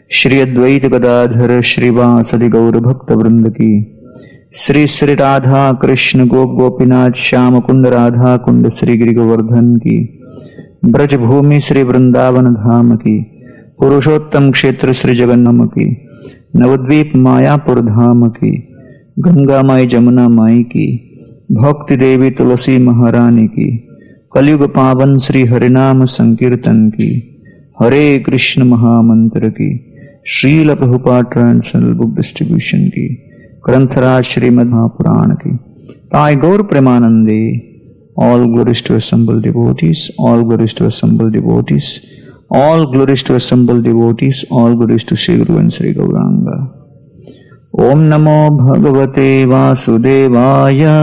श्री अद्वैत गदाधर श्रीवासदि गौर भक्त वृंद की, श्री श्री राधा कृष्ण गोप गोपीनाथ श्याम कुंड राधा कुंड श्री गिरि गोवर्धन की, ब्रजभूमि श्री वृंदावन धाम की, पुरुषोत्तम क्षेत्र श्री जगन्नाथ की, नवद्वीप मायापुर धाम की, गंगा माई जमुना माई की, भक्ति देवी तुलसी महारानी की, कलयुग पावन श्री हरिनाम संकीर्तन की, हरे कृष्ण महामंत्र की, Srila Prabhupada translation book distribution की, ग्रंथराज श्रीमद् महापुराण की, ताई गौर प्रेमानंदे, all glories to assembled devotees, all glories to assembled devotees, all glories to assembled devotees, all glories to Sri Guru and Sri Gauranga. Om Namo Bhagavate Vasudevaya.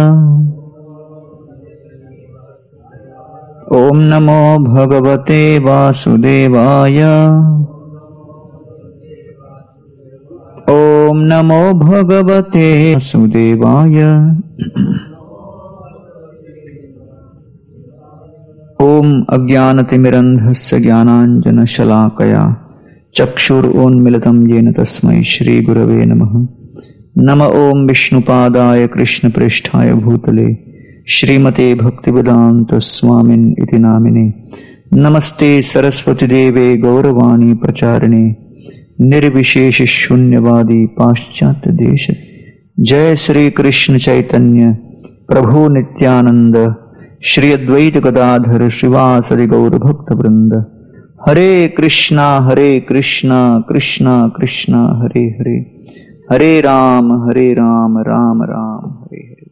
Om Namo Bhagavate Vasudevaya. Om Namo Bhagavate Vasudevaya. ओम अज्ञानतिमिरन्धस्य ज्ञानाञ्जनशलाकया चक्षुरुन्मिलितं येन तस्मै श्रीगुरवे नमः। नम ओं विष्णुपादाय कृष्णप्रेष्ठाय भूतले श्रीमते भक्तिवेदान्त स्वामिन् इति नामिने। नमस्ते सरस्वतीदेवे गौरवाणी प्रचारिणे निर्विशेष शून्यवादी पाश्चात्य देश। जय श्री कृष्ण चैतन्य प्रभु नित्यानंद श्री अद्वैत गदाधर श्रीवासदि गौर भक्त वृंद। हरे कृष्णा कृष्णा कृष्णा हरे हरे, हरे राम राम राम हरे हरे।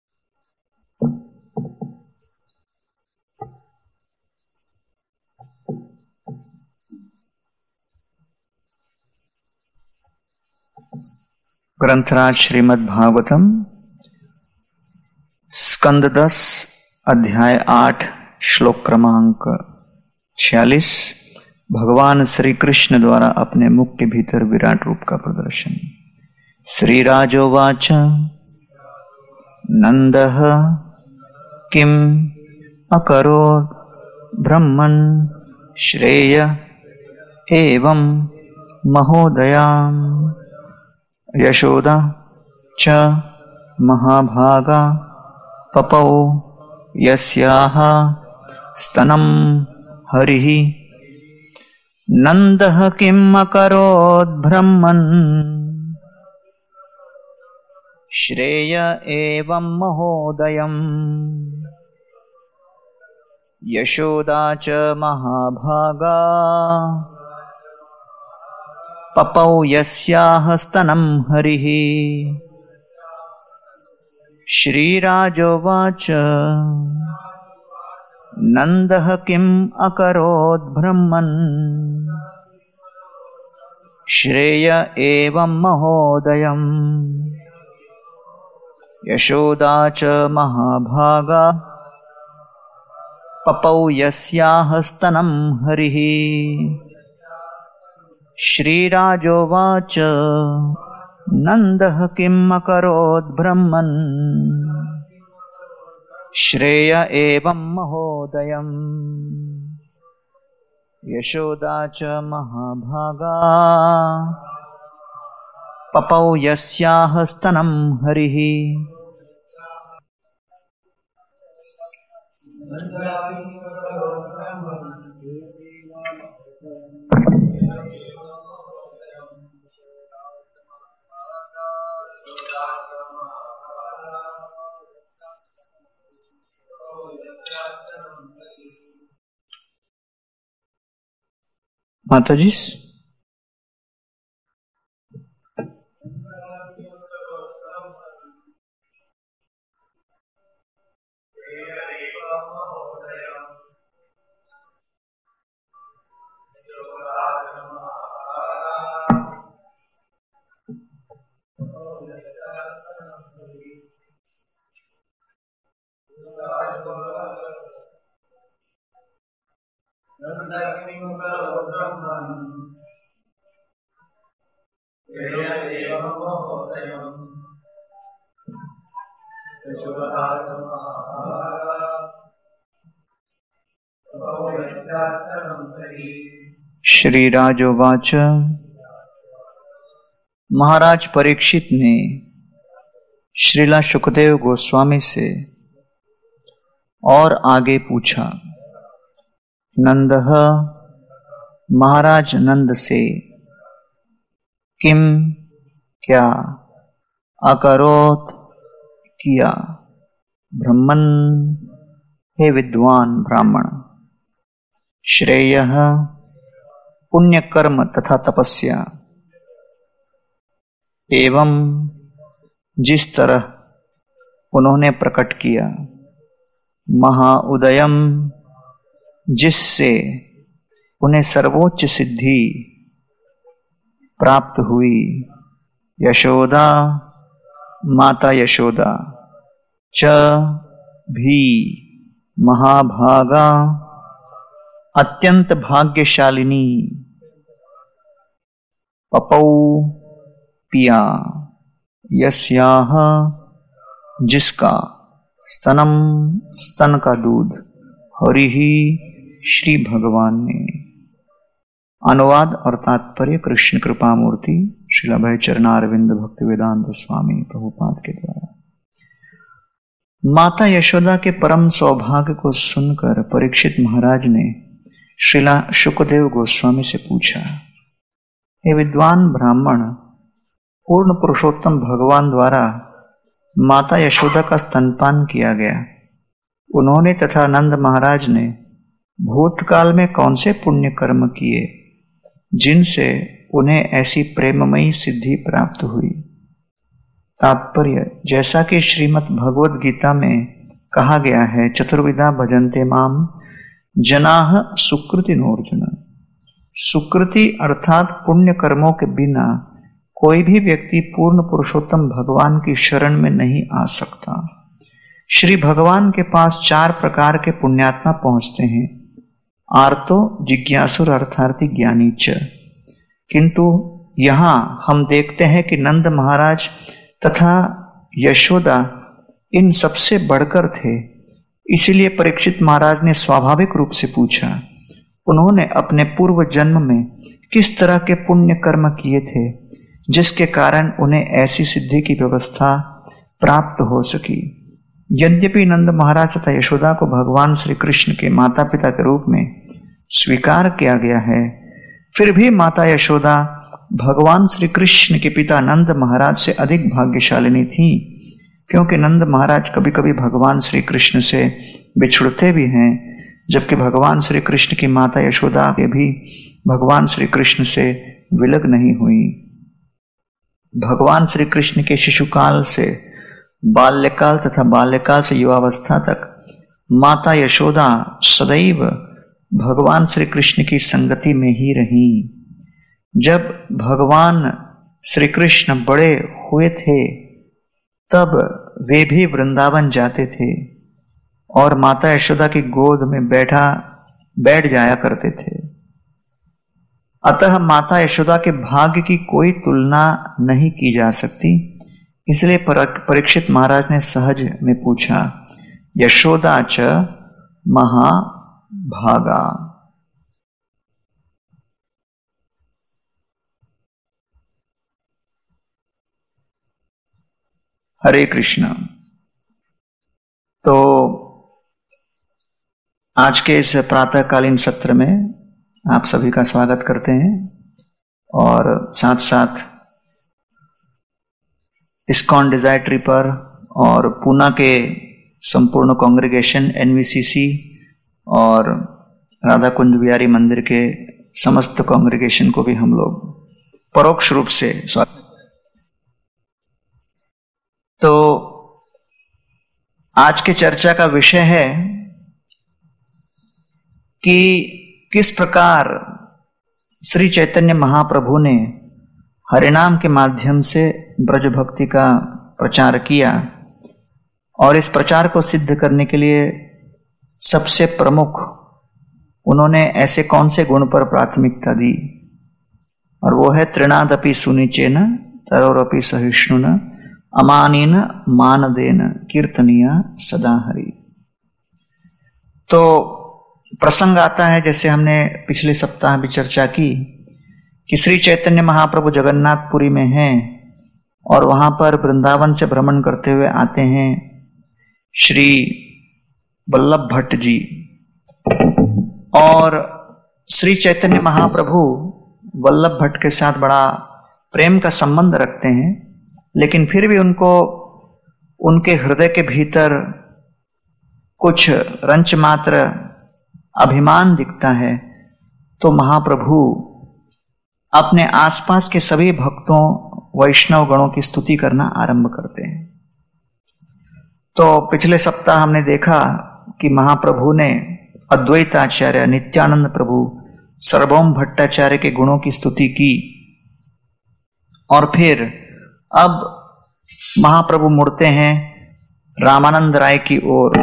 ग्रंथराज श्रीमद् भागवतम स्कंद 10 अध्याय 8 श्लोक क्रमांक 46। भगवान श्री कृष्ण द्वारा अपने मुख के भीतर विराट रूप का प्रदर्शन। श्री राजोवाच नंदः किम अकरोत् ब्रह्मन् श्रेय एवं महोदयाम् यशोदा च महाभागा पपौ यस्याः स्तनं हरिः। नन्दः किम् अकरोत् ब्रह्मन् श्रेय एवं महोदयम् यशोदा च महाभागा पपौ यस्याः स्तनं हरिः। श्रीराजोवाच नन्दः किम् अकरोत् ब्रह्मन् श्रेय एवं महोदयम् यशोदा च महाभागा पपौ यस्याः स्तनं हरिः। श्रीराजोवाच नन्दः किम् अकरोत् ब्रह्मन् श्रेय एवं महोदयम् यशोदा च महाभागा पपौ यस्याः स्तनं हरिः। माता जी श्रीराजोवाच महाराज परीक्षित ने श्रीला शुकदेव गोस्वामी से और आगे पूछा। नंदः महाराज नंद से किम क्या अकरोत किया ब्रह्मन हे विद्वान ब्राह्मण श्रेयः पुण्य कर्म तथा तपस्या एवं जिस तरह उन्होंने प्रकट किया महाउदयम जिससे उन्हें सर्वोच्च सिद्धि प्राप्त हुई यशोदा माता यशोदा च भी महाभागा अत्यंत भाग्यशालिनी पपौ पिया यस्याह जिसका स्तनम स्तन का दूध हरि ही श्री भगवान ने। अनुवाद और तात्पर्य कृष्ण कृपा मूर्ति श्रील अभय चरणारविंद भक्ति वेदांत स्वामी प्रभुपाद के द्वारा। माता यशोदा के परम सौभाग्य को सुनकर परीक्षित महाराज ने श्रीला शुकदेव गोस्वामी से पूछा, हे विद्वान ब्राह्मण, पूर्ण पुरुषोत्तम भगवान द्वारा माता यशोदा का स्तनपान किया गया। उन्होंने तथा नंद महाराज ने भूतकाल में कौन से पुण्य कर्म किए जिनसे उन्हें ऐसी प्रेममयी सिद्धि प्राप्त हुई। तात्पर्य, जैसा कि श्रीमद् भगवद गीता में कहा गया है, चतुर्विधा भजन्ते माम जनाः सुकृतिनोर्जुन। सुकृति अर्थात पुण्य कर्मों के बिना कोई भी व्यक्ति पूर्ण पुरुषोत्तम भगवान की शरण में नहीं आ सकता। श्री भगवान के पास 4 प्रकार के पुण्यात्मा पहुंचते हैं, आर्तो जिज्ञासुर अर्थार्थी ज्ञानी च। किंतु यहां हम देखते हैं कि नंद महाराज तथा यशोदा इन सबसे बढ़कर थे। इसीलिए परीक्षित महाराज ने स्वाभाविक रूप से पूछा, उन्होंने अपने पूर्व जन्म में किस तरह के पुण्य कर्म किए थे जिसके कारण उन्हें ऐसी सिद्धि की व्यवस्था प्राप्त हो सकी। यद्यपि नंद महाराज तथा यशोदा को भगवान श्री कृष्ण के माता पिता के रूप में स्वीकार किया गया है, फिर भी माता यशोदा भगवान श्री कृष्ण के पिता नंद महाराज से अधिक भाग्यशालिनी थी, क्योंकि नंद महाराज कभी कभी भगवान श्री कृष्ण से बिछुड़ते भी हैं, जबकि भगवान श्री कृष्ण की माता यशोदा के भी भगवान श्री कृष्ण से विलग नहीं हुई। भगवान श्री कृष्ण के शिशुकाल से बाल्यकाल तथा बाल्यकाल से युवावस्था तक माता यशोदा सदैव भगवान श्री कृष्ण की संगति में ही रही। जब भगवान श्री कृष्ण बड़े हुए थे तब वे भी वृंदावन जाते थे और माता यशोदा की गोद में बैठ जाया करते थे। अतः माता यशोदा के भाग्य की कोई तुलना नहीं की जा सकती। इसलिए परीक्षित महाराज ने सहज में पूछा, यशोदा च महाभागा। हरे कृष्ण। तो आज के इस प्रातःकालीन सत्र में आप सभी का स्वागत करते हैं और साथ साथ इस्कॉन डिजायर ट्री पर और पूना के संपूर्ण कांग्रेगेशन एनवीसीसी और राधा कुंज बिहारी मंदिर के समस्त कांग्रेगेशन को भी हम लोग परोक्ष रूप से स्वागत। तो आज के चर्चा का विषय है कि किस प्रकार श्री चैतन्य महाप्रभु ने हरिनाम के माध्यम से ब्रज भक्ति का प्रचार किया और इस प्रचार को सिद्ध करने के लिए सबसे प्रमुख उन्होंने ऐसे कौन से गुण पर प्राथमिकता दी, और वो है तृणादपि सुनिचेन तरोरपि सहिष्णुन अमानीन मानदेन कीर्तनिया सदा हरि। तो प्रसंग आता है, जैसे हमने पिछले सप्ताह भी चर्चा की, कि श्री चैतन्य महाप्रभु जगन्नाथपुरी में हैं और वहां पर वृंदावन से भ्रमण करते हुए आते हैं श्री वल्लभ भट्ट जी, और श्री चैतन्य महाप्रभु वल्लभ भट्ट के साथ बड़ा प्रेम का संबंध रखते हैं, लेकिन फिर भी उनको उनके हृदय के भीतर कुछ रंच मात्र अभिमान दिखता है। तो महाप्रभु अपने आसपास के सभी भक्तों वैष्णव गणों की स्तुति करना आरंभ करते हैं। तो पिछले सप्ताह हमने देखा कि महाप्रभु ने अद्वैताचार्य, नित्यानंद प्रभु, सर्वभौम भट्टाचार्य के गुणों की स्तुति की, और फिर अब महाप्रभु मुड़ते हैं रामानंद राय की ओर,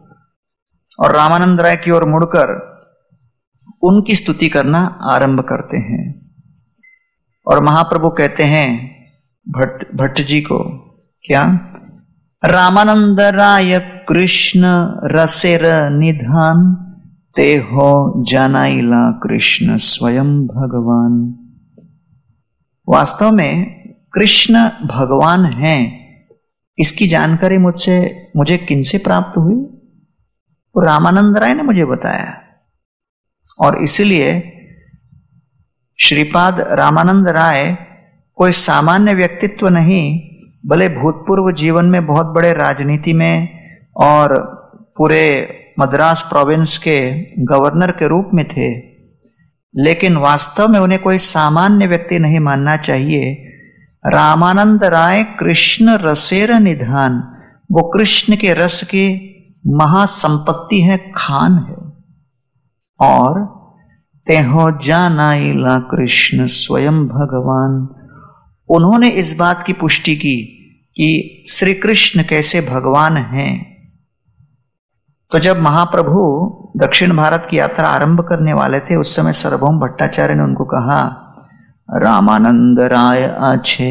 और रामानंद राय की ओर मुड़कर उनकी स्तुति करना आरंभ करते हैं। और महाप्रभु कहते हैं भट्ट जी को, क्या? रामानंद राय कृष्ण रसेर निधान, ते हो जानाइला कृष्ण स्वयं भगवान। वास्तव में कृष्ण भगवान हैं, इसकी जानकारी मुझे किनसे प्राप्त हुई? तो रामानंद राय ने मुझे बताया, और इसलिए श्रीपाद रामानंद राय कोई सामान्य व्यक्तित्व नहीं, भले भूतपूर्व जीवन में बहुत बड़े राजनीति में और पूरे मद्रास प्रोविंस के गवर्नर के रूप में थे, लेकिन वास्तव में उन्हें कोई सामान्य व्यक्ति नहीं मानना चाहिए। रामानंद राय कृष्ण रसेर निधान, वो कृष्ण के रस की महासंपत्ति है, खान है। और तेहो जानाइला कृष्ण स्वयं भगवान, उन्होंने इस बात की पुष्टि की कि श्री कृष्ण कैसे भगवान हैं। तो जब महाप्रभु दक्षिण भारत की यात्रा आरंभ करने वाले थे, उस समय सर्वभौम भट्टाचार्य ने उनको कहा, रामानंद राय आछे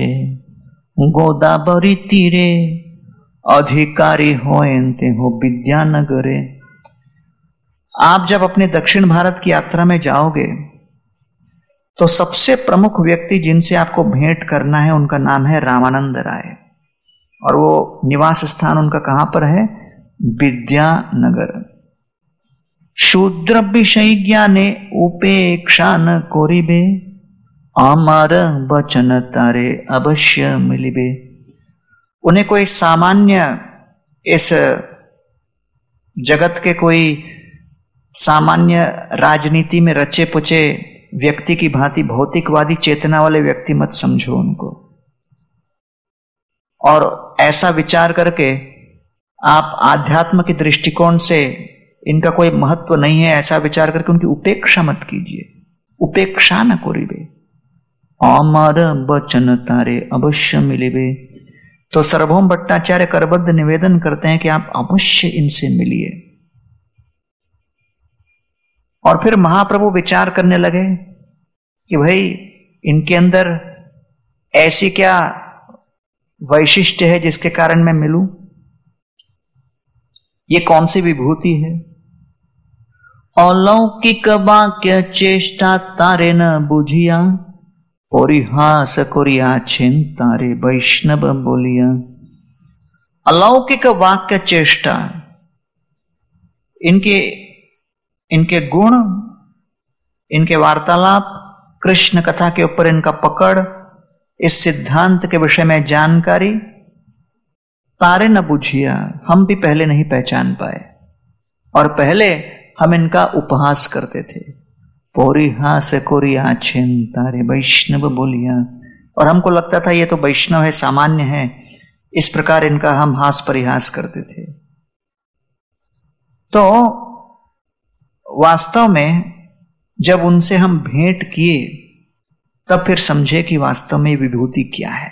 गोदावरी तीरे, अधिकारी होएंते हो विद्यानगरे। आप जब अपने दक्षिण भारत की यात्रा में जाओगे तो सबसे प्रमुख व्यक्ति जिनसे आपको भेंट करना है उनका नाम है रामानंद राय, और वो निवास स्थान उनका कहां पर है? विद्यानगर। शूद्र विषय ज्ञाने उपेक्षा न कोरिबे, अमर वचन तारे अवश्य मिलिबे। उन्हें कोई सामान्य इस जगत के कोई सामान्य राजनीति में रचे पुचे व्यक्ति की भांति भौतिकवादी चेतना वाले व्यक्ति मत समझो उनको, और ऐसा विचार करके आप आध्यात्म के दृष्टिकोण से इनका कोई महत्व नहीं है ऐसा विचार करके उनकी उपेक्षा मत कीजिए। उपेक्षा न करिबे, अमर वचन तारे अवश्य मिलिबे। तो सर्वभौम भट्टाचार्य करबद्ध निवेदन करते हैं कि आप अवश्य इनसे मिलिए। और फिर महाप्रभु विचार करने लगे कि भाई इनके अंदर ऐसी क्या वैशिष्ट्य है जिसके कारण मैं मिलूं? ये कौन सी विभूति है? अलौकिक वाक्य चेष्टा तारे न बुझिया, परिहास कोरिया छेन तारे वैष्णव बोलिया। अलौकिक वाक्य चेष्टा, इनके गुण, इनके वार्तालाप, कृष्ण कथा के ऊपर इनका पकड़, इस सिद्धांत के विषय में जानकारी, तारे न बुझिया, हम भी पहले नहीं पहचान पाए, और पहले हम इनका उपहास करते थे। परिहास कोरिया छेन तारे वैष्णव बोलिया, और हमको लगता था ये तो वैष्णव है, सामान्य है, इस प्रकार इनका हम हास परिहास करते थे। तो वास्तव में जब उनसे हम भेंट किए तब फिर समझे कि वास्तव में विभूति क्या है।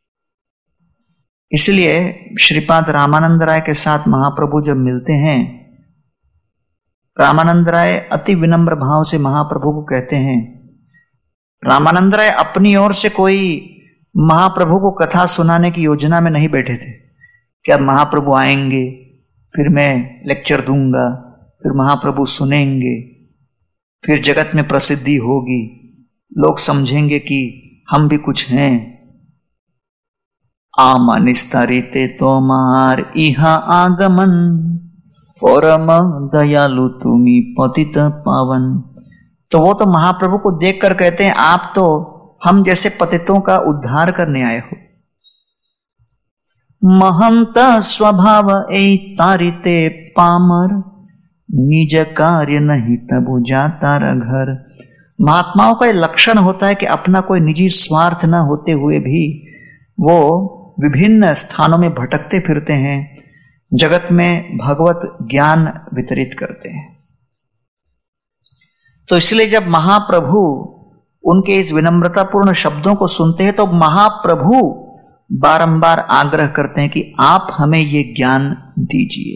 इसलिए श्रीपाद रामानंद राय के साथ महाप्रभु जब मिलते हैं, रामानंद राय अति विनम्र भाव से महाप्रभु को कहते हैं, रामानंद राय अपनी ओर से कोई महाप्रभु को कथा सुनाने की योजना में नहीं बैठे थे कि अब महाप्रभु आएंगे, फिर मैं लेक्चर दूंगा, फिर महाप्रभु सुनेंगे, फिर जगत में प्रसिद्धि होगी। लोग समझेंगे कि हम भी कुछ हैं। आमा निस्तारिते तोमार इहा आगमन, परम दयालु तुमी पतित पावन। तो वो तो महाप्रभु को देखकर कहते हैं, आप तो हम जैसे पतितों का उद्धार करने आए हो। महंत स्वभाव ए तारिते पामर, निज कार्य नहीं तबु जाता घर। महात्माओं का लक्षण होता है कि अपना कोई निजी स्वार्थ न होते हुए भी वो विभिन्न स्थानों में भटकते फिरते हैं, जगत में भगवत ज्ञान वितरित करते हैं। तो इसलिए जब महाप्रभु उनके इस विनम्रतापूर्ण शब्दों को सुनते हैं तो महाप्रभु बारंबार आग्रह करते हैं कि आप हमें ये ज्ञान दीजिए।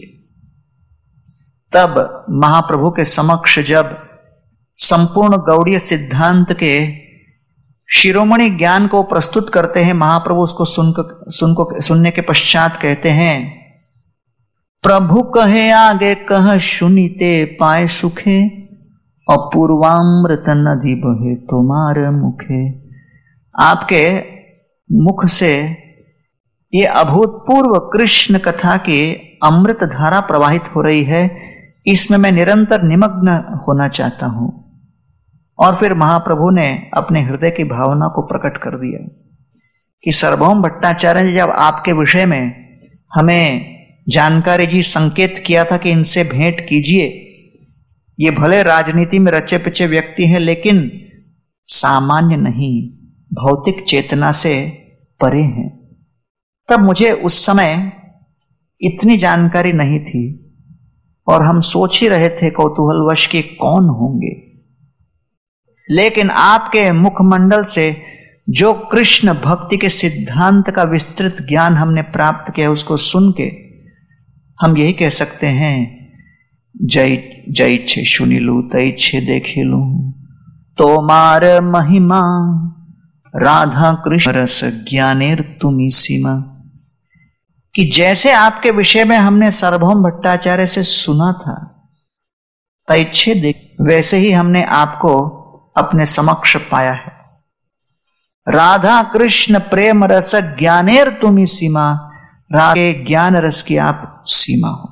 तब महाप्रभु के समक्ष जब संपूर्ण गौड़ीय सिद्धांत के शिरोमणि ज्ञान को प्रस्तुत करते हैं, महाप्रभु उसको सुनने के पश्चात कहते हैं, प्रभु कहे आगे कह सुनीते पाए सुखे, अपूर्वामृत नदी बहे तुम्हार मुखे। आपके मुख से ये अभूतपूर्व कृष्ण कथा की अमृत धारा प्रवाहित हो रही है, इसमें मैं निरंतर निमग्न होना चाहता हूं। और फिर महाप्रभु ने अपने हृदय की भावना को प्रकट कर दिया कि सार्वभौम भट्टाचार्य ने जब आपके विषय में हमें जानकारी जी संकेत किया था कि इनसे भेंट कीजिए, ये भले राजनीति में रचे पिचे व्यक्ति हैं लेकिन सामान्य नहीं, भौतिक चेतना से परे हैं। तब मुझे उस समय इतनी जानकारी नहीं थी और हम सोच ही रहे थे कौतूहलवश के कौन होंगे, लेकिन आपके मुखमंडल से जो कृष्ण भक्ति के सिद्धांत का विस्तृत ज्ञान हमने प्राप्त किया, उसको सुन के हम यही कह सकते हैं, जय जय छे सुनिलू तय छे देखिलू, तोमार महिमा राधा कृष्ण रस ज्ञानेर तुमी सीमा। कि जैसे आपके विषय में हमने सार्वभौम भट्टाचार्य से सुना था, तैच्छे देख, वैसे ही हमने आपको अपने समक्ष पाया है। राधा कृष्ण प्रेम रस ज्ञानेर तुमी सीमा, राधे ज्ञान रस की आप सीमा हो।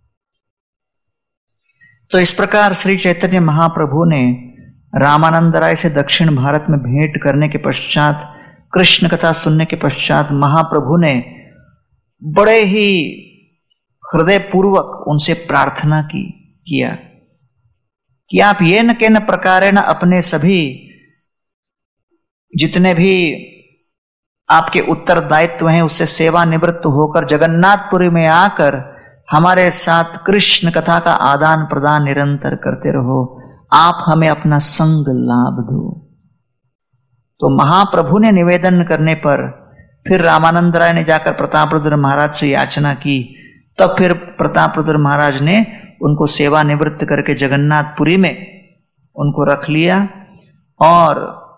तो इस प्रकार श्री चैतन्य महाप्रभु ने रामानंद राय से दक्षिण भारत में भेंट करने के पश्चात, कृष्ण कथा सुनने के पश्चात महाप्रभु ने बड़े ही हृदय पूर्वक उनसे प्रार्थना किया कि आप ये न के न प्रकारे न अपने सभी जितने भी आपके उत्तरदायित्व हैं उससे सेवानिवृत्त होकर जगन्नाथपुरी में आकर हमारे साथ कृष्ण कथा का आदान प्रदान निरंतर करते रहो, आप हमें अपना संग लाभ दो। तो महाप्रभु ने निवेदन करने पर फिर रामानंद राय ने जाकर प्रतापरुद्र महाराज से याचना की। तब फिर प्रतापरुद्र महाराज ने उनको सेवानिवृत्त करके जगन्नाथपुरी में उनको रख लिया और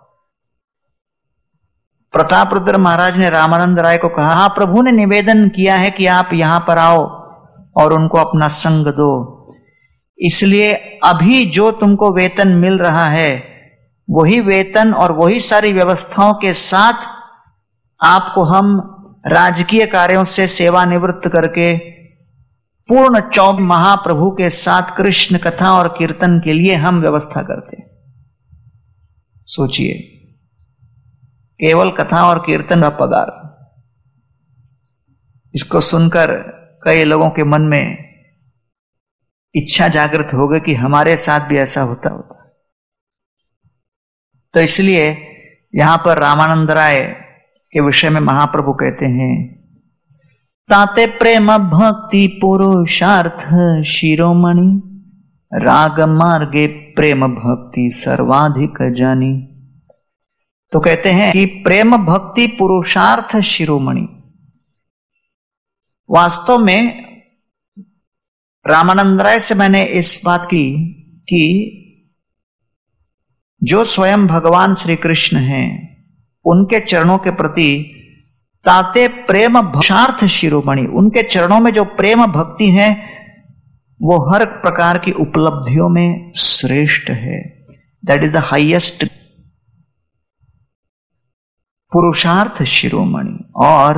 प्रतापरुद्र महाराज ने रामानंद राय को कहा, हाँ प्रभु ने निवेदन किया है कि आप यहां पर आओ और उनको अपना संग दो, इसलिए अभी जो तुमको वेतन मिल रहा है वही वेतन और वही सारी व्यवस्थाओं के साथ आपको हम राजकीय कार्यों से सेवानिवृत्त करके पूर्ण चौक महाप्रभु के साथ कृष्ण कथा और कीर्तन के लिए हम व्यवस्था करते। सोचिए, केवल कथा और कीर्तन का पगार। इसको सुनकर कई लोगों के मन में इच्छा जागृत हो गई कि हमारे साथ भी ऐसा होता। तो इसलिए यहां पर रामानंद राय के विषय में महाप्रभु कहते हैं, ताते प्रेम भक्ति पुरुषार्थ शिरोमणि, राग मार्गे प्रेम भक्ति सर्वाधिक जानी। तो कहते हैं कि प्रेम भक्ति पुरुषार्थ शिरोमणि। वास्तव में रामानंद राय से मैंने इस बात की कि जो स्वयं भगवान श्री कृष्ण हैं उनके चरणों के प्रति ताते प्रेम भक्तार्थ शिरोमणि, उनके चरणों में जो प्रेम भक्ति है वो हर प्रकार की उपलब्धियों में श्रेष्ठ है। That is the highest. पुरुषार्थ शिरोमणि। और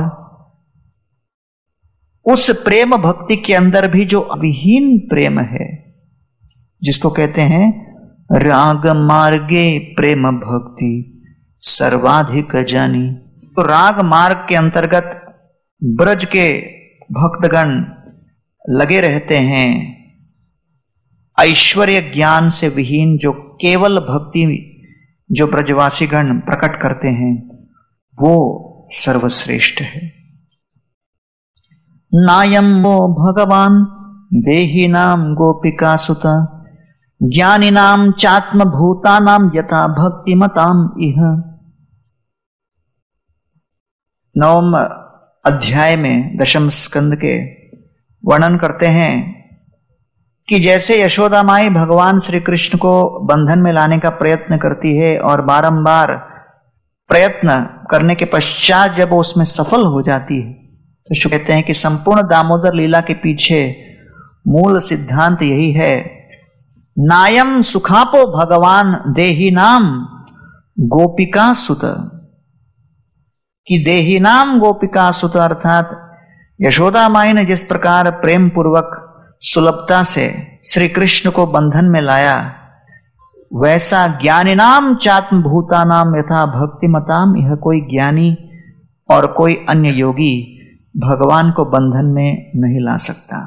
उस प्रेम भक्ति के अंदर भी जो अविहीन प्रेम है, जिसको कहते हैं राग मार्गे प्रेम भक्ति सर्वाधिक जानी। तो राग मार्ग के अंतर्गत ब्रज के भक्तगण लगे रहते हैं। ऐश्वर्य ज्ञान से विहीन जो केवल भक्ति जो ब्रजवासी गण प्रकट करते हैं वो सर्वश्रेष्ठ है। नायम वो भगवान देही नाम गोपिका सुत ज्ञानी नाम चात्म भूता नाम यथा भक्ति मताम इह। 9वें अध्याय में 10वें स्कंद के वर्णन करते हैं कि जैसे यशोदा माई भगवान श्री कृष्ण को बंधन में लाने का प्रयत्न करती है और बारंबार प्रयत्न करने के पश्चात जब वो उसमें सफल हो जाती है, तो कहते हैं कि संपूर्ण दामोदर लीला के पीछे मूल सिद्धांत यही है, नायम सुखापो भगवान देही नाम गोपिका सुत। कि देही नाम गोपिका सुत अर्थात यशोदा माई ने जिस प्रकार प्रेम पूर्वक सुलभता से श्री कृष्ण को बंधन में लाया, वैसा ज्ञानी नाम चात्म भूता नाम यथा भक्ति मताम, यह कोई ज्ञानी और कोई अन्य योगी भगवान को बंधन में नहीं ला सकता।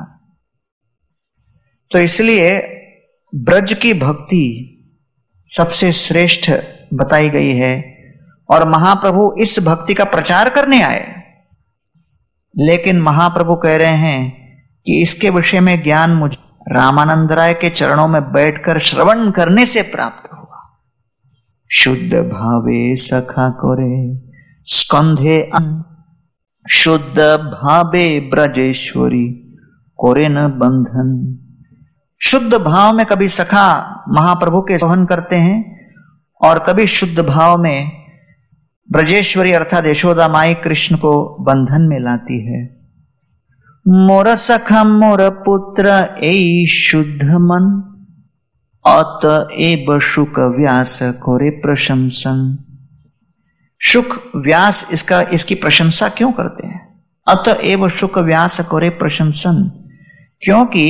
तो इसलिए ब्रज की भक्ति सबसे श्रेष्ठ बताई गई है और महाप्रभु इस भक्ति का प्रचार करने आए। लेकिन महाप्रभु कह रहे हैं कि इसके विषय में ज्ञान मुझे रामानंद राय के चरणों में बैठकर श्रवण करने से प्राप्त हुआ। शुद्ध भावे सखा करे स्कंधे शुद्ध भावे ब्रजेश्वरी कोरे न बंधन। शुद्ध भाव में कभी सखा महाप्रभु के सोहन करते हैं और कभी शुद्ध भाव में ब्रजेश्वरी अर्थात यशोदा माई कृष्ण को बंधन में लाती है। मोर सखा मोर पुत्र ए शुद्ध मन अत एव शुक व्यास कोरे प्रशंसन। शुक व्यास इसकी प्रशंसा क्यों करते हैं? अत एव शुक व्यास कोरे प्रशंसन, क्योंकि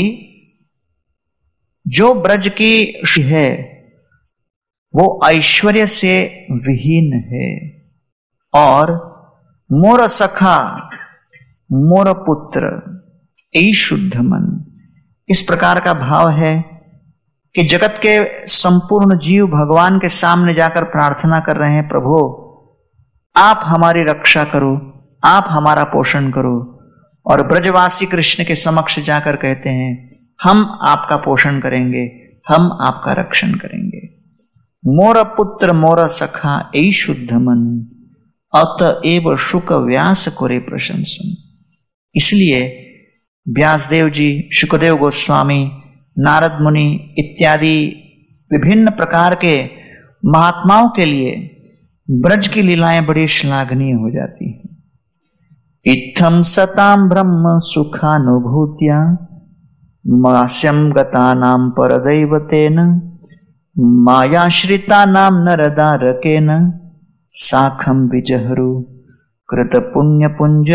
जो ब्रज की है वो ऐश्वर्य से विहीन है और मोर सखा मोर पुत्र ए शुद्ध मन, इस प्रकार का भाव है कि जगत के संपूर्ण जीव भगवान के सामने जाकर प्रार्थना कर रहे हैं, प्रभु आप हमारी रक्षा करो, आप हमारा पोषण करो। और ब्रजवासी कृष्ण के समक्ष जाकर कहते हैं हम आपका पोषण करेंगे, हम आपका रक्षण करेंगे। मोर पुत्र मोर सखा ए शुद्ध मन अत एव शुक व्यास कोरे प्रशंसन। इसलिए व्यासदेव जी, शुकदेव गोस्वामी, नारद मुनि इत्यादि विभिन्न प्रकार के महात्माओं के लिए ब्रज की लीलाएं बड़ी श्लाघनीय हो जाती हैं। इत्थम सताम ब्रह्म सुखानुभूत्या मास्यम गतानाम परदैवतेन मायाश्रितानाम नरदारकेन साखम विजहरू कृत पुण्य पुंज।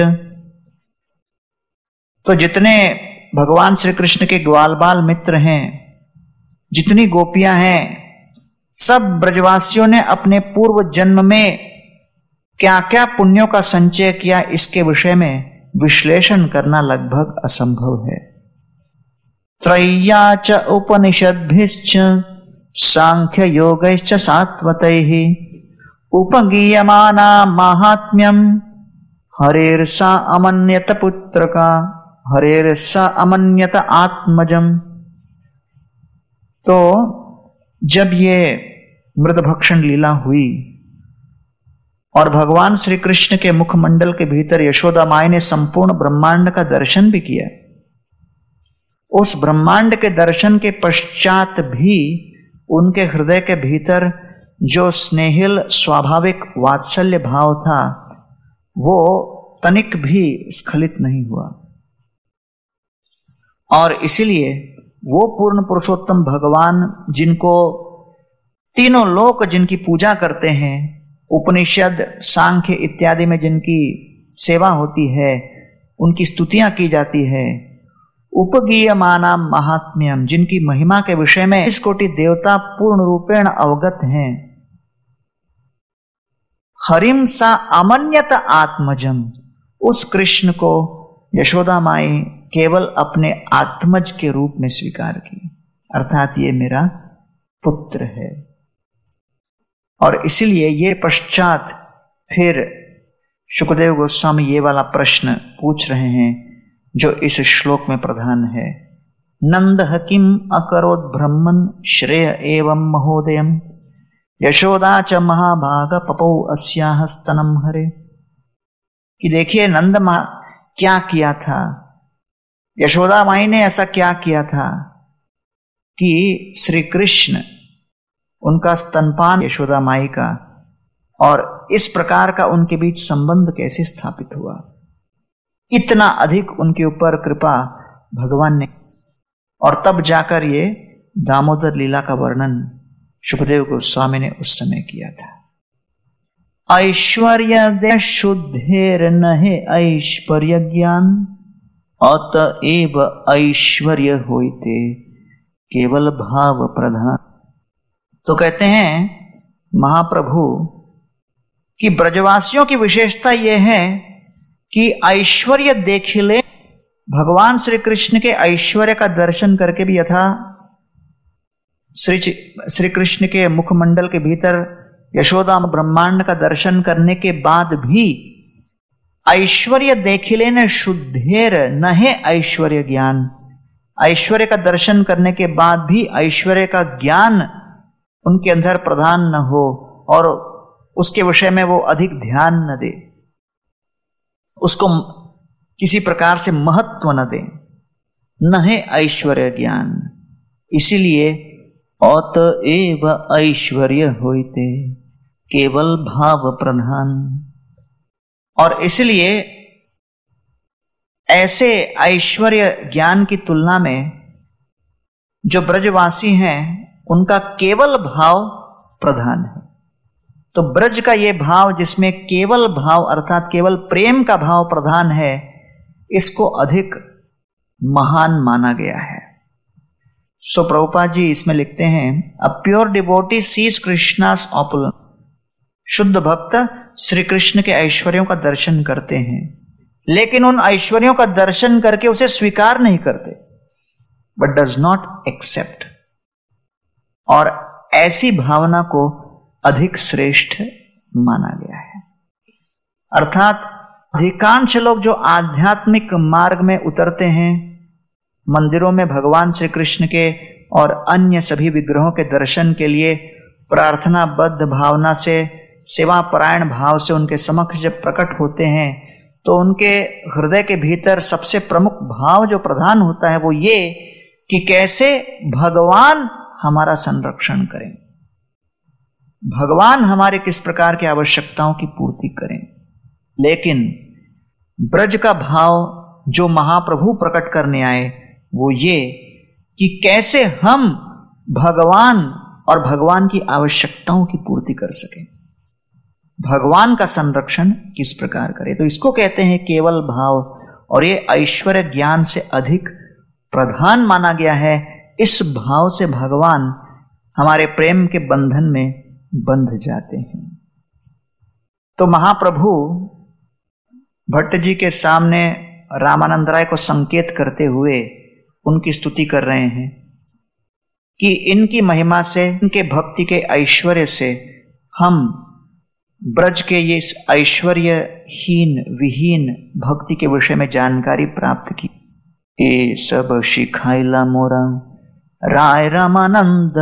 तो जितने भगवान श्री कृष्ण के ग्वाल बाल मित्र हैं, जितनी गोपियां हैं, सब ब्रजवासियों ने अपने पूर्व जन्म में क्या क्या पुण्यों का संचय किया, इसके विषय में विश्लेषण करना लगभग असंभव है। त्रय्या च उपनिषद्भिश्च सांख्य योगैश्च सात्वतैः उपगीयमाना माहात्म्यम हरेर्सा अमन्यत पुत्रका हरेर्सा अमन्यत आत्मजम। तो जब ये मृदभक्षण लीला हुई और भगवान श्री कृष्ण के मुखमंडल के भीतर यशोदा माई ने संपूर्ण ब्रह्मांड का दर्शन भी किया, उस ब्रह्मांड के दर्शन के पश्चात भी उनके हृदय के भीतर जो स्नेहिल स्वाभाविक वात्सल्य भाव था वो तनिक भी स्खलित नहीं हुआ। और इसीलिए वो पूर्ण पुरुषोत्तम भगवान जिनको तीनों लोक जिनकी पूजा करते हैं, उपनिषद, सांख्य इत्यादि में जिनकी सेवा होती है, उनकी स्तुतियां की जाती है, उपगीयमाना महात्म्यम, जिनकी महिमा के विषय में इस कोटि देवता पूर्ण रूपेण अवगत हैं, हरिम सा अमन्यत आत्मजम, उस कृष्ण को यशोदा माई केवल अपने आत्मज के रूप में स्वीकार की, अर्थात ये मेरा पुत्र है। और इसलिए ये पश्चात फिर शुकदेव गोस्वामी ये वाला प्रश्न पूछ रहे हैं जो इस श्लोक में प्रधान है। नंदः किम अकरोत् ब्रह्मन् श्रेय एवं महोदयम् यशोदा च महाभाग पपौ अस्याः स्तनम हरे, कि देखिए नंद क्या किया था, यशोदा माई ने ऐसा क्या किया था कि श्री कृष्ण, उनका स्तनपान यशोदा माई का, और इस प्रकार का उनके बीच संबंध कैसे स्थापित हुआ। इतना अधिक उनके ऊपर कृपा भगवान ने, और तब जाकर ये दामोदर लीला का वर्णन शुकदेव गोस्वामी ने उस समय किया था। ऐश्वर्य शुद्धेर नहे ऐश्वर्य ज्ञान, अतएव ऐश्वर्य होइते केवल भाव प्रधान। तो कहते हैं महाप्रभु कि ब्रजवासियों की विशेषता यह है कि ऐश्वर्य देख ले, भगवान श्री कृष्ण के ऐश्वर्य का दर्शन करके भी, यथा श्री कृष्ण के मुखमंडल के भीतर यशोदा ब्रह्मांड का दर्शन करने के बाद भी ऐश्वर्य देखिले न शुद्धेर न है ऐश्वर्य ज्ञान, ऐश्वर्य का दर्शन करने के बाद भी ऐश्वर्य का ज्ञान उनके अंदर प्रधान न हो और उसके विषय में वो अधिक ध्यान न दे, उसको किसी प्रकार से महत्व न दे, न है ऐश्वर्य ज्ञान। इसीलिए अतएव ऐश्वर्य होइते केवल भाव प्रधान। और इसलिए ऐसे ऐश्वर्य ज्ञान की तुलना में जो ब्रजवासी हैं उनका केवल भाव प्रधान है। तो ब्रज का ये भाव जिसमें केवल भाव अर्थात केवल प्रेम का भाव प्रधान है, इसको अधिक महान माना गया है। सो प्रभुपाद जी इसमें लिखते हैं, a pure devotee sees Krishna's opulence, शुद्ध भक्त श्री कृष्ण के ऐश्वर्यों का दर्शन करते हैं, लेकिन उन ऐश्वर्यों का दर्शन करके उसे स्वीकार नहीं करते, बट डज नॉट एक्सेप्ट। और ऐसी भावना को अधिक श्रेष्ठ माना गया है। अर्थात अधिकांश लोग जो आध्यात्मिक मार्ग में उतरते हैं, मंदिरों में भगवान श्री कृष्ण के और अन्य सभी विग्रहों के दर्शन के लिए प्रार्थनाबद्ध भावना से, सेवा परायण भाव से उनके समक्ष जब प्रकट होते हैं, तो उनके हृदय के भीतर सबसे प्रमुख भाव जो प्रधान होता है वो ये कि कैसे भगवान हमारा संरक्षण करें, भगवान हमारे किस प्रकार की आवश्यकताओं की पूर्ति करें। लेकिन ब्रज का भाव जो महाप्रभु प्रकट करने आए वो ये कि कैसे हम भगवान और भगवान की आवश्यकताओं की पूर्ति कर सकें, भगवान का संरक्षण किस प्रकार करें। तो इसको कहते हैं केवल भाव, और ये ऐश्वर्य ज्ञान से अधिक प्रधान माना गया है। इस भाव से भगवान हमारे प्रेम के बंधन में बंध जाते हैं। तो महाप्रभु भट्ट जी के सामने रामानंद राय को संकेत करते हुए उनकी स्तुति कर रहे हैं कि इनकी महिमा से, इनके भक्ति के ऐश्वर्य से हम ब्रज के ये ऐश्वर्यहीन विहीन भक्ति के विषय में जानकारी प्राप्त की। ये सब शिखाइला मोरा राय रामानंद,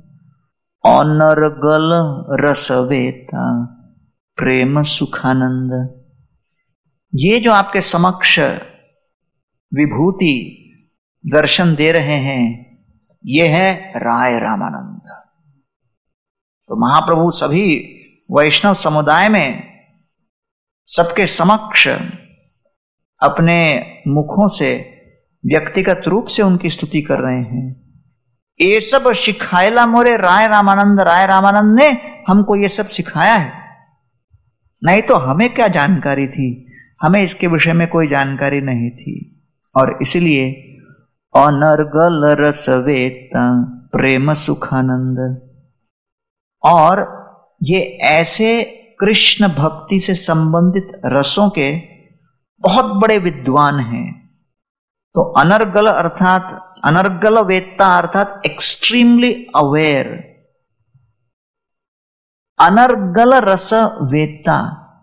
अनर्गल रसवेता प्रेम सुखानंद। ये जो आपके समक्ष विभूति दर्शन दे रहे हैं, ये है राय रामानंद। तो महाप्रभु सभी वैष्णव समुदाय में सबके समक्ष अपने मुखों से व्यक्तिगत रूप से उनकी स्तुति कर रहे हैं। ये सब सिखायला मोरे राय रामानंद, राय रामानंद ने हमको ये सब सिखाया है। नहीं तो हमें क्या जानकारी थी, हमें इसके विषय में कोई जानकारी नहीं थी। और इसलिए अनर्गल रसवेता प्रेम सुखानंद, और ये ऐसे कृष्ण भक्ति से संबंधित रसों के बहुत बड़े विद्वान हैं। तो अनर्गल अर्थात अनर्गल वेत्ता अर्थात एक्सट्रीमली अवेयर, अनर्गल रस वेत्ता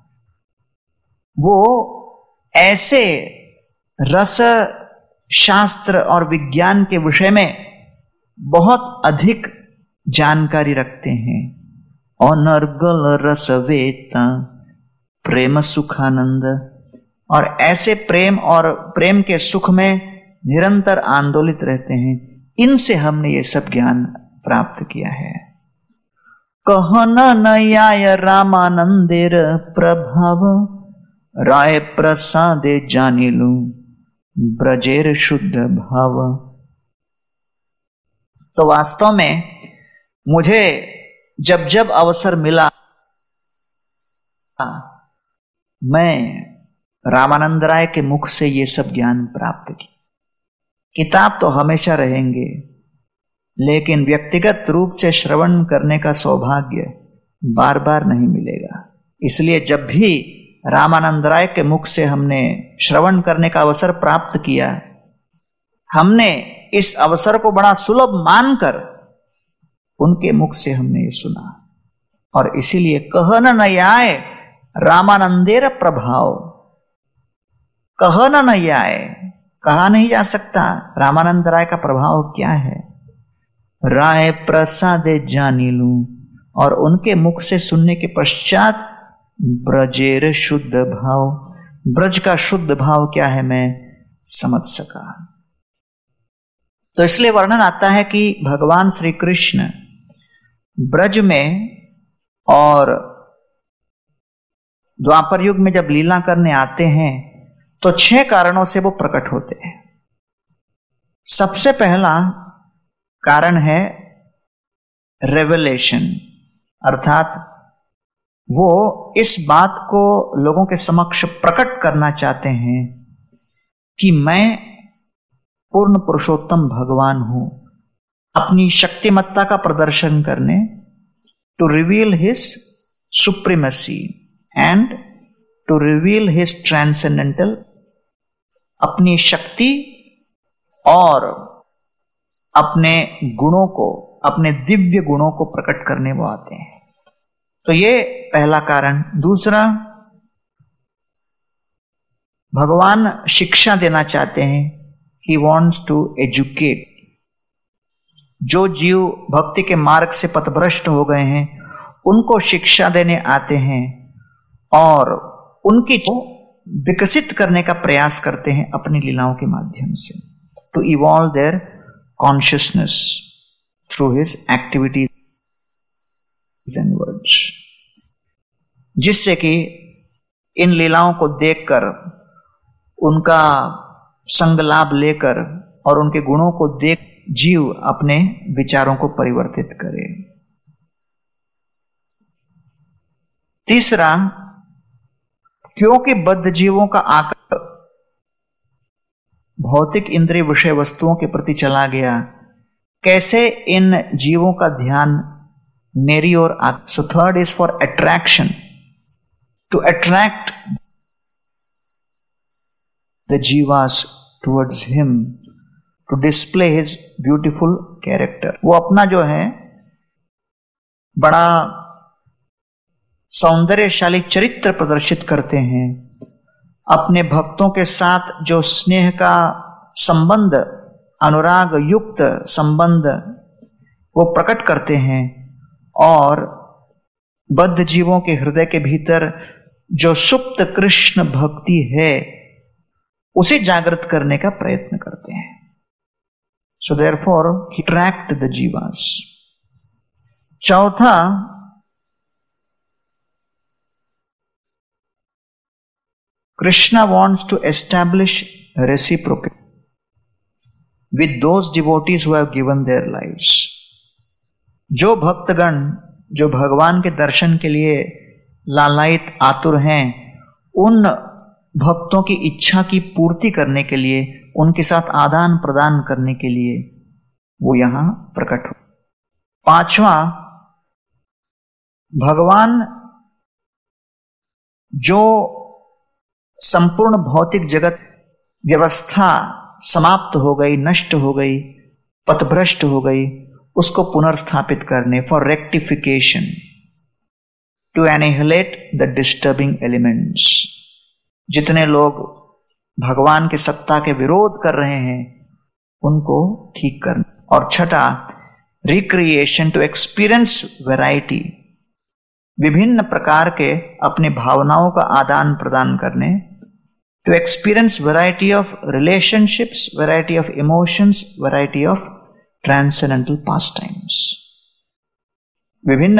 वो ऐसे रस शास्त्र और विज्ञान के विषय में बहुत अधिक जानकारी रखते हैं। अनर्गल रस वेत्ता प्रेम सुखानंद, और ऐसे प्रेम और प्रेम के सुख में निरंतर आंदोलित रहते हैं। इनसे हमने ये सब ज्ञान प्राप्त किया है। कहन नयाय रामानंदेर प्रभाव, राय प्रसादे जानिलू ब्रजेर शुद्ध भाव। तो वास्तव में मुझे जब जब अवसर मिला मैं रामानंद राय के मुख से ये सब ज्ञान प्राप्त की। किताब तो हमेशा रहेंगे, लेकिन व्यक्तिगत रूप से श्रवण करने का सौभाग्य बार बार नहीं मिलेगा। इसलिए जब भी रामानंद राय के मुख से हमने श्रवण करने का अवसर प्राप्त किया, हमने इस अवसर को बड़ा सुलभ मानकर उनके मुख से हमने ये सुना। और इसीलिए कहन नयाय रामानंदेर प्रभाव, कहन नयाय, कहा नहीं जा सकता रामानंद राय का प्रभाव क्या है। राय प्रसादे जानिलू, और उनके मुख से सुनने के पश्चात ब्रजेर शुद्ध भाव, ब्रज का शुद्ध भाव क्या है मैं समझ सका। तो इसलिए वर्णन आता है कि भगवान श्री कृष्ण ब्रज में और द्वापर युग में जब लीला करने आते हैं तो 6 कारणों से वो प्रकट होते हैं। सबसे पहला कारण है रेवलेशन, अर्थात वो इस बात को लोगों के समक्ष प्रकट करना चाहते हैं कि मैं पूर्ण पुरुषोत्तम भगवान हूं, अपनी शक्तिमत्ता का प्रदर्शन करने, to reveal his supremacy and to reveal his transcendental, अपनी शक्ति और अपने गुणों को, अपने दिव्य गुणों को प्रकट करने वो आते हैं। तो ये पहला कारण। दूसरा, भगवान शिक्षा देना चाहते हैं, ही वॉन्ट्स टू एजुकेट। जो जीव भक्ति के मार्ग से पथभ्रष्ट हो गए हैं उनको शिक्षा देने आते हैं और उनकी विकसित करने का प्रयास करते हैं अपनी लीलाओं के माध्यम से, to evolve their consciousness through his activities and words, जिससे कि इन लीलाओं को देखकर, उनका संग लाभ लेकर और उनके गुणों को देख जीव अपने विचारों को परिवर्तित करे। तीसरा, क्योंकि बद्ध जीवों का आकर भौतिक इंद्रिय विषय वस्तुओं के प्रति चला गया, कैसे इन जीवों का ध्यान मेरी ओर आ। So third is for attraction, to attract the jivas towards him, to display his beautiful character. वो अपना जो है बड़ा सौंदर्यशाली चरित्र प्रदर्शित करते हैं, अपने भक्तों के साथ जो स्नेह का संबंध, अनुराग युक्त संबंध वो प्रकट करते हैं, और बद्ध जीवों के हृदय के भीतर जो सुप्त कृष्ण भक्ति है उसे जागृत करने का प्रयत्न करते हैं। So therefore he attracts the jivas. चौथा, Krishna wants to establish reciprocity with those devotees who have given their lives. जो भक्तगण जो भगवान के दर्शन के लिए लालायित आतुर हैं उन भक्तों की इच्छा की पूर्ति करने के लिए, उनके साथ आदान प्रदान करने के लिए वो यहां प्रकट हो। पांचवा, भगवान जो संपूर्ण भौतिक जगत व्यवस्था समाप्त हो गई, नष्ट हो गई, पथभ्रष्ट हो गई, उसको पुनर्स्थापित करने, for rectification, to annihilate the disturbing elements. जितने लोग भगवान की सत्ता के विरोध कर रहे हैं उनको ठीक करना। और छठा, रिक्रिएशन, टू एक्सपीरियंस वैरायटी, विभिन्न प्रकार के अपनी भावनाओं का आदान प्रदान करने, to experience variety of relationships, variety of emotions, variety of transcendental pastimes. विभिन्न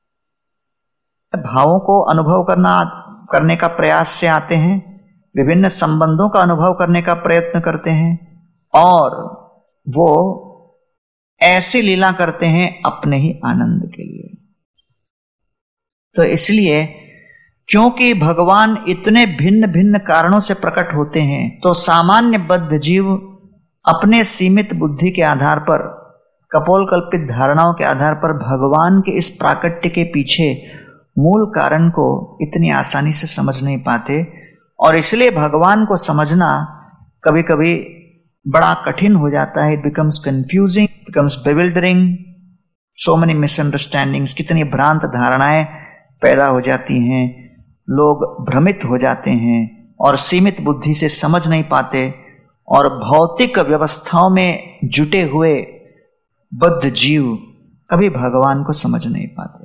भावों को अनुभव करने का प्रयास से आते हैं, विभिन्न संबंधों का अनुभव करने का प्रयत्न करते हैं, और वो ऐसी लीला करते हैं अपने ही आनंद के लिए। तो इसलिए क्योंकि भगवान इतने भिन्न भिन्न कारणों से प्रकट होते हैं, तो सामान्य बद्ध जीव अपने सीमित बुद्धि के आधार पर, कपोलकल्पित धारणाओं के आधार पर भगवान के इस प्राकट्य के पीछे मूल कारण को इतनी आसानी से समझ नहीं पाते, और इसलिए भगवान को समझना कभी कभी बड़ा कठिन हो जाता है। It becomes confusing, becomes bewildering, so many misunderstandings, कितनी भ्रांत धारणाएं पैदा हो जाती हैं, लोग भ्रमित हो जाते हैं और सीमित बुद्धि से समझ नहीं पाते, और भौतिक व्यवस्थाओं में जुटे हुए बद्ध जीव कभी भगवान को समझ नहीं पाते।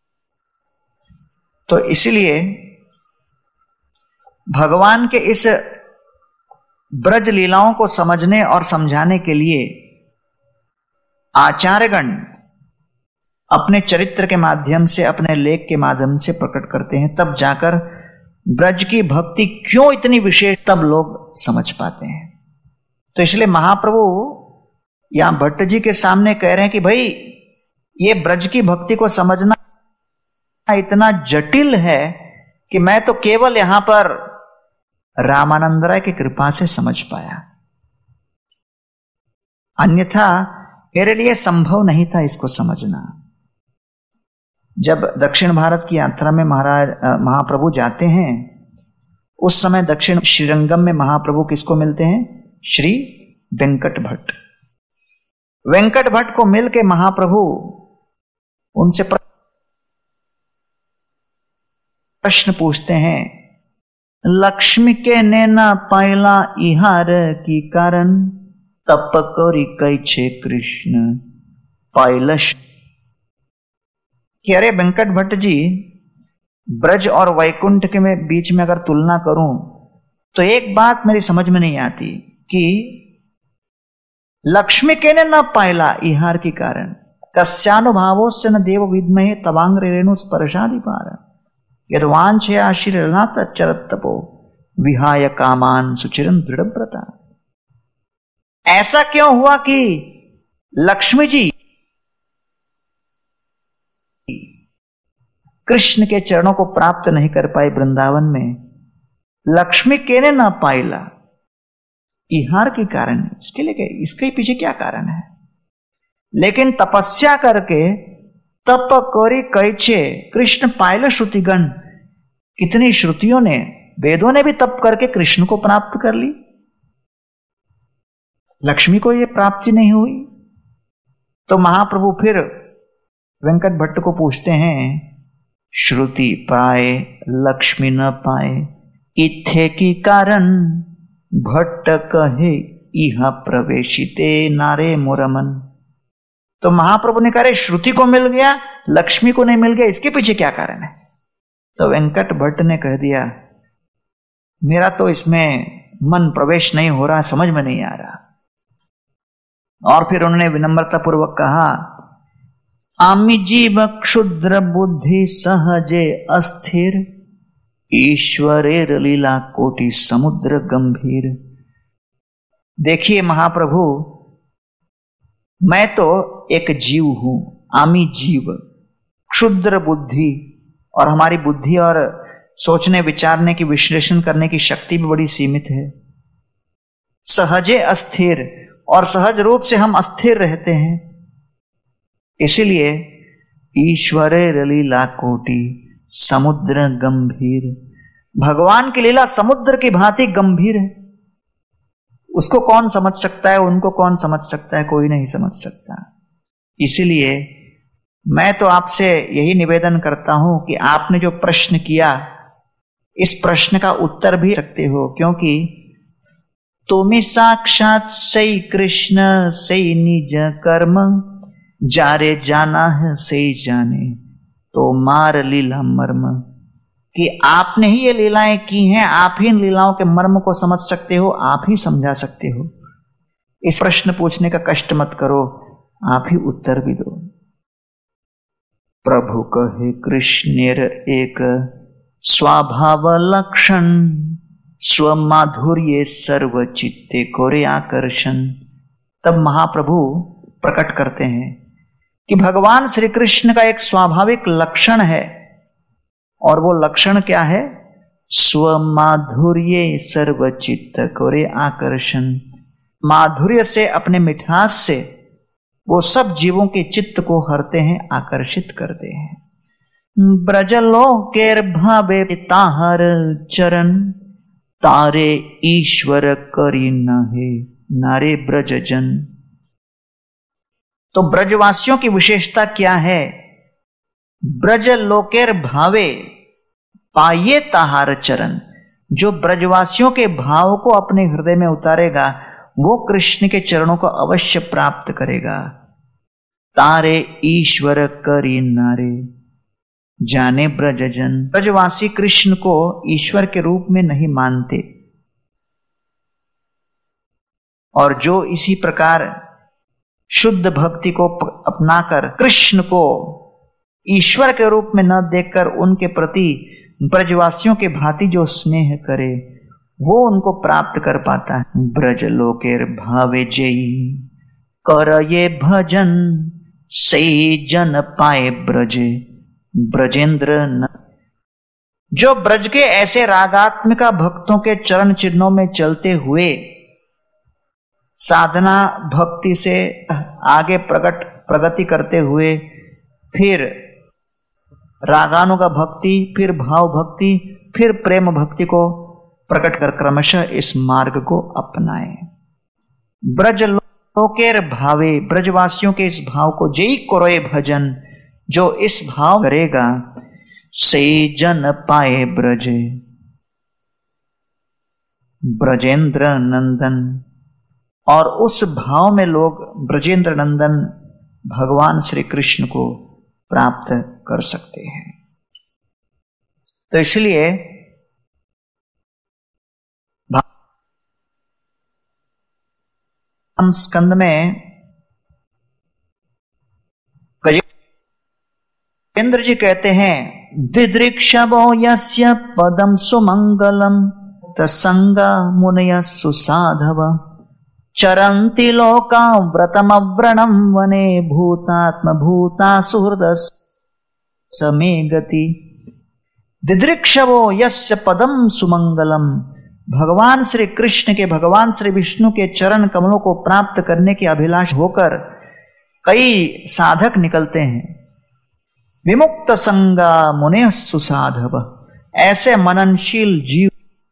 तो इसलिए भगवान के इस ब्रज लीलाओं को समझने और समझाने के लिए आचार्यगण अपने चरित्र के माध्यम से, अपने लेख के माध्यम से प्रकट करते हैं, तब जाकर ब्रज की भक्ति क्यों इतनी विशेष, तब लोग समझ पाते हैं। तो इसलिए महाप्रभु यहां भट्ट जी के सामने कह रहे हैं कि भाई ये ब्रज की भक्ति को समझना इतना जटिल है कि मैं तो केवल यहां पर रामानंद राय की कृपा से समझ पाया, अन्यथा मेरे लिए संभव नहीं था इसको समझना। जब दक्षिण भारत की यात्रा में महाप्रभु जाते हैं, उस समय दक्षिण श्रीरंगम में महाप्रभु किसको मिलते हैं? श्री वेंकट भट्ट। वेंकट भट्ट को मिलके महाप्रभु उनसे प्रश्न पूछते हैं, लक्ष्मी के नैना पायला इहार की कारण, तप करी कैछे कृष्ण पायलश। कि अरे वेंकट भट्ट जी, ब्रज और वैकुंठ के बीच में अगर तुलना करूं तो एक बात मेरी समझ में नहीं आती कि लक्ष्मी के ने न पायला इहार के कारण, कस्यानुभावो से न देव विद्महे तवांग रेणु स्पर्शादि पार, यदवांछया श्रीरनाथ चरत तपो विहाय कामान सुचिरन दृढ़व्रता। ऐसा क्यों हुआ कि लक्ष्मी जी कृष्ण के चरणों को प्राप्त नहीं कर पाए वृंदावन में? लक्ष्मी केने ना पाइला, इहार के कारण। इसके पीछे क्या कारण है? लेकिन तपस्या करके तप करी कैचे कृष्ण पायला श्रुतिगण, कितनी श्रुतियों ने, वेदों ने भी तप करके कृष्ण को प्राप्त कर ली, लक्ष्मी को यह प्राप्ति नहीं हुई। तो महाप्रभु फिर वेंकट भट्ट को पूछते हैं, श्रुति पाए लक्ष्मी न पाए, इत्थे की कारण भट्ट कहे इहा प्रवेशिते नारे मुरमन। तो महाप्रभु ने कहा, श्रुति को मिल गया, लक्ष्मी को नहीं मिल गया, इसके पीछे क्या कारण है? तो वेंकट भट्ट ने कह दिया, मेरा तो इसमें मन प्रवेश नहीं हो रहा, समझ में नहीं आ रहा। और फिर उन्होंने विनम्रता पूर्वक कहा, आमि जीव क्षुद्र बुद्धि सहजे अस्थिर, ईश्वरेर लीला कोटि समुद्र गंभीर। देखिए महाप्रभु, मैं तो एक जीव हूं, आमि जीव, क्षुद्र बुद्धि और हमारी बुद्धि और सोचने विचारने की विश्लेषण करने की शक्ति भी बड़ी सीमित है। सहजे अस्थिर, और सहज रूप से हम अस्थिर रहते हैं। इसीलिए ईश्वरे लीला कोटि समुद्र गंभीर, भगवान की लीला समुद्र की भांति गंभीर है। उसको कौन समझ सकता है, उनको कौन समझ सकता है, कोई नहीं समझ सकता। इसीलिए मैं तो आपसे यही निवेदन करता हूं कि आपने जो प्रश्न किया, इस प्रश्न का उत्तर भी सकते हो, क्योंकि तुम्हें साक्षात सही कृष्ण सही निज कर्म, जारे जाना है सही जाने तो मार लीला मर्म, कि आपने ही ये लीलाएं की हैं, आप ही इन लीलाओं के मर्म को समझ सकते हो, आप ही समझा सकते हो। इस प्रश्न पूछने का कष्ट मत करो, आप ही उत्तर भी दो। प्रभु कहे कृष्णेर एक स्वभाव लक्षण, स्व माधुर्य सर्व चित्ते कोरे आकर्षण। तब महाप्रभु प्रकट करते हैं कि भगवान श्री कृष्ण का एक स्वाभाविक लक्षण है, और वो लक्षण क्या है? स्व माधुर्य सर्व चित्त कोरे आकर्षण। माधुर्य से, अपने मिठास से वो सब जीवों के चित्त को हरते हैं, आकर्षित करते हैं। ब्रजलोकेर भावे ताहर चरण, तारे ईश्वर करी नहे नारे ब्रजजन। तो ब्रजवासियों की विशेषता क्या है? ब्रज लोकेर भावे पाये ताहार चरण। जो ब्रजवासियों के भाव को अपने हृदय में उतारेगा, वो कृष्ण के चरणों को अवश्य प्राप्त करेगा। तारे ईश्वर करी नारे जाने ब्रजजन। ब्रजवासी कृष्ण को ईश्वर के रूप में नहीं मानते, और जो इसी प्रकार शुद्ध भक्ति को अपनाकर कृष्ण को ईश्वर के रूप में न देखकर उनके प्रति ब्रजवासियों के भांति जो स्नेह करे, वो उनको प्राप्त कर पाता है। ब्रज लोकेर भावे जेई कर ये भजन, सही जन पाए ब्रजे ब्रजेंद्र न। जो ब्रज के ऐसे रागात्मिका भक्तों के चरण चिन्हों में चलते हुए साधना भक्ति से आगे प्रगति करते हुए, फिर रागानुगा भक्ति, फिर भाव भक्ति, फिर प्रेम भक्ति को प्रकट कर क्रमशः इस मार्ग को अपनाए। ब्रज लोकेर भावे, ब्रजवासियों के इस भाव को जय करोए भजन, जो इस भाव करेगा, से जन पाए ब्रजे ब्रजेंद्र नंदन। और उस भाव में लोग ब्रजेंद्र नंदन भगवान श्री कृष्ण को प्राप्त कर सकते हैं। तो इसलिए हम स्कंद में गजेंद्र जी कहते हैं, दिदृक्षवो यस्य पदम सुमंगलम तसंगा मुनय सुसाधव, चरन्ति लोका व्रतमव्रणं वने, भूतात्म भूता सुहृद समे गति। दिदृक्षवो यस्य पदम सुमंगलम। भगवान श्री कृष्ण के, भगवान श्री विष्णु के चरण कमलों को प्राप्त करने की अभिलाष होकर कई साधक निकलते हैं। विमुक्त संगा मुने सुसाधव। ऐसे मननशील जीव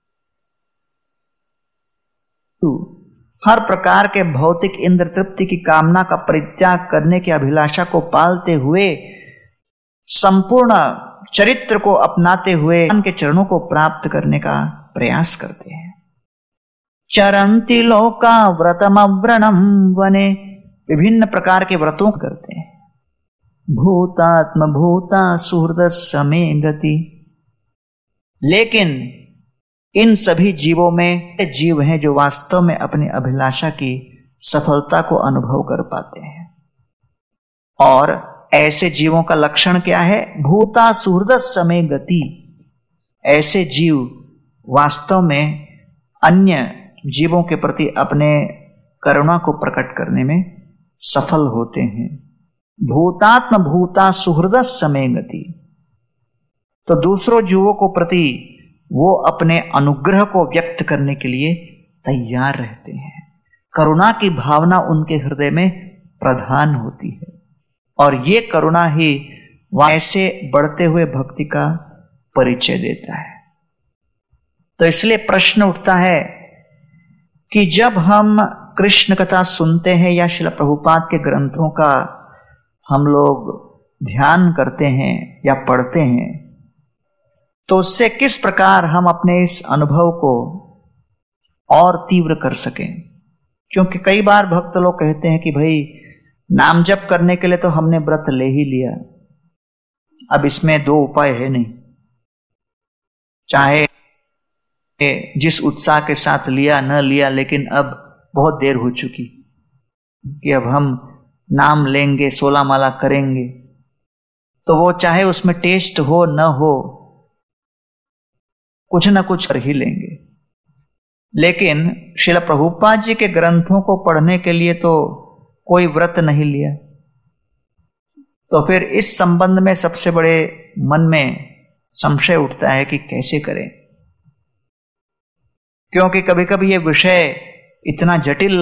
हर प्रकार के भौतिक इंद्र तृप्ति की कामना का परित्याग करने की अभिलाषा को पालते हुए, संपूर्ण चरित्र को अपनाते हुए उनके चरणों को प्राप्त करने का प्रयास करते हैं। चरन्ति लोका व्रतमव्रणं वने, विभिन्न प्रकार के व्रतों करते हैं। भूतात्म भूता सुहृद समे गति। लेकिन इन सभी जीवों में जीव हैं जो वास्तव में अपनी अभिलाषा की सफलता को अनुभव कर पाते हैं। और ऐसे जीवों का लक्षण क्या है? भूता सुहृद समे गति। ऐसे जीव वास्तव में अन्य जीवों के प्रति अपने करुणा को प्रकट करने में सफल होते हैं। भूतात्म भूता सुहृद समे गति। तो दूसरों जीवों को प्रति वो अपने अनुग्रह को व्यक्त करने के लिए तैयार रहते हैं। करुणा की भावना उनके हृदय में प्रधान होती है और ये करुणा ही ऐसे बढ़ते हुए भक्ति का परिचय देता है। तो इसलिए प्रश्न उठता है कि जब हम कृष्ण कथा सुनते हैं या श्रील प्रभुपाद के ग्रंथों का हम लोग ध्यान करते हैं या पढ़ते हैं, तो उससे किस प्रकार हम अपने इस अनुभव को और तीव्र कर सकें। क्योंकि कई बार भक्त लोग कहते हैं कि भाई नाम जप करने के लिए तो हमने व्रत ले ही लिया, अब इसमें दो उपाय है नहीं। चाहे जिस उत्साह के साथ लिया न लिया, लेकिन अब बहुत देर हो चुकी कि अब हम नाम लेंगे, 16 माला करेंगे, तो वो चाहे उसमें टेस्ट हो न हो, कुछ न कुछ कर ही लेंगे। लेकिन श्रील प्रभुपाद जी के ग्रंथों को पढ़ने के लिए तो कोई व्रत नहीं लिया, तो फिर इस संबंध में सबसे बड़े मन में संशय उठता है कि कैसे करें। क्योंकि कभी कभी ये विषय इतना जटिल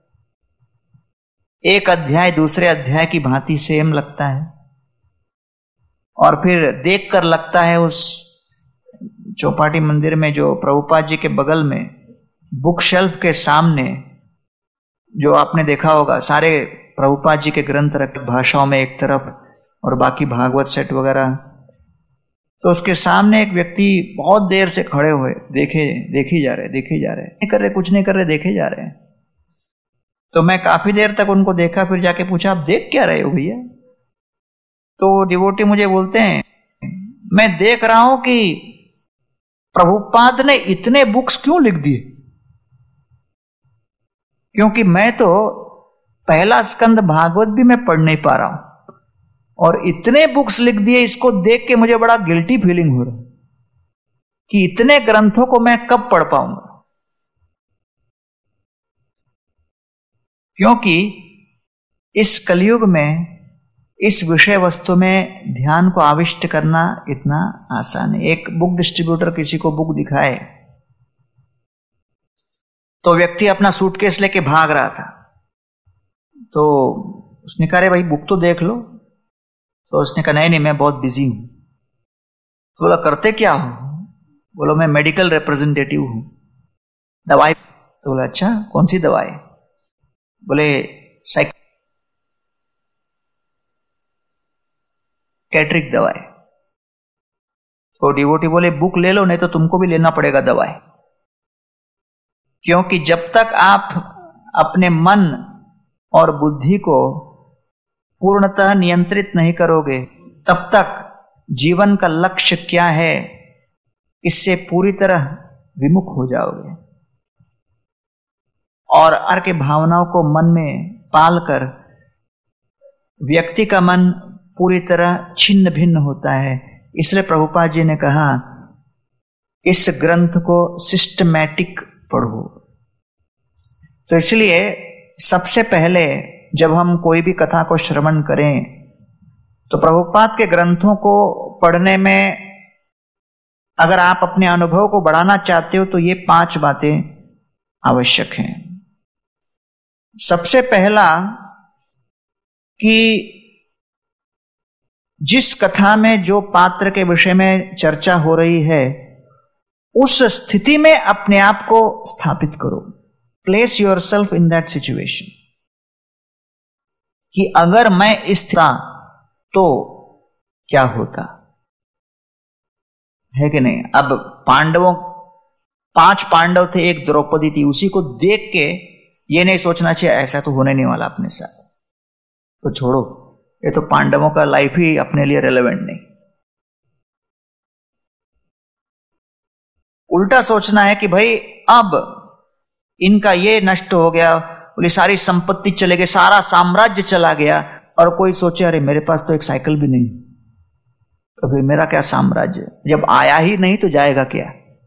एक अध्याय दूसरे अध्याय की भांति सेम लगता है, और फिर देखकर लगता है उस चौपाटी मंदिर में जो प्रभुपाद जी के बगल में बुक शेल्फ के सामने जो आपने देखा होगा सारे प्रभुपाद जी के ग्रंथ रखे भाषाओं में एक तरफ और बाकी भागवत सेट वगैरह, तो उसके सामने एक व्यक्ति बहुत देर से खड़े हुए देखे ही जा रहे नहीं कर रहे, कुछ नहीं कर रहे, देखे जा रहे हैं। तो मैं काफी देर तक उनको देखा, फिर जाके पूछा आप देख क्या रहे हो भैया? तो डिवोटी मुझे बोलते हैं मैं देख रहा हूं कि प्रभुपाद ने इतने बुक्स क्यों लिख दिए, क्योंकि मैं तो पहला स्कंद भागवत भी मैं पढ़ नहीं पा रहा हूं और इतने बुक्स लिख दिए, इसको देख के मुझे बड़ा गिल्टी फीलिंग हो रहा है कि इतने ग्रंथों को मैं कब पढ़ पाऊंगा। क्योंकि इस कलयुग में इस विषय वस्तु में ध्यान को आविष्ट करना इतना आसान है। एक बुक डिस्ट्रीब्यूटर किसी को बुक दिखाए तो व्यक्ति अपना सूटकेस लेके भाग रहा था, तो उसने कहा रे भाई बुक तो देख लो। तो उसने कहा नहीं मैं बहुत बिजी हूं। तो बोला करते क्या हो? बोलो मैं मेडिकल रिप्रेजेंटेटिव हूं। दवाई? तो बोला अच्छा कौन सी दवाई? बोले साइकियाट्रिक दवाई। तो डिवोटी बोले बुक ले लो, नहीं तो तुमको भी लेना पड़ेगा दवाई, क्योंकि जब तक आप अपने मन और बुद्धि को पूर्णतः नियंत्रित नहीं करोगे तब तक जीवन का लक्ष्य क्या है इससे पूरी तरह विमुख हो जाओगे और अर्क के भावनाओं को मन में पालकर व्यक्ति का मन पूरी तरह छिन्न भिन्न होता है। इसलिए प्रभुपाद जी ने कहा इस ग्रंथ को सिस्टमैटिक पढ़ो। तो इसलिए सबसे पहले जब हम कोई भी कथा को श्रवण करें तो प्रभुपाद के ग्रंथों को पढ़ने में अगर आप अपने अनुभव को बढ़ाना चाहते हो तो ये 5 बातें आवश्यक हैं। सबसे पहला कि जिस कथा में जो पात्र के विषय में चर्चा हो रही है उस स्थिति में अपने आप को स्थापित करो। Place yourself in that situation कि अगर मैं इस तरह तो क्या होता है कि नहीं। अब 5 पांडव थे, एक द्रौपदी थी, उसी को देख के ये नहीं सोचना चाहिए ऐसा तो होने नहीं वाला अपने साथ, तो छोड़ो ये तो पांडवों का लाइफ ही अपने लिए रेलेवेंट नहीं। उल्टा सोचना है कि भाई अब इनका ये नष्ट हो गया, बोली सारी संपत्ति चले गए, सारा साम्राज्य चला गया, और कोई सोचे अरे मेरे पास तो एक साइकिल भी नहीं, तो फिर मेरा क्या साम्राज्य, जब आया ही नहीं तो जाएगा क्या।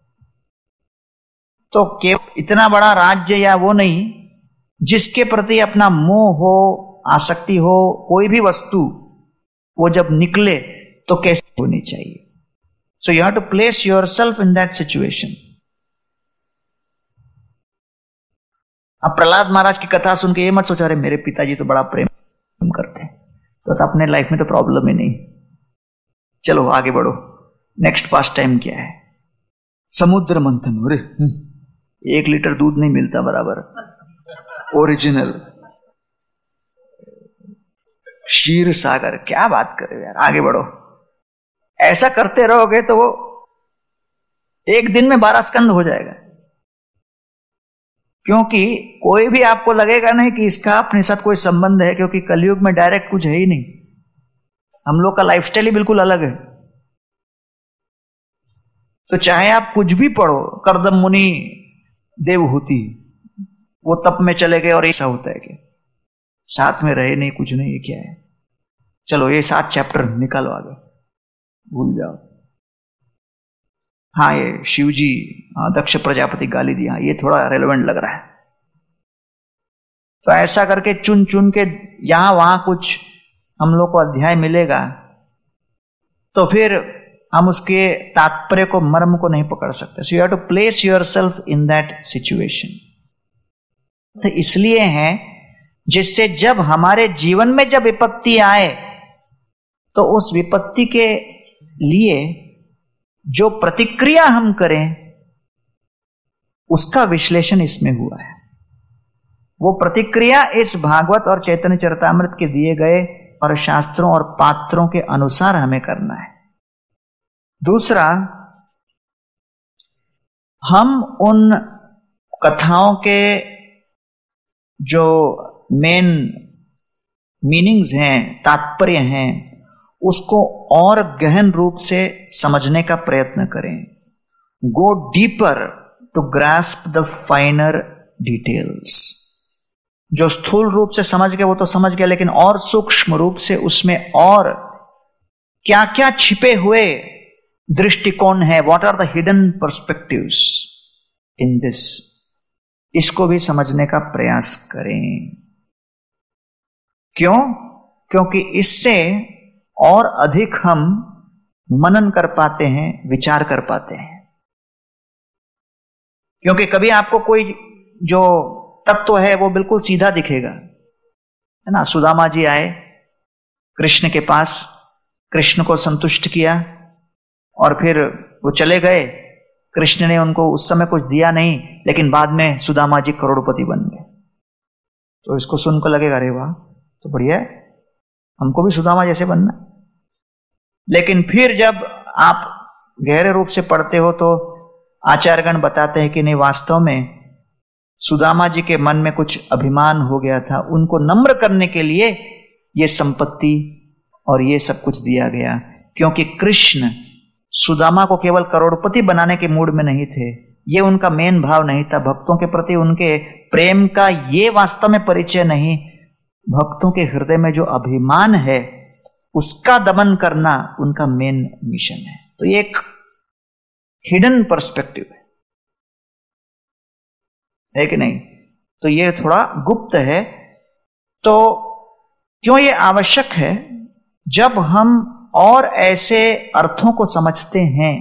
तो केवल इतना बड़ा राज्य या वो नहीं, जिसके प्रति अपना मोह हो, आसक्ति हो, कोई भी वस्तु वो जब निकले तो कैसे होनी चाहिए। So you have to place yourself in that situation. अब प्रहलाद महाराज की कथा सुन के ये मत सोचो अरे मेरे पिताजी तो बड़ा प्रेम करते हैं, तो अपने लाइफ में तो प्रॉब्लम ही नहीं, चलो आगे बढ़ो। नेक्स्ट पास टाइम क्या है? समुद्र मंथन। अरे 1 लीटर दूध नहीं मिलता बराबर ओरिजिनल, क्षीर सागर, क्या बात कर रहे हो यार, आगे बढ़ो। ऐसा करते रहोगे तो वो एक दिन में 12 स्कंद हो जाएगा, क्योंकि कोई भी आपको लगेगा नहीं कि इसका अपने साथ कोई संबंध है, क्योंकि कलयुग में डायरेक्ट कुछ है ही नहीं। हम लोग का लाइफस्टाइल ही बिल्कुल अलग है। तो चाहे आप कुछ भी पढ़ो, करदम मुनि देवहूति, वो तप में चले गए और ऐसा होता है कि साथ में रहे नहीं, कुछ नहीं, ये क्या है? चलो ये 7 चैप्टर निकालो आगे, भूल जाओ। हाँ ये शिवजी दक्ष प्रजापति गाली दिया, ये थोड़ा रेलेवेंट लग रहा है। तो ऐसा करके चुन चुन के यहां वहां कुछ हम लोग को अध्याय मिलेगा, तो फिर हम उसके तात्पर्य को, मर्म को नहीं पकड़ सकते। So you have to place yourself in that situation. तो इसलिए है जिससे जब हमारे जीवन में जब विपत्ति आए तो उस विपत्ति के लिए जो प्रतिक्रिया हम करें उसका विश्लेषण इसमें हुआ है। वो प्रतिक्रिया इस भागवत और चैतन्य चरितामृत के दिए गए और शास्त्रों और पात्रों के अनुसार हमें करना है। दूसरा, हम उन कथाओं के जो मेन मीनिंग्स हैं, तात्पर्य हैं, उसको और गहन रूप से समझने का प्रयत्न करें। Go deeper to grasp the finer details. जो स्थूल रूप से समझ गए वो तो समझ गए, लेकिन और सूक्ष्म रूप से उसमें और क्या क्या छिपे हुए दृष्टिकोण है, what are the hidden perspectives in this, इसको भी समझने का प्रयास करें। क्यों? क्योंकि इससे और अधिक हम मनन कर पाते हैं, विचार कर पाते हैं। क्योंकि कभी आपको कोई जो तत्व है वो बिल्कुल सीधा दिखेगा, है ना। सुदामा जी आए कृष्ण के पास, कृष्ण को संतुष्ट किया और फिर वो चले गए। कृष्ण ने उनको उस समय कुछ दिया नहीं, लेकिन बाद में सुदामा जी करोड़पति बन गए। तो इसको सुनकर लगेगा अरे वाह, तो बढ़िया है, हमको भी सुदामा जैसे बनना। लेकिन फिर जब आप गहरे रूप से पढ़ते हो तो आचार्यगण बताते हैं कि नहीं, वास्तव में सुदामा जी के मन में कुछ अभिमान हो गया था, उनको नम्र करने के लिए ये संपत्ति और ये सब कुछ दिया गया। क्योंकि कृष्ण सुदामा को केवल करोड़पति बनाने के मूड में नहीं थे, ये उनका मेन भाव नहीं था। भक्तों के प्रति उनके प्रेम का ये वास्तव में परिचय नहीं, भक्तों के हृदय में जो अभिमान है उसका दमन करना उनका मेन मिशन है। तो ये एक हिडन पर्सपेक्टिव है कि नहीं? तो ये थोड़ा गुप्त है। तो क्यों ये आवश्यक है? जब हम और ऐसे अर्थों को समझते हैं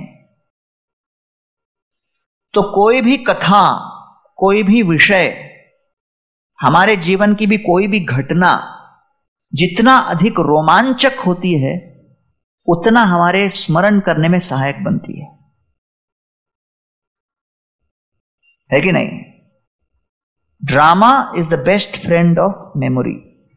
तो कोई भी कथा, कोई भी विषय, हमारे जीवन की भी कोई भी घटना जितना अधिक रोमांचक होती है उतना हमारे स्मरण करने में सहायक बनती है कि नहीं? Drama is the best friend of memory.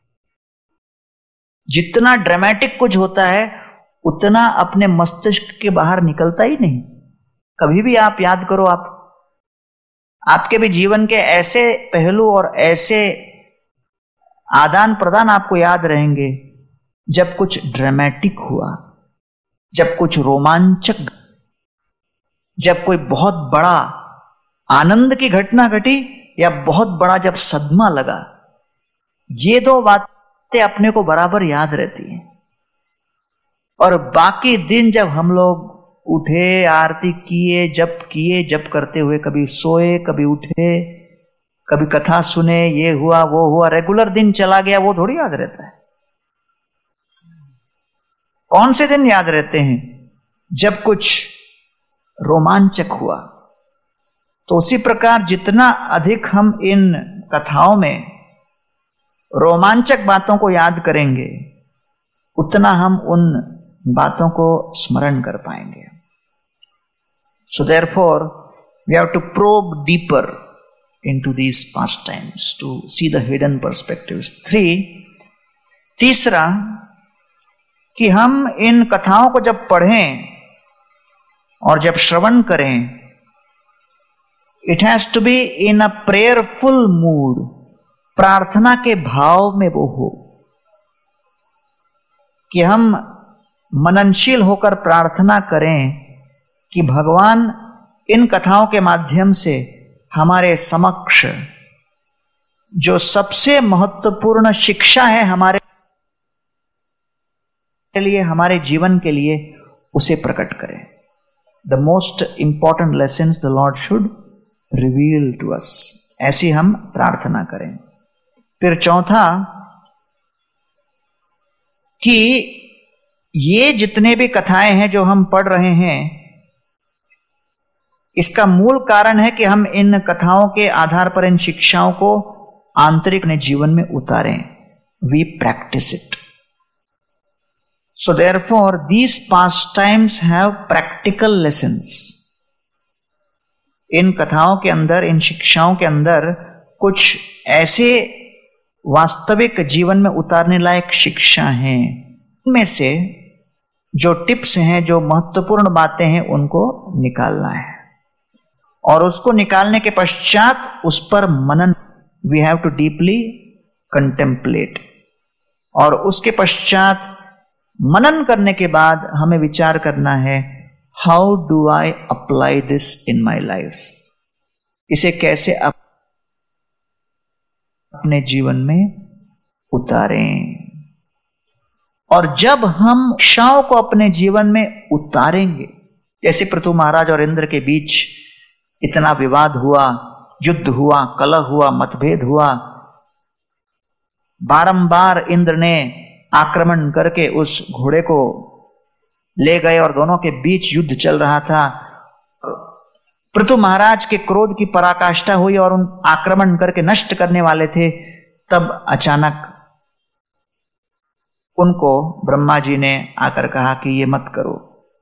जितना ड्रामेटिक कुछ होता है उतना अपने मस्तिष्क के बाहर निकलता ही नहीं। कभी भी आप याद करो, आपके भी जीवन के ऐसे पहलू और ऐसे आदान प्रदान आपको याद रहेंगे जब कुछ ड्रामेटिक हुआ, जब कुछ रोमांचक, जब कोई बहुत बड़ा आनंद की घटना घटी या बहुत बड़ा जब सदमा लगा। ये दो बातें अपने को बराबर याद रहती हैं। और बाकी दिन जब हम लोग उठे, आरती किए, जप करते हुए, कभी सोए, कभी उठे, कभी कथा सुने, ये हुआ वो हुआ, रेगुलर दिन चला गया, वो थोड़ी याद रहता है। कौन से दिन याद रहते हैं? जब कुछ रोमांचक हुआ, तो उसी प्रकार जितना अधिक हम इन कथाओं में रोमांचक बातों को याद करेंगे, उतना हम उन बातों को स्मरण कर पाएंगे। So therefore we have to probe deeper into these pastimes to see the hidden perspectives. 3, तीसरा कि हम इन कथाओं को जब पढ़ें और जब श्रवण करें, it has to be in a prayerful mood, प्रार्थना के भाव में वो हो, कि हम मननशील होकर प्रार्थना करें कि भगवान इन कथाओं के माध्यम से हमारे समक्ष जो सबसे महत्वपूर्ण शिक्षा है हमारे लिए, हमारे जीवन के लिए, उसे प्रकट करें। The most important lessons the Lord should reveal to us, ऐसी हम प्रार्थना करें। फिर चौथा कि ये जितने भी कथाएं हैं जो हम पढ़ रहे हैं, इसका मूल कारण है कि हम इन कथाओं के आधार पर इन शिक्षाओं को आंतरिक अपने जीवन में उतारें। We practice it. So therefore these pastimes have practical lessons. इन कथाओं के अंदर, इन शिक्षाओं के अंदर कुछ ऐसे वास्तविक जीवन में उतारने लायक शिक्षा हैं। इनमें से जो टिप्स हैं, जो महत्वपूर्ण बातें हैं, उनको निकालना है, और उसको निकालने के पश्चात उस पर मनन, we have to deeply contemplate, और उसके पश्चात मनन करने के बाद हमें विचार करना है, how do I apply this in my life, इसे कैसे अपने जीवन में उतारें। और जब हम शिक्षाओं को अपने जीवन में उतारेंगे, जैसे पृथु महाराज और इंद्र के बीच इतना विवाद हुआ, युद्ध हुआ, कलह हुआ, मतभेद हुआ, बारंबार इंद्र ने आक्रमण करके उस घोड़े को ले गए और दोनों के बीच युद्ध चल रहा था। पृथु महाराज के क्रोध की पराकाष्ठा हुई और उन आक्रमण करके नष्ट करने वाले थे। तब अचानक उनको ब्रह्मा जी ने आकर कहा कि ये मत करो,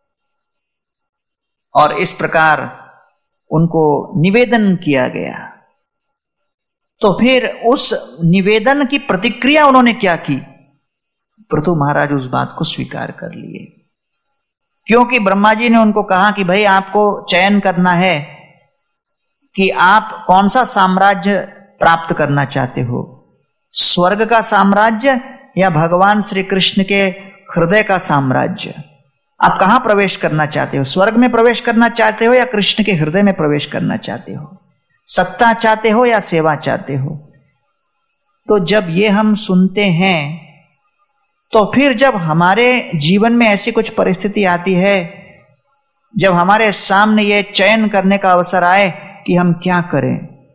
और इस प्रकार उनको निवेदन किया गया। तो फिर उस निवेदन की प्रतिक्रिया उन्होंने क्या की? पृथु महाराज उस बात को स्वीकार कर लिए, क्योंकि ब्रह्मा जी ने उनको कहा कि भाई आपको चयन करना है कि आप कौन सा साम्राज्य प्राप्त करना चाहते हो, स्वर्ग का साम्राज्य या भगवान श्री कृष्ण के हृदय का साम्राज्य। आप कहां प्रवेश करना चाहते हो? स्वर्ग में प्रवेश करना चाहते हो या कृष्ण के हृदय में प्रवेश करना चाहते हो? सत्ता चाहते हो या सेवा चाहते हो? तो जब ये हम सुनते हैं, तो फिर जब हमारे जीवन में ऐसी कुछ परिस्थिति आती है, जब हमारे सामने ये चयन करने का अवसर आए कि हम क्या करें,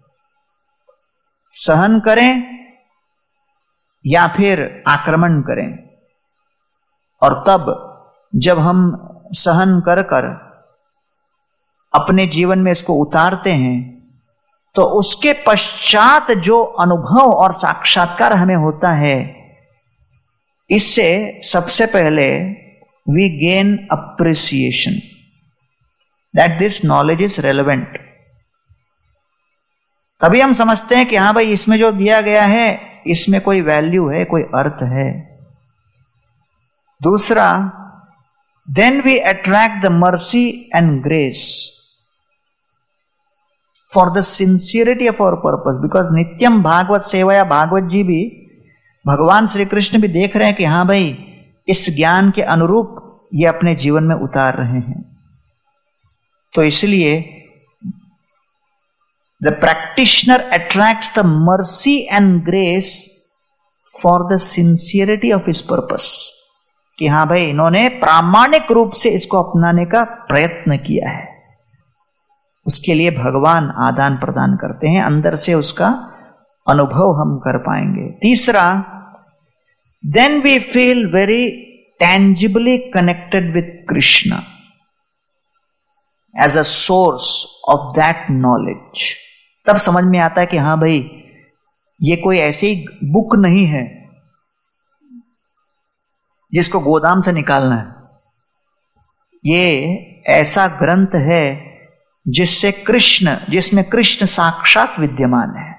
सहन करें या फिर आक्रमण करें, और तब जब हम सहन कर कर अपने जीवन में इसको उतारते हैं, तो उसके पश्चात जो अनुभव और साक्षात्कार हमें होता है, इससे सबसे पहले we gain appreciation that this knowledge is relevant. तभी हम समझते हैं कि हाँ भाई, इसमें जो दिया गया है इसमें कोई वैल्यू है, कोई अर्थ है। दूसरा, then we attract the mercy and grace for the sincerity of our purpose, because नित्यम भागवत सेवाया, भागवत जी भी, भगवान श्री कृष्ण भी देख रहे हैं कि हाँ भाई, इस ज्ञान के अनुरूप ये अपने जीवन में उतार रहे हैं। तो इसलिए the practitioner attracts the mercy and grace for the sincerity of his purpose, कि हाँ भाई, इन्होंने प्रामाणिक रूप से इसको अपनाने का प्रयत्न किया है। उसके लिए भगवान आदान प्रदान करते हैं, अंदर से उसका अनुभव हम कर पाएंगे। तीसरा, then we feel very tangibly connected with Krishna, as a source of that knowledge, तब समझ में आता है कि हाँ भाई, ये कोई ऐसी बुक नहीं है जिसको गोदाम से निकालना है। ये ऐसा ग्रंथ है जिसमें कृष्ण साक्षात विद्यमान है।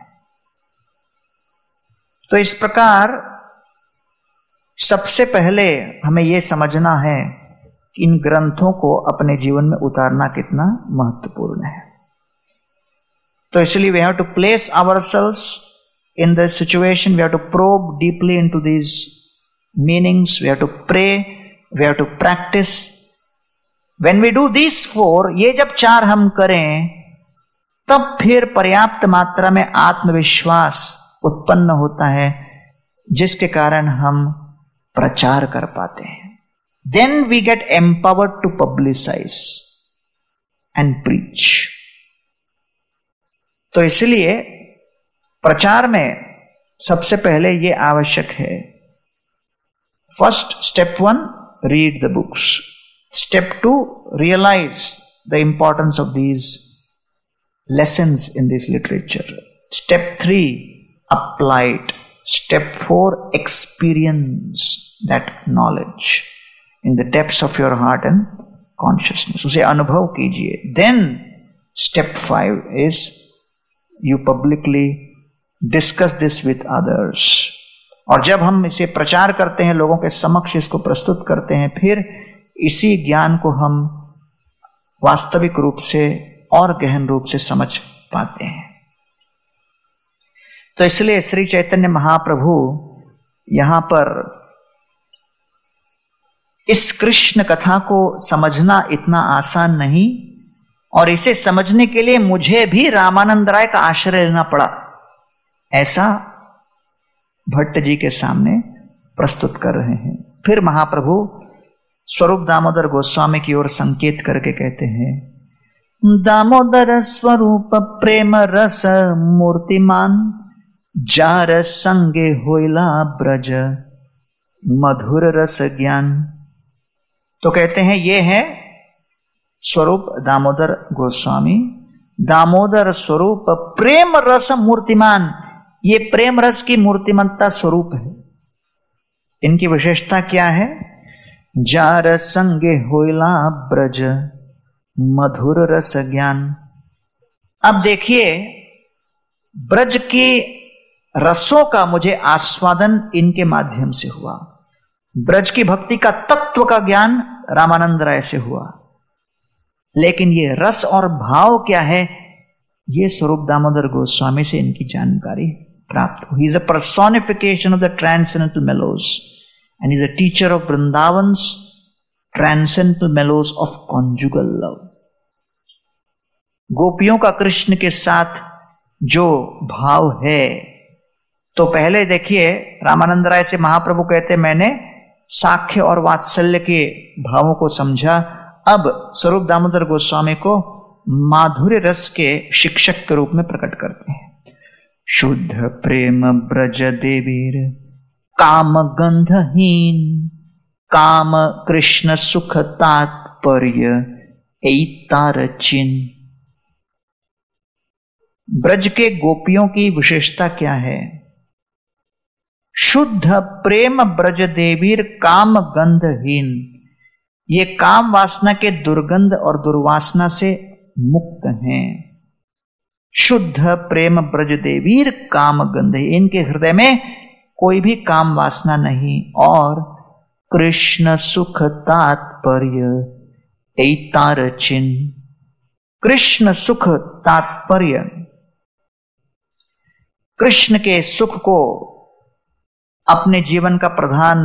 तो इस प्रकार सबसे पहले हमें यह समझना है कि इन ग्रंथों को अपने जीवन में उतारना कितना महत्वपूर्ण है। तो इसलिए we have to place ourselves in the situation, we have to probe deeply into these meanings, we have to pray, we have to practice. When we do these 4, ये जब 4 हम करें, तब फिर पर्याप्त मात्रा में आत्मविश्वास उत्पन्न होता है, जिसके कारण हम प्रचार कर पाते हैं। Then we get empowered to publicize and preach. तो इसलिए प्रचार में सबसे पहले यह आवश्यक है, first step 1, read the books. Step 2, realize the importance of these lessons in this literature. Step 3, apply it. Step 4, experience that knowledge in the depths of your heart and consciousness. उसे अनुभव कीजिए. Then step 5 is you publicly discuss this with others. और जब हम इसे प्रचार करते हैं, लोगों के समक्ष इसको प्रस्तुत करते हैं, फिर इसी ज्ञान को हम वास्तविक रूप से और गहन रूप से समझ पाते हैं। तो इसलिए श्री चैतन्य महाप्रभु यहां पर इस कृष्ण कथा को समझना इतना आसान नहीं, और इसे समझने के लिए मुझे भी रामानंद राय का आश्रय लेना पड़ा, ऐसा भट्ट जी के सामने प्रस्तुत कर रहे हैं। फिर महाप्रभु स्वरूप दामोदर गोस्वामी की ओर संकेत करके कहते हैं, दामोदर स्वरूप प्रेम रस मूर्तिमान, जार संगे होइला ब्रज मधुर रस ज्ञान। तो कहते हैं ये है स्वरूप दामोदर गोस्वामी, दामोदर स्वरूप प्रेम रस मूर्तिमान। ये प्रेम रस की मूर्तिमंता स्वरूप है। इनकी विशेषता क्या है? जार संगे होइला ब्रज मधुर रस ज्ञान। अब देखिए, ब्रज के रसों का मुझे आस्वादन इनके माध्यम से हुआ। ब्रज की भक्ति का तत्व का ज्ञान रामानंद राय से हुआ, लेकिन ये रस और भाव क्या है, ये स्वरूप दामोदर गोस्वामी से इनकी जानकारी प्राप्त हुई। He is a personification of the transcendental mellows and is a teacher of Vrindavan's transcendental mellows of conjugal love. गोपियों का कृष्ण के साथ जो भाव है, तो पहले देखिए रामानंद राय से महाप्रभु कहते मैंने साख्य और वात्सल्य के भावों को समझा। अब स्वरूप दामोदर गोस्वामी को माधुर्य रस के शिक्षक के रूप में प्रकट करते हैं। शुद्ध प्रेम ब्रज देवीर काम गंधहीन, काम कृष्ण सुख तात्पर्य ऐतार चिन्ह। ब्रज के गोपियों की विशेषता क्या है? शुद्ध प्रेम ब्रज देवीर काम गंधहीन, ये काम वासना के दुर्गंध और दुर्वासना से मुक्त हैं। शुद्ध प्रेम ब्रज देवीर काम गंध, इनके हृदय में कोई भी काम वासना नहीं, और कृष्ण सुख तात्पर्य ऐतार चिन्ह। कृष्ण सुख तात्पर्य, कृष्ण के सुख को अपने जीवन का प्रधान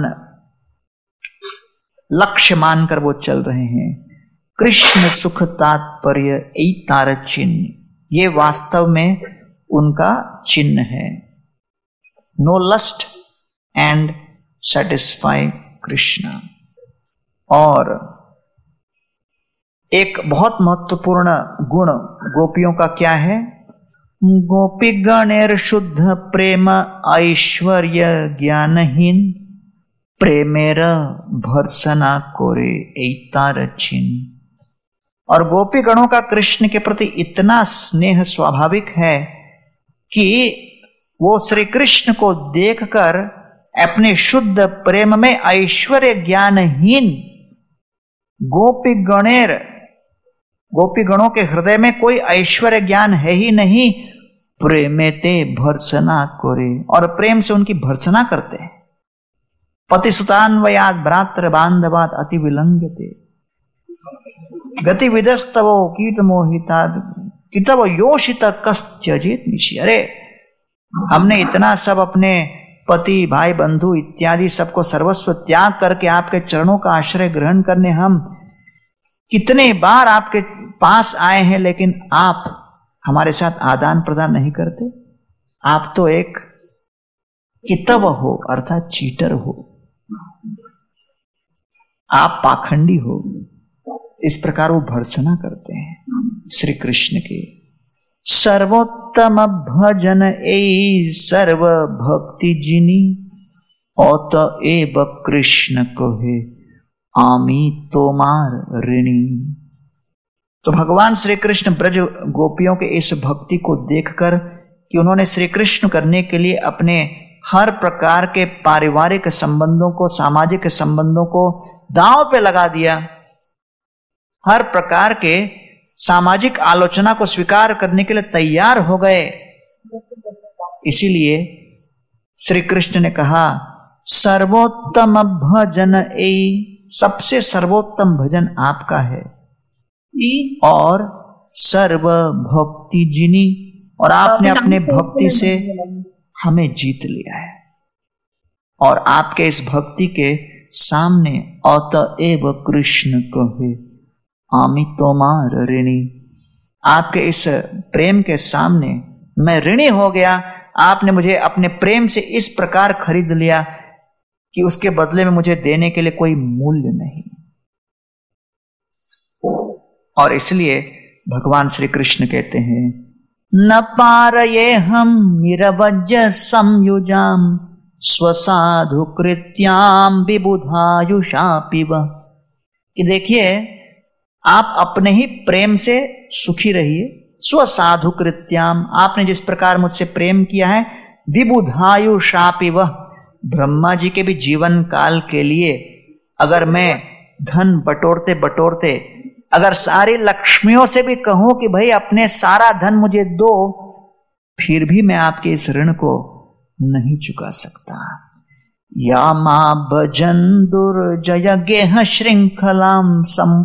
लक्ष्य मानकर वो चल रहे हैं। कृष्ण सुख तात्पर्य ऐतार चिन्ह, ये वास्तव में उनका चिन्ह है। No lust and satisfy Krishna. और एक बहुत महत्वपूर्ण गुण गोपियों का क्या है? गोपी गणेर शुद्ध प्रेम ऐश्वर्य ज्ञानहीन, प्रेमेर भर्सना कोरे ऐतार चिन्ह। और गोपी गणों का कृष्ण के प्रति इतना स्नेह स्वाभाविक है कि वो श्री कृष्ण को देखकर अपने शुद्ध प्रेम में ऐश्वर्य ज्ञानहीन गोपी गणों के हृदय में कोई ऐश्वर्य ज्ञान है ही नहीं, प्रेमेते भर्त्सना करे, और प्रेम से उनकी भर्त्सना करते हैं। पतिसुतान्वयात् भ्रातृ बांधवात् अति विलंघ्यते गति विदस्तवो कीट मोहितात् कितव योषित कस्त्यजित निशि। अरे हमने इतना सब अपने पति भाई बंधु इत्यादि सबको सर्वस्व त्याग करके आपके चरणों का आश्रय ग्रहण करने हम कितने बार आपके पास आए हैं, लेकिन आप हमारे साथ आदान प्रदान नहीं करते। आप तो एक कितव हो, अर्थात चीटर हो, आप पाखंडी हो। इस प्रकार वो भर्त्सना करते हैं श्री कृष्ण के। सर्वोत्तम भजन ए सर्व भक्ति जिनी, अत एव कृष्ण कहे आमी तोमार ऋणी। तो भगवान श्री कृष्ण ब्रज गोपियों के इस भक्ति को देखकर कि उन्होंने श्री कृष्ण करने के लिए अपने हर प्रकार के पारिवारिक संबंधों को, सामाजिक संबंधों को दांव पे लगा दिया, हर प्रकार के सामाजिक आलोचना को स्वीकार करने के लिए तैयार हो गए। इसीलिए श्री कृष्ण ने कहा सर्वोत्तम भजन ए, सबसे सर्वोत्तम भजन आपका है, और सर्व भक्ति जिनी, और आपने अपने भक्ति से हमें जीत लिया है। और आपके इस भक्ति के सामने अतएव कृष्ण कहे आमी तोमार ऋणी, आपके इस प्रेम के सामने मैं ऋणी हो गया। आपने मुझे अपने प्रेम से इस प्रकार खरीद लिया कि उसके बदले में मुझे देने के लिए कोई मूल्य नहीं। और इसलिए भगवान श्री कृष्ण कहते हैं न पारये हम निरवज्य संयुजाम स्वसाधु कृत्याम विबुधायुषापिव, कि देखिए आप अपने ही प्रेम से सुखी रहिए। स्वसाधु कृत्याम, आपने जिस प्रकार मुझसे प्रेम किया है, विबुधायुषापिव, ब्रह्मा जी के भी जीवन काल के लिए अगर मैं धन बटोरते बटोरते अगर सारी लक्ष्मियों से भी कहूं कि भाई अपने सारा धन मुझे दो, फिर भी मैं आपके इस ऋण को नहीं चुका सकता। या मां भजन दुर्जय गेह श्रृंखलाम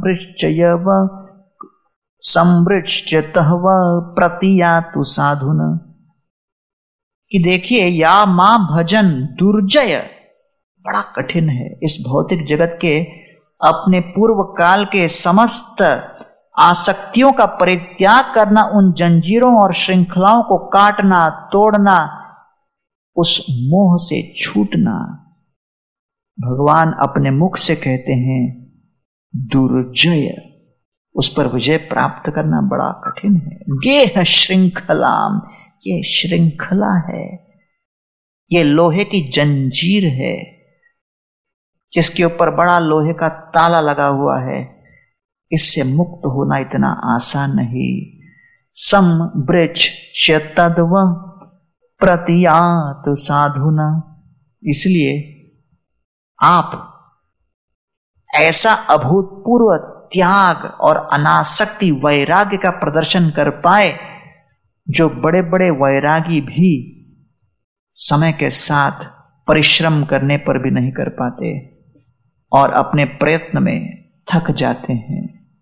संवृच्यतः प्रतियातु साधुन, कि देखिए या मां भजन दुर्जय बड़ा कठिन है। इस भौतिक जगत के अपने पूर्व काल के समस्त आसक्तियों का परित्याग करना, उन जंजीरों और श्रृंखलाओं को काटना तोड़ना, उस मोह से छूटना, भगवान अपने मुख से कहते हैं दुर्जय, उस पर विजय प्राप्त करना बड़ा कठिन है। गेह श्रृंखलाम, ये श्रृंखला है, ये लोहे की जंजीर है जिसके ऊपर बड़ा लोहे का ताला लगा हुआ है। इससे मुक्त होना इतना आसान नहीं। संवृच्य तद्व प्रतियात साधुना, इसलिए आप ऐसा अभूतपूर्व त्याग और अनासक्ति वैराग्य का प्रदर्शन कर पाए जो बड़े बड़े वैरागी भी समय के साथ परिश्रम करने पर भी नहीं कर पाते और अपने प्रयत्न में थक जाते हैं।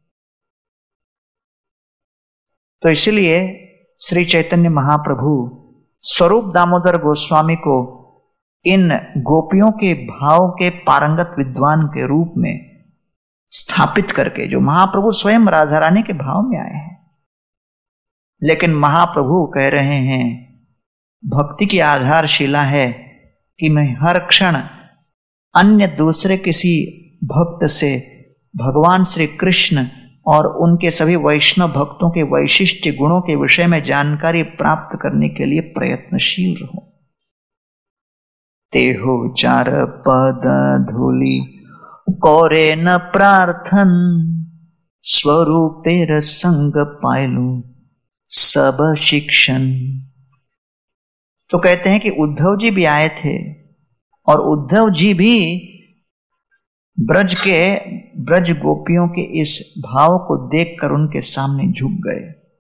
तो इसलिए श्री चैतन्य महाप्रभु स्वरूप दामोदर गोस्वामी को इन गोपियों के भाव के पारंगत विद्वान के रूप में स्थापित करके, जो महाप्रभु स्वयं राधा रानी के भाव में आए हैं, लेकिन महाप्रभु कह रहे हैं भक्ति की आधारशिला है कि मैं हर क्षण अन्य दूसरे किसी भक्त से भगवान श्री कृष्ण और उनके सभी वैष्णव भक्तों के वैशिष्ट्य गुणों के विषय में जानकारी प्राप्त करने के लिए प्रयत्नशील रहूं। तेहो चार पद धूली कौरे न प्रार्थन स्वरूपेर संग पायलू सब शिक्षण। तो कहते हैं कि उद्धव जी भी आए थे और उद्धव जी भी ब्रज गोपियों के इस भाव को देखकर उनके सामने झुक गए।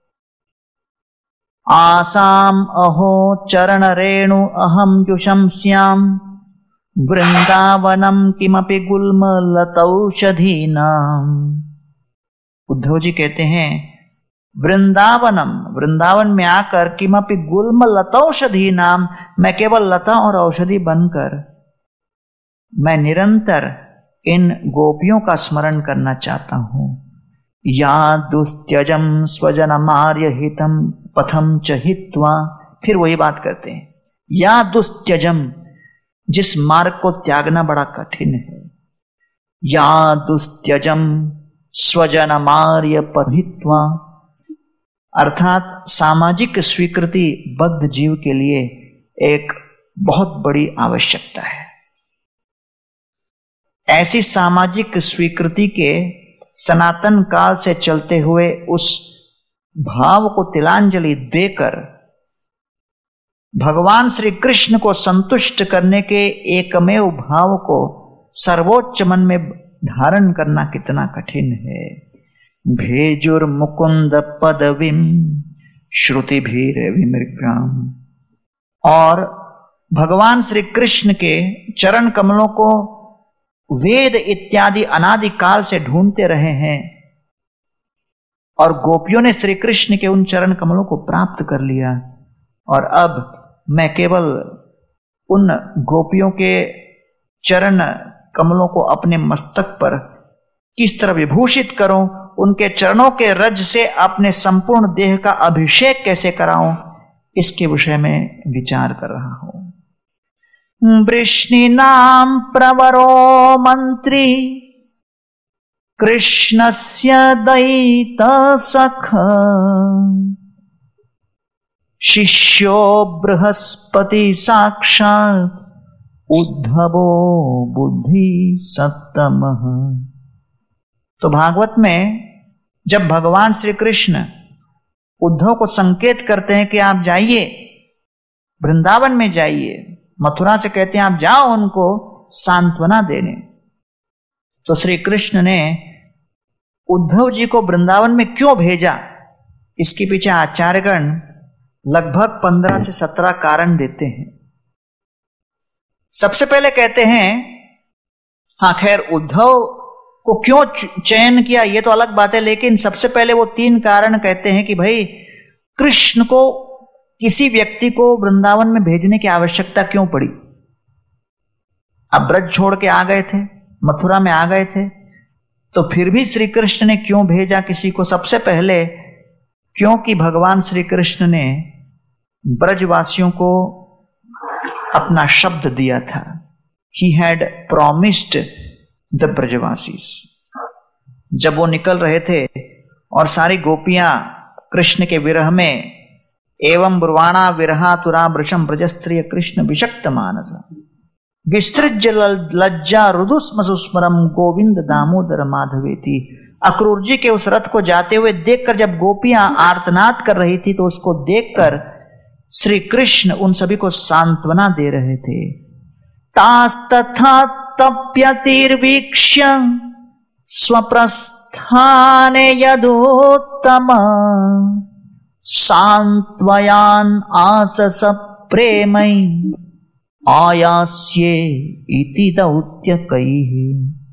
आसाम अहो चरण रेणु अहम जुशंस्याम वृंदावनम किमपि गुल्म लतौषधीनाम। उद्धव जी कहते हैं वृंदावन में आकर किमपि गुल्म लतौषधीनाम, मैं केवल लता और औषधि बनकर मैं निरंतर इन गोपियों का स्मरण करना चाहता हूं। या दुस्त्यजम स्वजनमार्य हितम पथम च हित्वा। फिर वही बात करते हैं, या दुस्त्यजम, जिस मार्ग को त्यागना बड़ा कठिन है। या दुस्त्यजम स्वजनमार्य पथित्वा, अर्थात सामाजिक स्वीकृति बद्ध जीव के लिए एक बहुत बड़ी आवश्यकता है। ऐसी सामाजिक स्वीकृति के सनातन काल से चलते हुए उस भाव को तिलांजलि देकर भगवान श्री कृष्ण को संतुष्ट करने के एकमेव भाव को सर्वोच्च मन में धारण करना कितना कठिन है। भेजुर मुकुंद पदवीम श्रुति भीर विमृगाम। और भगवान श्री कृष्ण के चरण कमलों को वेद इत्यादि अनादि काल से ढूंढते रहे हैं और गोपियों ने श्री कृष्ण के उन चरण कमलों को प्राप्त कर लिया। और अब मैं केवल उन गोपियों के चरण कमलों को अपने मस्तक पर किस तरह विभूषित करूं, उनके चरणों के रज से अपने संपूर्ण देह का अभिषेक कैसे कराऊं, इसके विषय में विचार कर रहा हूं। वृष्णीनां प्रवरो मंत्री कृष्णस्य दयित सख शिष्यो बृहस्पति साक्षात् उद्धवो बुद्धि सत्तमः। तो भागवत में जब भगवान श्री कृष्ण उद्धव को संकेत करते हैं कि आप जाइए वृंदावन में जाइए, मथुरा से कहते हैं आप जाओ उनको सांत्वना देने, तो श्री कृष्ण ने उद्धव जी को वृंदावन में क्यों भेजा, इसके पीछे आचार्यगण लगभग 15 से 17 कारण देते हैं। सबसे पहले कहते हैं, हाँ खैर उद्धव को क्यों चयन किया ये तो अलग बात है, लेकिन सबसे पहले वो 3 कारण कहते हैं कि भाई कृष्ण को किसी व्यक्ति को वृंदावन में भेजने की आवश्यकता क्यों पड़ी। अब ब्रज छोड़ के आ गए थे, मथुरा में आ गए थे, तो फिर भी श्री कृष्ण ने क्यों भेजा किसी को। सबसे पहले क्योंकि भगवान श्री कृष्ण ने ब्रजवासियों को अपना शब्द दिया था। He had promised the Brajavasis. जब वो निकल रहे थे और सारी गोपियां कृष्ण के विरह में एवं ब्रुवाणा विरहातुरा वृषम ब्रजस्त्रिय कृष्ण विषक्त मानस विसृज्य लज्जा रुदुस्म सुस्मरम गोविंद दामोदर माधवेति। अक्रूर जी के उस रथ को जाते हुए देखकर जब गोपियां आर्तनाद कर रही थी तो उसको देखकर श्री कृष्ण उन सभी को सांत्वना दे रहे थे। तास्तथा तप्यतिर्वीक्ष्य स्वप्रस्थाने यदोत्तम सांत्वयान आसस प्रेमै आयास्ये इति दौत्य कई।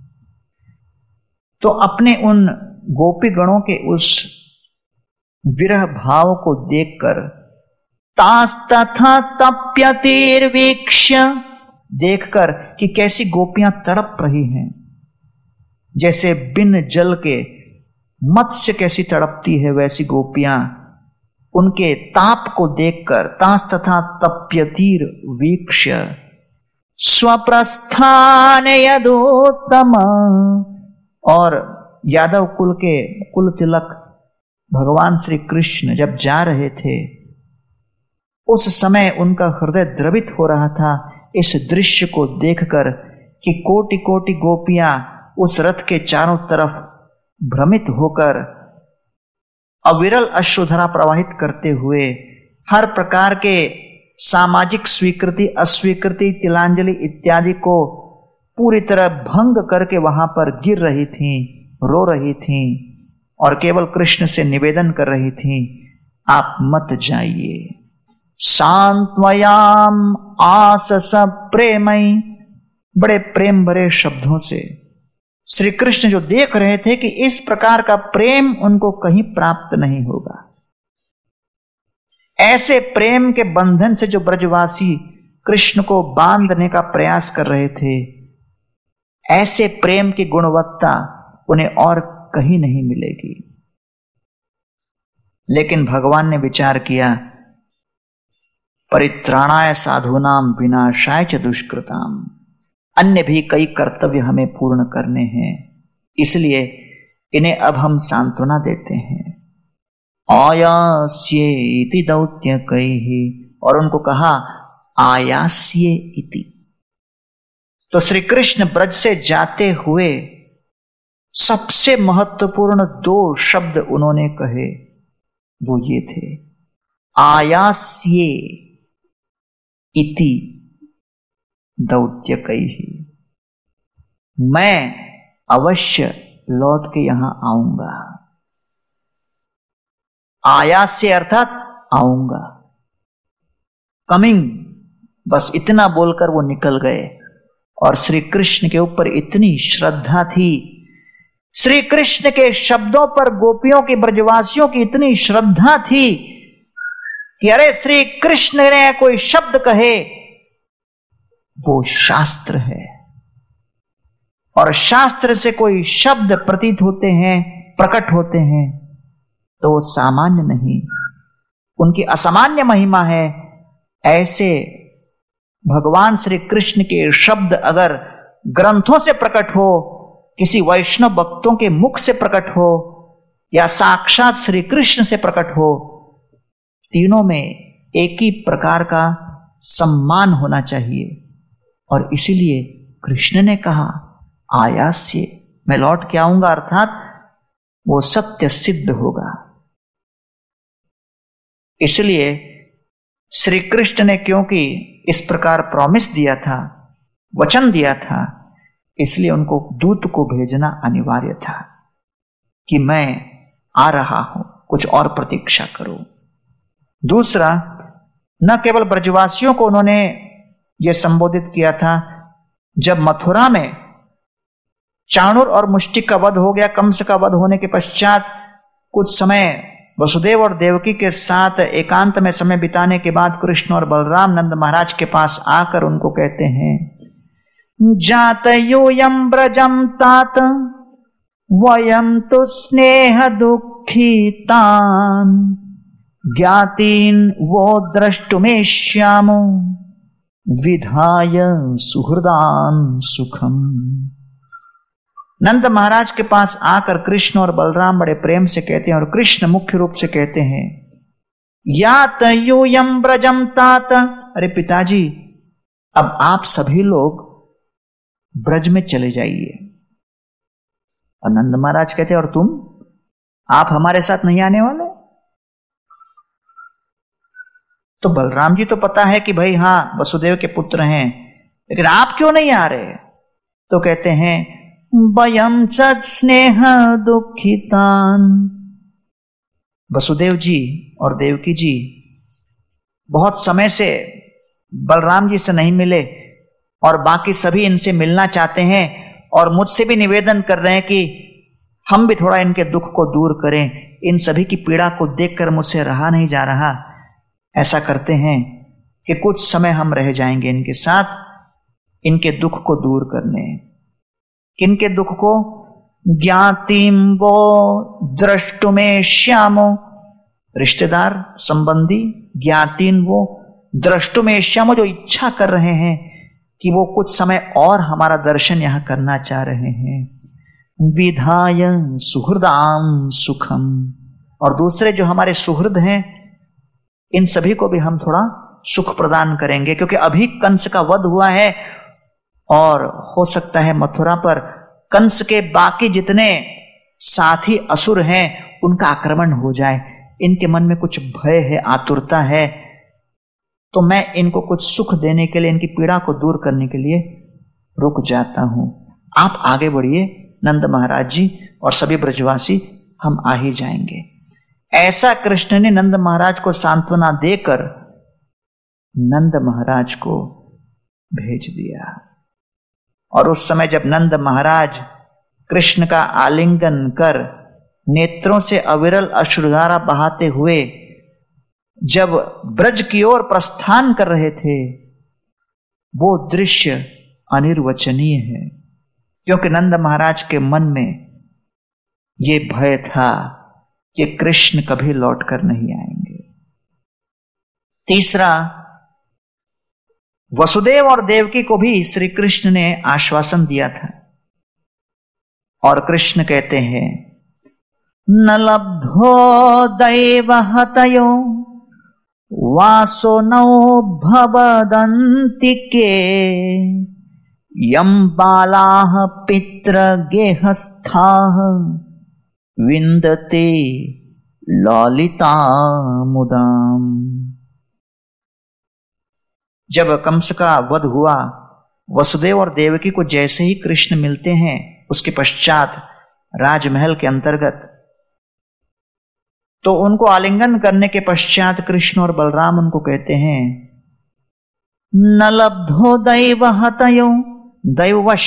तो अपने उन गोपी गणों के उस विरह भाव को देखकर तास्तथा तप्यतिर्वीक्ष्य, देखकर कि कैसी गोपियां तड़प रही हैं, जैसे बिन जल के मत्स्य कैसी तड़पती है वैसी गोपियां उनके ताप को देखकर तास्तथा तप्यतिर वीक्ष्य स्वप्रस्थान यदोत्तम। और यादव कुल के कुल तिलक भगवान श्री कृष्ण जब जा रहे थे उस समय उनका हृदय द्रवित हो रहा था इस दृश्य को देखकर कि कोटि कोटि गोपियां उस रथ के चारों तरफ भ्रमित होकर अविरल अश्रुधारा प्रवाहित करते हुए हर प्रकार के सामाजिक स्वीकृति, अस्वीकृति, तिलांजलि इत्यादि को पूरी तरह भंग करके वहां पर गिर रही थीं, रो रही थीं और केवल कृष्ण से निवेदन कर रही थीं, आप मत जाइए। सांत्वयाम आसस प्रेमई, बड़े प्रेम भरे शब्दों से श्री कृष्ण जो देख रहे थे कि इस प्रकार का प्रेम उनको कहीं प्राप्त नहीं होगा। ऐसे प्रेम के बंधन से जो ब्रजवासी कृष्ण को बांधने का प्रयास कर रहे थे, ऐसे प्रेम की गुणवत्ता उन्हें और कहीं नहीं मिलेगी। लेकिन भगवान ने विचार किया, परित्राणाय साधूनाम विनाशाय च दुष्कृताम, अन्य भी कई कर्तव्य हमें पूर्ण करने हैं, इसलिए इन्हें अब हम सांत्वना देते हैं। आयास्ये इति दौत्य कई, और उनको कहा आयास्ये इति। तो श्री कृष्ण ब्रज से जाते हुए सबसे महत्वपूर्ण 2 शब्द उन्होंने कहे, वो ये थे, आयास्ये इति दौत्य कई, मैं अवश्य लौट के यहां आऊंगा। आयास्य अर्थात आऊंगा, कमिंग, बस इतना बोलकर वो निकल गए। और श्री कृष्ण के ऊपर इतनी श्रद्धा थी, श्री कृष्ण के शब्दों पर गोपियों की, ब्रजवासियों की इतनी श्रद्धा थी कि अरे श्री कृष्ण ने कोई शब्द कहे वो शास्त्र है, और शास्त्र से कोई शब्द प्रतीत होते हैं, प्रकट होते हैं, तो वो सामान्य नहीं, उनकी असामान्य महिमा है। ऐसे भगवान श्री कृष्ण के शब्द अगर ग्रंथों से प्रकट हो, किसी वैष्णव भक्तों के मुख से प्रकट हो, या साक्षात श्री कृष्ण से प्रकट हो, तीनों में एक ही प्रकार का सम्मान होना चाहिए। और इसीलिए कृष्ण ने कहा आयास्य, मैं लौट के आऊंगा, अर्थात वो सत्य सिद्ध होगा। इसलिए श्री कृष्ण ने क्योंकि इस प्रकार प्रॉमिस दिया था, वचन दिया था, इसलिए उनको दूत को भेजना अनिवार्य था कि मैं आ रहा हूं, कुछ और प्रतीक्षा करो। दूसरा, न केवल ब्रजवासियों को उन्होंने यह संबोधित किया था, जब मथुरा में चाणूर और मुष्टिक का वध हो गया, कंस का वध होने के पश्चात कुछ समय वसुदेव और देवकी के साथ एकांत में समय बिताने के बाद कृष्ण और बलराम नंद महाराज के पास आकर उनको कहते हैं, जातयोयम ब्रजम तात वयम तो स्नेह दुखितान ज्ञातीन वो द्रष्टुमेष्यामो विधाय सुहृदान सुखम। नंद महाराज के पास आकर कृष्ण और बलराम बड़े प्रेम से कहते हैं, और कृष्ण मुख्य रूप से कहते हैं, या तयोयम ब्रजम तात, अरे पिताजी अब आप सभी लोग ब्रज में चले जाइए। और नंद महाराज कहते हैं, और तुम, आप हमारे साथ नहीं आने वाले? तो बलराम जी तो पता है कि भाई हाँ वसुदेव के पुत्र हैं, लेकिन आप क्यों नहीं आ रहे? तो कहते हैं, वयम स्नेह दुखितान, वसुदेव जी और देवकी जी बहुत समय से बलराम जी से नहीं मिले, और बाकी सभी इनसे मिलना चाहते हैं, और मुझसे भी निवेदन कर रहे हैं कि हम भी थोड़ा इनके दुख को दूर करें। इन सभी की पीड़ा को देखकर मुझसे रहा नहीं जा रहा। ऐसा करते हैं कि कुछ समय हम रह जाएंगे इनके साथ, इनके दुख को दूर करने। किनके दुख को? ज्ञातिम वो द्रष्टुमेष्यामो, रिश्तेदार संबंधी, ज्ञातीन वो, द्रष्टुमेष्यामो जो इच्छा कर रहे हैं कि वो कुछ समय और हमारा दर्शन यहां करना चाह रहे हैं। विधाय सुहृदाम सुखम, और दूसरे जो हमारे सुहृद हैं इन सभी को भी हम थोड़ा सुख प्रदान करेंगे, क्योंकि अभी कंस का वध हुआ है, और हो सकता है मथुरा पर कंस के बाकी जितने साथी असुर हैं उनका आक्रमण हो जाए, इनके मन में कुछ भय है, आतुरता है, तो मैं इनको कुछ सुख देने के लिए, इनकी पीड़ा को दूर करने के लिए रुक जाता हूं। आप आगे बढ़िए नंद महाराज जी और सभी ब्रजवासी, हम आ ही जाएंगे। ऐसा कृष्ण ने नंद महाराज को सांत्वना देकर नंद महाराज को भेज दिया। और उस समय जब नंद महाराज कृष्ण का आलिंगन कर नेत्रों से अविरल अश्रुधारा बहाते हुए जब ब्रज की ओर प्रस्थान कर रहे थे, वो दृश्य अनिर्वचनीय है, क्योंकि नंद महाराज के मन में ये भय था कि कृष्ण कभी लौटकर नहीं आएंगे। तीसरा, वसुदेव और देवकी को भी श्री कृष्ण ने आश्वासन दिया था, और कृष्ण कहते हैं, न लब्धो दैव हतयो वासो नौ भवदन्ति के यम बालाः पित्र गेहस्थाः विन्दते ललिता मुदाम। जब कंस का वध हुआ, वसुदेव और देवकी को जैसे ही कृष्ण मिलते हैं, उसके पश्चात राजमहल के अंतर्गत, तो उनको आलिंगन करने के पश्चात कृष्ण और बलराम उनको कहते हैं, न लब्धो दैव हतयो, दैववश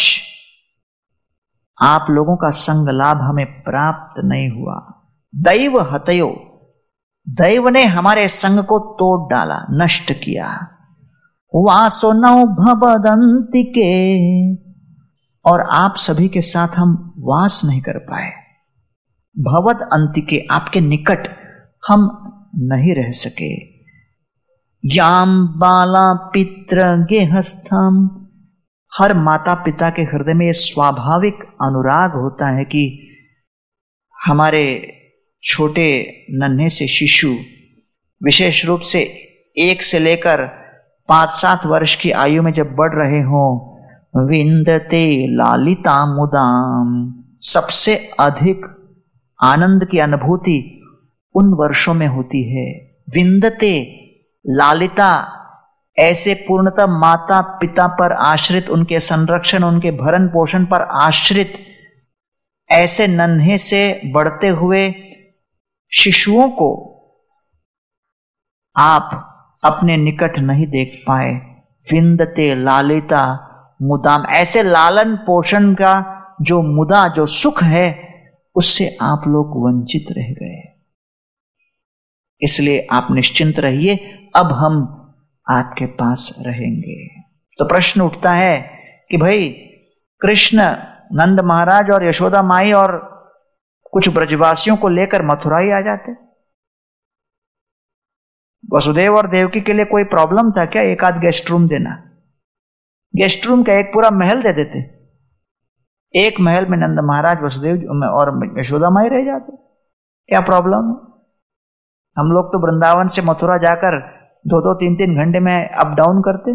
आप लोगों का संग लाभ हमें प्राप्त नहीं हुआ। दैव हतयो, दैव ने हमारे संग को तोड़ डाला, नष्ट किया। वासो नौ भवदन्ति के, और आप सभी के साथ हम वास नहीं कर पाए। भवद अंतिके, आपके निकट हम नहीं रह सके। याम बाला पित्र गेहस्थम, हर माता पिता के हृदय में यह स्वाभाविक अनुराग होता है कि हमारे छोटे नन्हे से शिशु, विशेष रूप से 1 से लेकर 5-7 वर्ष की आयु में जब बढ़ रहे हों, विंदते लालिता मुदाम, सबसे अधिक आनंद की अनुभूति उन वर्षों में होती है। विंदते लालिता, ऐसे पूर्णतः माता पिता पर आश्रित, उनके संरक्षण, उनके भरण पोषण पर आश्रित ऐसे नन्हे से बढ़ते हुए शिशुओं को आप अपने निकट नहीं देख पाए। विंदते लालिता मुदाम, ऐसे लालन पोषण का जो मुदा, जो सुख है, उससे आप लोग वंचित रह गए। इसलिए आप निश्चिंत रहिए, अब हम आपके पास रहेंगे। तो प्रश्न उठता है कि भाई कृष्ण नंद महाराज और यशोदा माई और कुछ ब्रजवासियों को लेकर मथुरा ही आ जाते। वसुदेव और देवकी के लिए कोई प्रॉब्लम था क्या एक आध गेस्ट रूम देना? गेस्ट रूम का एक पूरा महल दे देते। एक महल में नंद महाराज, वसुदेव और यशोदा माई रह जाते, क्या प्रॉब्लम है? हम लोग तो वृंदावन से मथुरा जाकर 2-2, 3-3 घंटे में अप डाउन करते।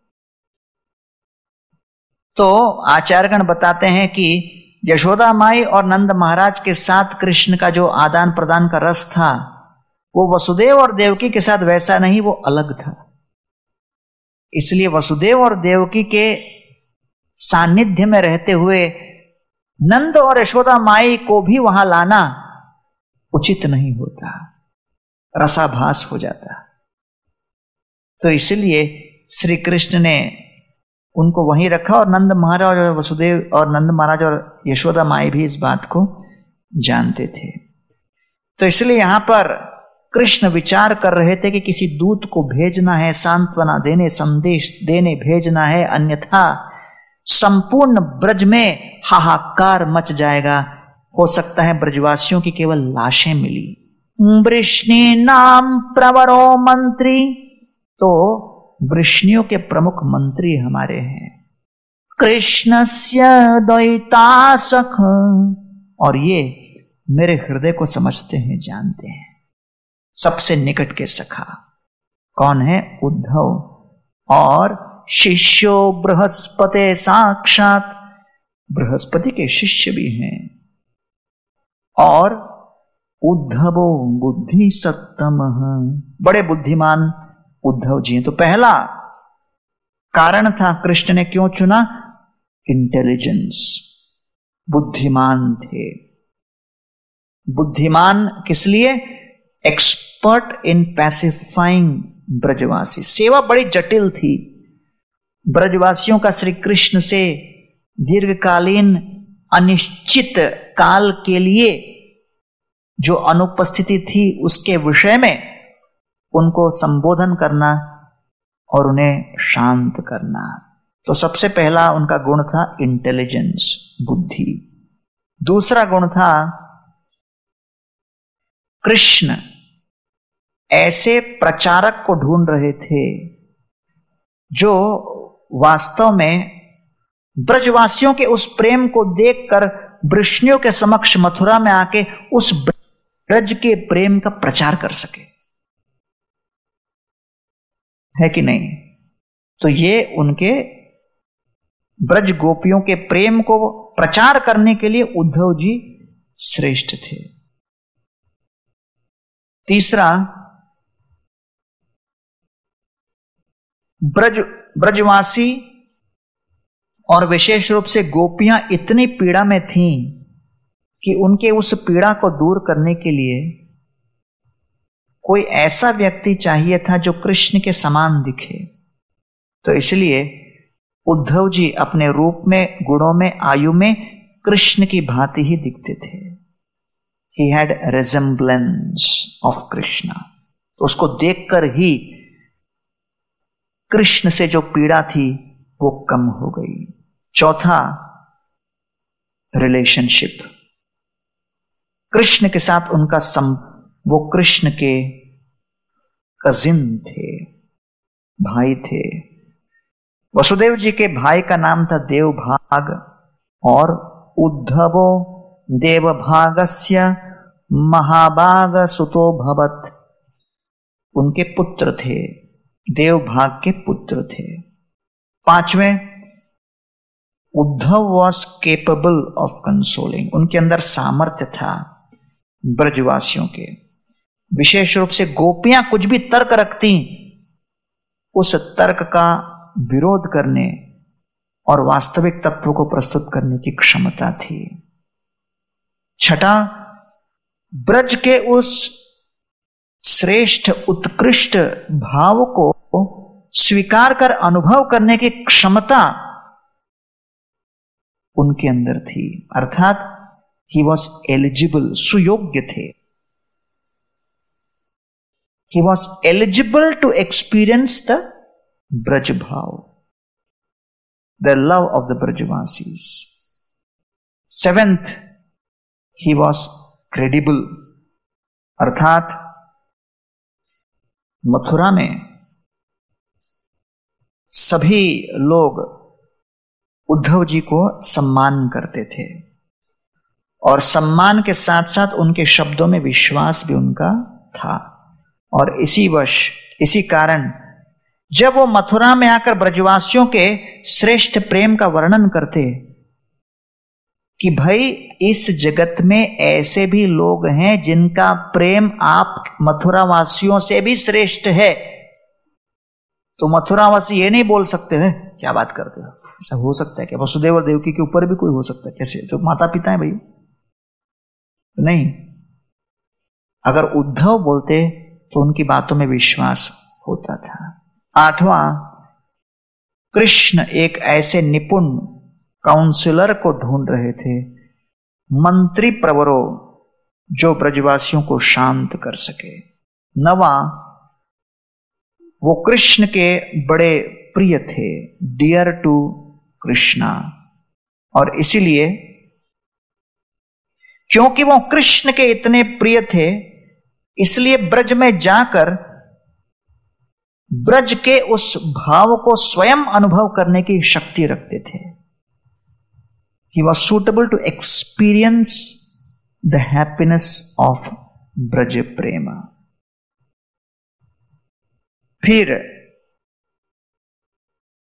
तो आचार्यगण बताते हैं कि यशोदा माई और नंद महाराज के साथ कृष्ण का जो आदान प्रदान का रस था, वो वसुदेव और देवकी के साथ वैसा नहीं, वो अलग था। इसलिए वसुदेव और देवकी के सानिध्य में रहते हुए नंद और यशोदा माई को भी वहां लाना उचित नहीं होता, रसाभास हो जाता। तो इसलिए श्री कृष्ण ने उनको वहीं रखा, और नंद महाराज और वसुदेव और नंद महाराज और यशोदा माई भी इस बात को जानते थे। तो इसलिए यहां पर कृष्ण विचार कर रहे थे कि किसी दूत को भेजना है, सांत्वना देने, संदेश देने भेजना है, अन्यथा संपूर्ण ब्रज में हाहाकार मच जाएगा। हो सकता है ब्रजवासियों की केवल लाशें मिली। वृष्णि नाम प्रवरो मंत्री, तो वृष्णियों के प्रमुख मंत्री हमारे हैं। कृष्णस्य द्वैता सख, और ये मेरे हृदय को समझते हैं, जानते हैं। सबसे निकट के सखा कौन है? उद्धव। और शिष्यो बृहस्पति, साक्षात बृहस्पति के शिष्य भी हैं। और उद्धवो बुद्धि सत्तमः, बड़े बुद्धिमान उद्धव जी हैं। तो पहला कारण था कृष्ण ने क्यों चुना, इंटेलिजेंस, बुद्धिमान थे। बुद्धिमान किस लिए, एक्सपर्ट इन पैसिफाइंग ब्रजवासी। सेवा बड़ी जटिल थी, ब्रजवासियों का श्री कृष्ण से दीर्घकालीन अनिश्चित काल के लिए जो अनुपस्थिति थी उसके विषय में उनको संबोधन करना और उन्हें शांत करना। तो सबसे पहला उनका गुण था इंटेलिजेंस, बुद्धि। दूसरा गुण था कृष्ण ऐसे प्रचारक को ढूंढ रहे थे जो वास्तव में ब्रजवासियों के उस प्रेम को देखकर वृष्णियों के समक्ष मथुरा में आके उस ब्रज के प्रेम का प्रचार कर सके, है कि नहीं। तो ये उनके ब्रज गोपियों के प्रेम को प्रचार करने के लिए उद्धव जी श्रेष्ठ थे। तीसरा, ब्रजवासी और विशेष रूप से गोपियां इतनी पीड़ा में थीं कि उनके उस पीड़ा को दूर करने के लिए कोई ऐसा व्यक्ति चाहिए था जो कृष्ण के समान दिखे। तो इसलिए उद्धव जी अपने रूप में, गुणों में, आयु में कृष्ण की भांति ही दिखते थे। He had resemblance of Krishna. तो उसको देखकर ही कृष्ण से जो पीड़ा थी वो कम हो गई। चौथा, रिलेशनशिप। कृष्ण के साथ उनका वो कृष्ण के कजिन थे, भाई थे। वसुदेव जी के भाई का नाम था देवभाग और उद्धवो देवभागस्य महाभाग सुतो भवत, उनके पुत्र थे, देवभाग के पुत्र थे। पांचवें, Uddhava was capable of consoling, उनके अंदर सामर्थ्य था ब्रजवासियों के, विशेष रूप से गोपियां कुछ भी तर्क रखती उस तर्क का विरोध करने और वास्तविक तत्व को प्रस्तुत करने की क्षमता थी। छठा, ब्रज के उस श्रेष्ठ उत्कृष्ट भाव को स्वीकार कर अनुभव करने की क्षमता उनके अंदर थी, अर्थात ही वॉज एलिजिबल, सुयोग्य थे। He was eligible to experience the Braj bhav, the love of the Brajavasis. Seventh, he was credible, अर्थात मथुरा में सभी लोग उद्धव जी को सम्मान करते थे और सम्मान के साथ साथ उनके शब्दों में विश्वास भी उनका था। और इसी कारण जब वो मथुरा में आकर ब्रजवासियों के श्रेष्ठ प्रेम का वर्णन करते कि भाई इस जगत में ऐसे भी लोग हैं जिनका प्रेम आप मथुरा वासियों से भी श्रेष्ठ है, तो मथुरावासी ये नहीं बोल सकते हैं क्या बात करते हो, ऐसा हो सकता है क्या, वसुदेव और देवकी के ऊपर भी कोई हो सकता है कैसे, तो माता पिता है भाई, नहीं। अगर उद्धव बोलते तो उनकी बातों में विश्वास होता था। आठवां, कृष्ण एक ऐसे निपुण काउंसलर को ढूंढ रहे थे, मंत्री प्रवरो, जो ब्रजवासियों को शांत कर सके। नवां, वो कृष्ण के बड़े प्रिय थे, डियर टू कृष्णा, और इसीलिए क्योंकि वो कृष्ण के इतने प्रिय थे इसलिए ब्रज में जाकर ब्रज के उस भाव को स्वयं अनुभव करने की शक्ति रखते थे। He was suitable to experience the happiness of Braj प्रेमा। फिर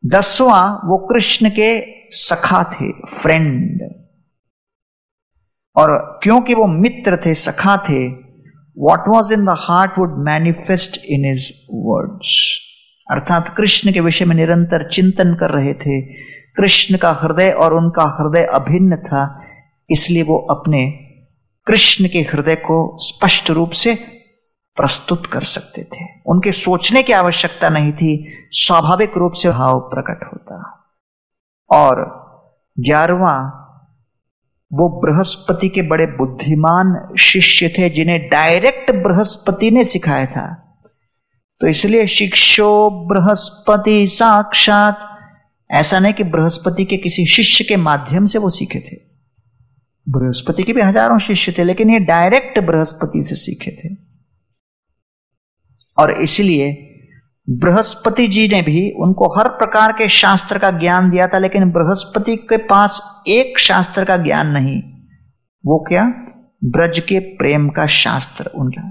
10वां, वो कृष्ण के सखा थे, फ्रेंड। और क्योंकि वो मित्र थे, सखा थे, what was in the heart would manifest in his words। अर्थात कृष्ण के विषय में निरंतर चिंतन कर रहे थे, कृष्ण का हृदय और उनका हृदय अभिन्न था, इसलिए वो अपने कृष्ण के हृदय को स्पष्ट रूप से प्रस्तुत कर सकते थे। उनके सोचने की आवश्यकता नहीं थी, स्वाभाविक रूप से भाव प्रकट होता। और 11वां, वो बृहस्पति के बड़े बुद्धिमान शिष्य थे जिन्हें डायरेक्ट बृहस्पति ने सिखाया था। तो इसलिए शिक्षो बृहस्पति साक्षात, ऐसा नहीं कि बृहस्पति के किसी शिष्य के माध्यम से वो सीखे थे। बृहस्पति के भी हजारों शिष्य थे, लेकिन ये डायरेक्ट बृहस्पति से सीखे थे। और इसलिए बृहस्पति जी ने भी उनको हर प्रकार के शास्त्र का ज्ञान दिया था, लेकिन बृहस्पति के पास एक शास्त्र का ज्ञान नहीं। वो क्या? ब्रज के प्रेम का शास्त्र उनका।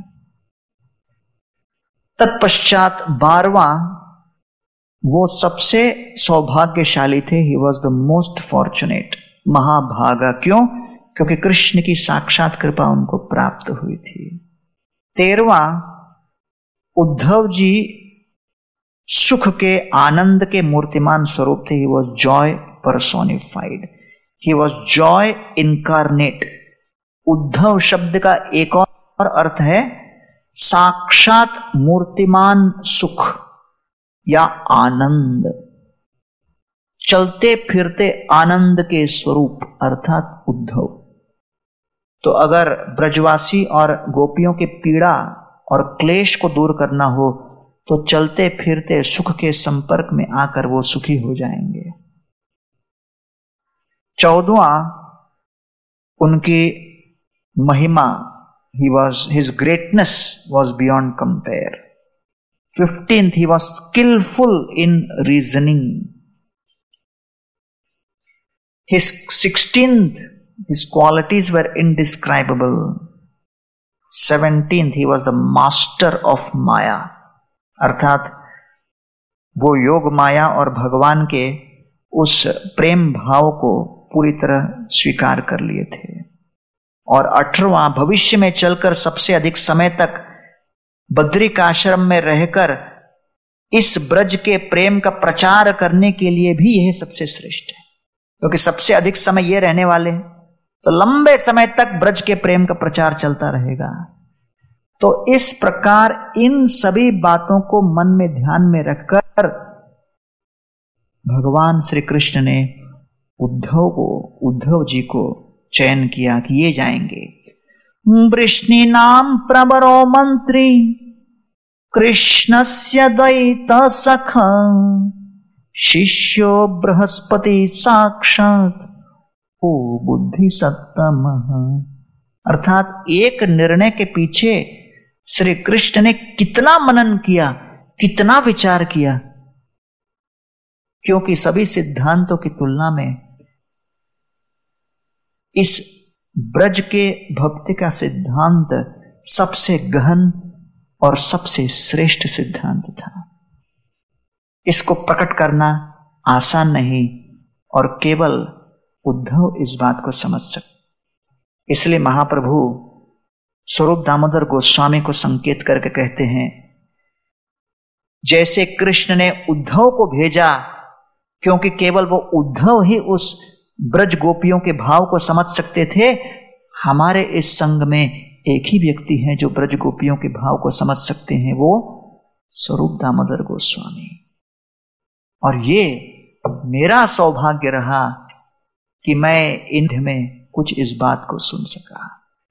तत्पश्चात 12वां, वो सबसे सौभाग्यशाली थे। He was the most fortunate, महाभागा। क्यों? क्योंकि कृष्ण की साक्षात कृपा उनको प्राप्त हुई थी। 13वां, उद्धव जी सुख के, आनंद के मूर्तिमान स्वरूप थे। He was joy personified, he was joy incarnate. Uddhava शब्द का एक और अर्थ है साक्षात मूर्तिमान सुख या आनंद, चलते फिरते आनंद के स्वरूप अर्थात उद्धव। तो अगर ब्रजवासी और गोपियों की पीड़ा और क्लेश को दूर करना हो तो चलते फिरते सुख के संपर्क में आकर वो सुखी हो जाएंगे। 14वां, उनकी महिमा, his greatness was beyond compare। 15th, he was skillful in reasoning। His 16th, his qualities were indescribable। 17th, he was the master of Maya। अर्थात वो योग माया और भगवान के उस प्रेम भाव को पूरी तरह स्वीकार कर लिए थे। और 18वां, भविष्य में चलकर सबसे अधिक समय तक बद्रिकाश्रम में रहकर इस ब्रज के प्रेम का प्रचार करने के लिए भी यह सबसे श्रेष्ठ है, क्योंकि सबसे अधिक समय ये रहने वाले हैं, तो लंबे समय तक ब्रज के प्रेम का प्रचार चलता रहेगा। तो इस प्रकार इन सभी बातों को मन में ध्यान में रखकर भगवान श्री कृष्ण ने उद्धव जी को चयन किया कि ये जाएंगे। वृष्णि नाम प्रवरो मंत्री कृष्णस्य द्वैत सखा शिष्यो बृहस्पति साक्षात ओ बुद्धि सत्तम। अर्थात एक निर्णय के पीछे श्री कृष्ण ने कितना मनन किया, कितना विचार किया, क्योंकि सभी सिद्धांतों की तुलना में इस ब्रज के भक्ति का सिद्धांत सबसे गहन और सबसे श्रेष्ठ सिद्धांत था। इसको प्रकट करना आसान नहीं और केवल उद्धव इस बात को समझ सकते। इसलिए महाप्रभु स्वरूप दामोदर गोस्वामी को संकेत करके कहते हैं, जैसे कृष्ण ने उद्धव को भेजा क्योंकि केवल वो उद्धव ही उस ब्रज गोपियों के भाव को समझ सकते थे, हमारे इस संघ में एक ही व्यक्ति है जो ब्रज गोपियों के भाव को समझ सकते हैं, वो स्वरूप दामोदर गोस्वामी। और ये मेरा सौभाग्य रहा कि मैं इन्हीं में कुछ इस बात को सुन सका।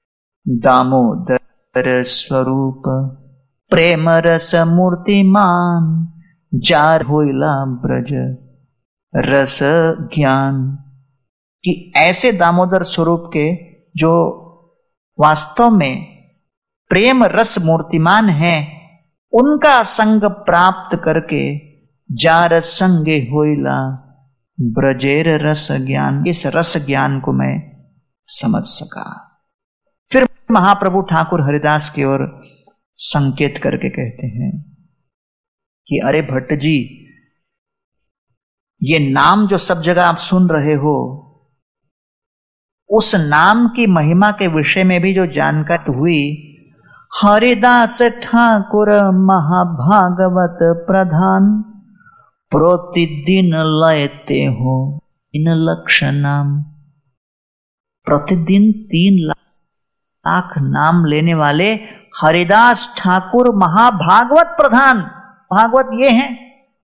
दामोदर स्वरूप प्रेम रस मूर्तिमान जार होइला ब्रज रस ज्ञान। कि ऐसे दामोदर स्वरूप के जो वास्तव में प्रेम रस मूर्तिमान हैं, उनका संग प्राप्त करके जार संगे होइला ब्रजेर रस ज्ञान, इस रस ज्ञान को मैं समझ सका। फिर महाप्रभु ठाकुर हरिदास की ओर संकेत करके कहते हैं कि अरे भट्ट जी, ये नाम जो सब जगह आप सुन रहे हो, उस नाम की महिमा के विषय में भी जो जानकारी हुई, हरिदास ठाकुर महाभागवत प्रधान, प्रतिदिन लयते हो इन लक्ष नाम। प्रतिदिन 3 लाख नाम लेने वाले हरिदास ठाकुर महाभागवत प्रधान, भागवत ये हैं,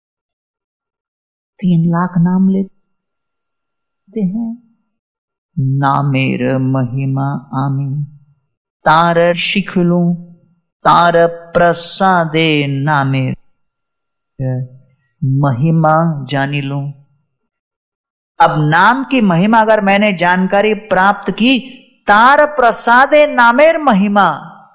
3 लाख नाम लेते हैं। नामेर महिमा आमी तार शिखलू, तार प्रसादे नामेर महिमा जानी लूं। अब नाम की महिमा अगर मैंने जानकारी प्राप्त की, तार प्रसादे नामेर महिमा,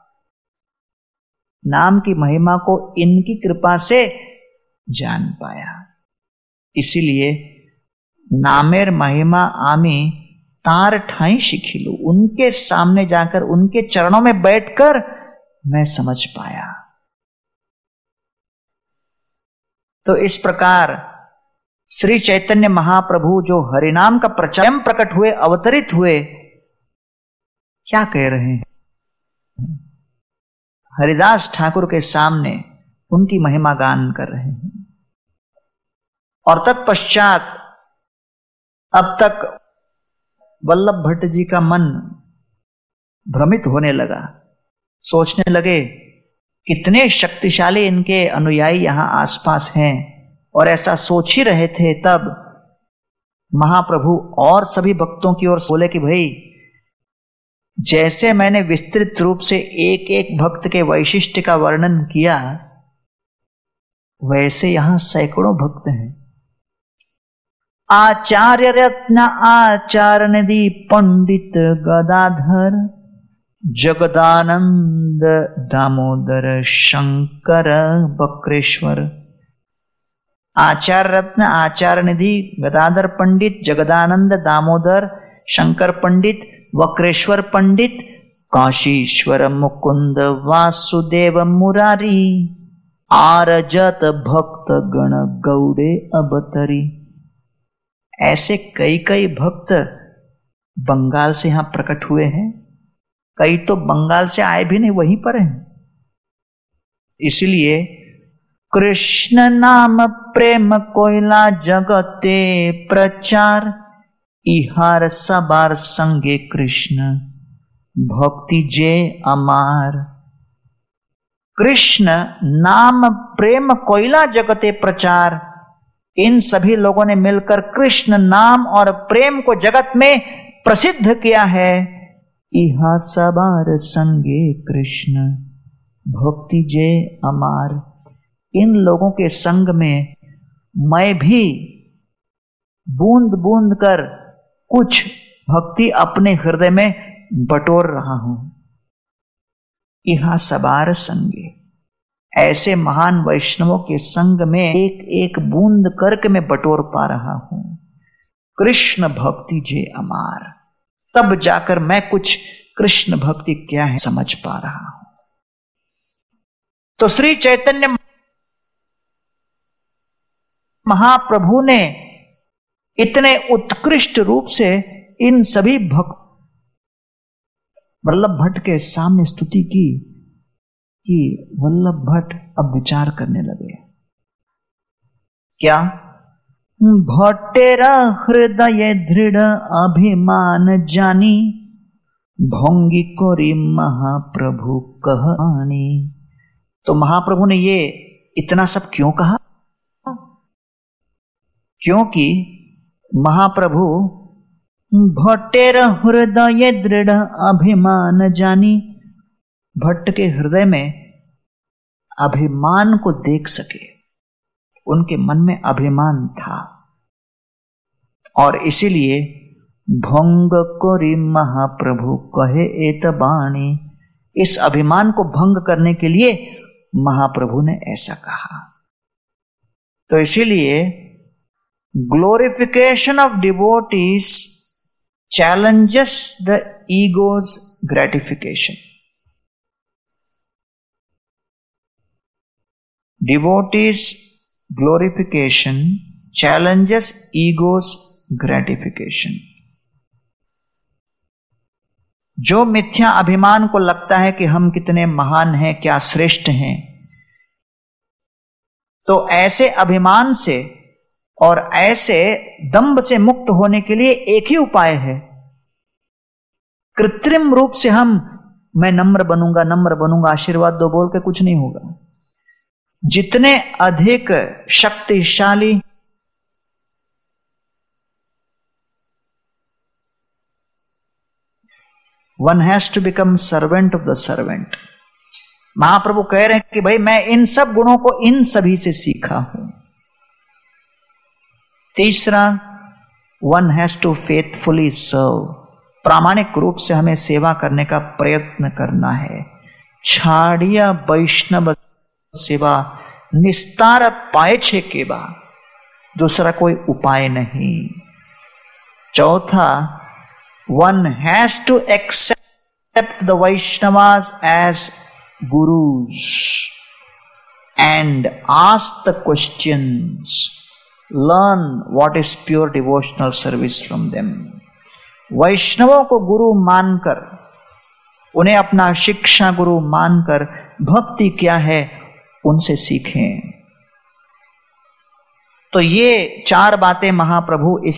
नाम की महिमा को इनकी कृपा से जान पाया। इसीलिए नामेर महिमा आमी तार ठाई शिखिलू, उनके सामने जाकर उनके चरणों में बैठकर मैं समझ पाया। तो इस प्रकार श्री चैतन्य महाप्रभु जो हरिनाम का प्रचार प्रकट हुए, अवतरित हुए, क्या कह रहे हैं? हरिदास ठाकुर के सामने उनकी महिमा गान कर रहे हैं। और तत्पश्चात अब तक वल्लभ भट्ट जी का मन भ्रमित होने लगा। सोचने लगे कितने शक्तिशाली इनके अनुयायी यहां आसपास हैं, और ऐसा सोच ही रहे थे तब महाप्रभु और सभी भक्तों की ओर बोले कि भाई, जैसे मैंने विस्तृत रूप से एक एक भक्त के वैशिष्ट्य का वर्णन किया, वैसे यहां सैकड़ों भक्त हैं। आचार्य रत्न आचार्य निधि पंडित गदाधर, जगदानंद दामोदर शंकर बक्रेश्वर। आचार्य रत्न आचार्य निधि गदाधर पंडित, जगदानंद दामोदर शंकर पंडित, वक्रेश्वर पंडित, काशीश्वर मुकुंद वासुदेव मुरारी, आरजत भक्त गण गौड़े अबतरी। ऐसे कई कई भक्त बंगाल से यहां प्रकट हुए हैं। कई तो बंगाल से आए भी नहीं, वहीं पर हैं। इसलिए कृष्ण नाम प्रेम कोयला जगते प्रचार, इहार सबार संगे कृष्ण भक्ति जे अमार। कृष्ण नाम प्रेम कोयला जगते प्रचार, इन सभी लोगों ने मिलकर कृष्ण नाम और प्रेम को जगत में प्रसिद्ध किया है। इहा सबार संगे कृष्ण भक्ति जे अमार। इन लोगों के संग में मैं भी बूंद बूंद कर कुछ भक्ति अपने हृदय में बटोर रहा हूं। इहा सबार संगे, ऐसे महान वैष्णवों के संग में एक एक बूंद करके मैं बटोर पा रहा हूं। कृष्ण भक्ति जे अमार, तब जाकर मैं कुछ कृष्ण भक्ति क्या है समझ पा रहा हूं। तो श्री चैतन्य महाप्रभु ने इतने उत्कृष्ट रूप से इन सभी भक्त वल्लभ भट्ट के सामने स्तुति की कि वल्लभ भट्ट अब विचार करने लगे। क्या? भट्टेरा हृदय दृढ़ अभिमान जानी, भोंगी कोरी महाप्रभु कहानी। तो महाप्रभु ने ये इतना सब क्यों कहा? क्योंकि महाप्रभु भट्टेर हृदय दृढ़ अभिमान जानी, भट्ट के हृदय में अभिमान को देख सके। उनके मन में अभिमान था और इसीलिए भंग कोरी महाप्रभु कहे एत बाणी, इस अभिमान को भंग करने के लिए महाप्रभु ने ऐसा कहा। तो इसीलिए glorification of devotees challenges the ego's gratification. Devotees glorification challenges ego's gratification. जो मिथ्या अभिमान को लगता है कि हम कितने महान हैं, क्या श्रेष्ठ हैं, तो ऐसे अभिमान से और ऐसे दंभ से मुक्त होने के लिए एक ही उपाय है। कृत्रिम रूप से मैं नम्र बनूंगा, आशीर्वाद दो बोल के कुछ नहीं होगा। जितने अधिक शक्तिशाली one has to become servant of the servant. Mahaprabhu कह रहे हैं कि भाई मैं इन सब गुणों को इन सभी से सीखा हूं। तीसरा, one has to faithfully serve. प्रामाणिक रूप से हमें सेवा करने का प्रयत्न करना है। छाड़िया वैष्णव सेवा निस्तार पाए छे केबा, दूसरा कोई उपाय नहीं। चौथा, one has to accept the Vaishnavas as gurus and ask the questions, learn what is pure devotional service from them। वैष्णवों को गुरु मानकर, उन्हें अपना शिक्षा गुरु मानकर भक्ति क्या है उनसे सीखें। तो ये 4 बातें महाप्रभु इस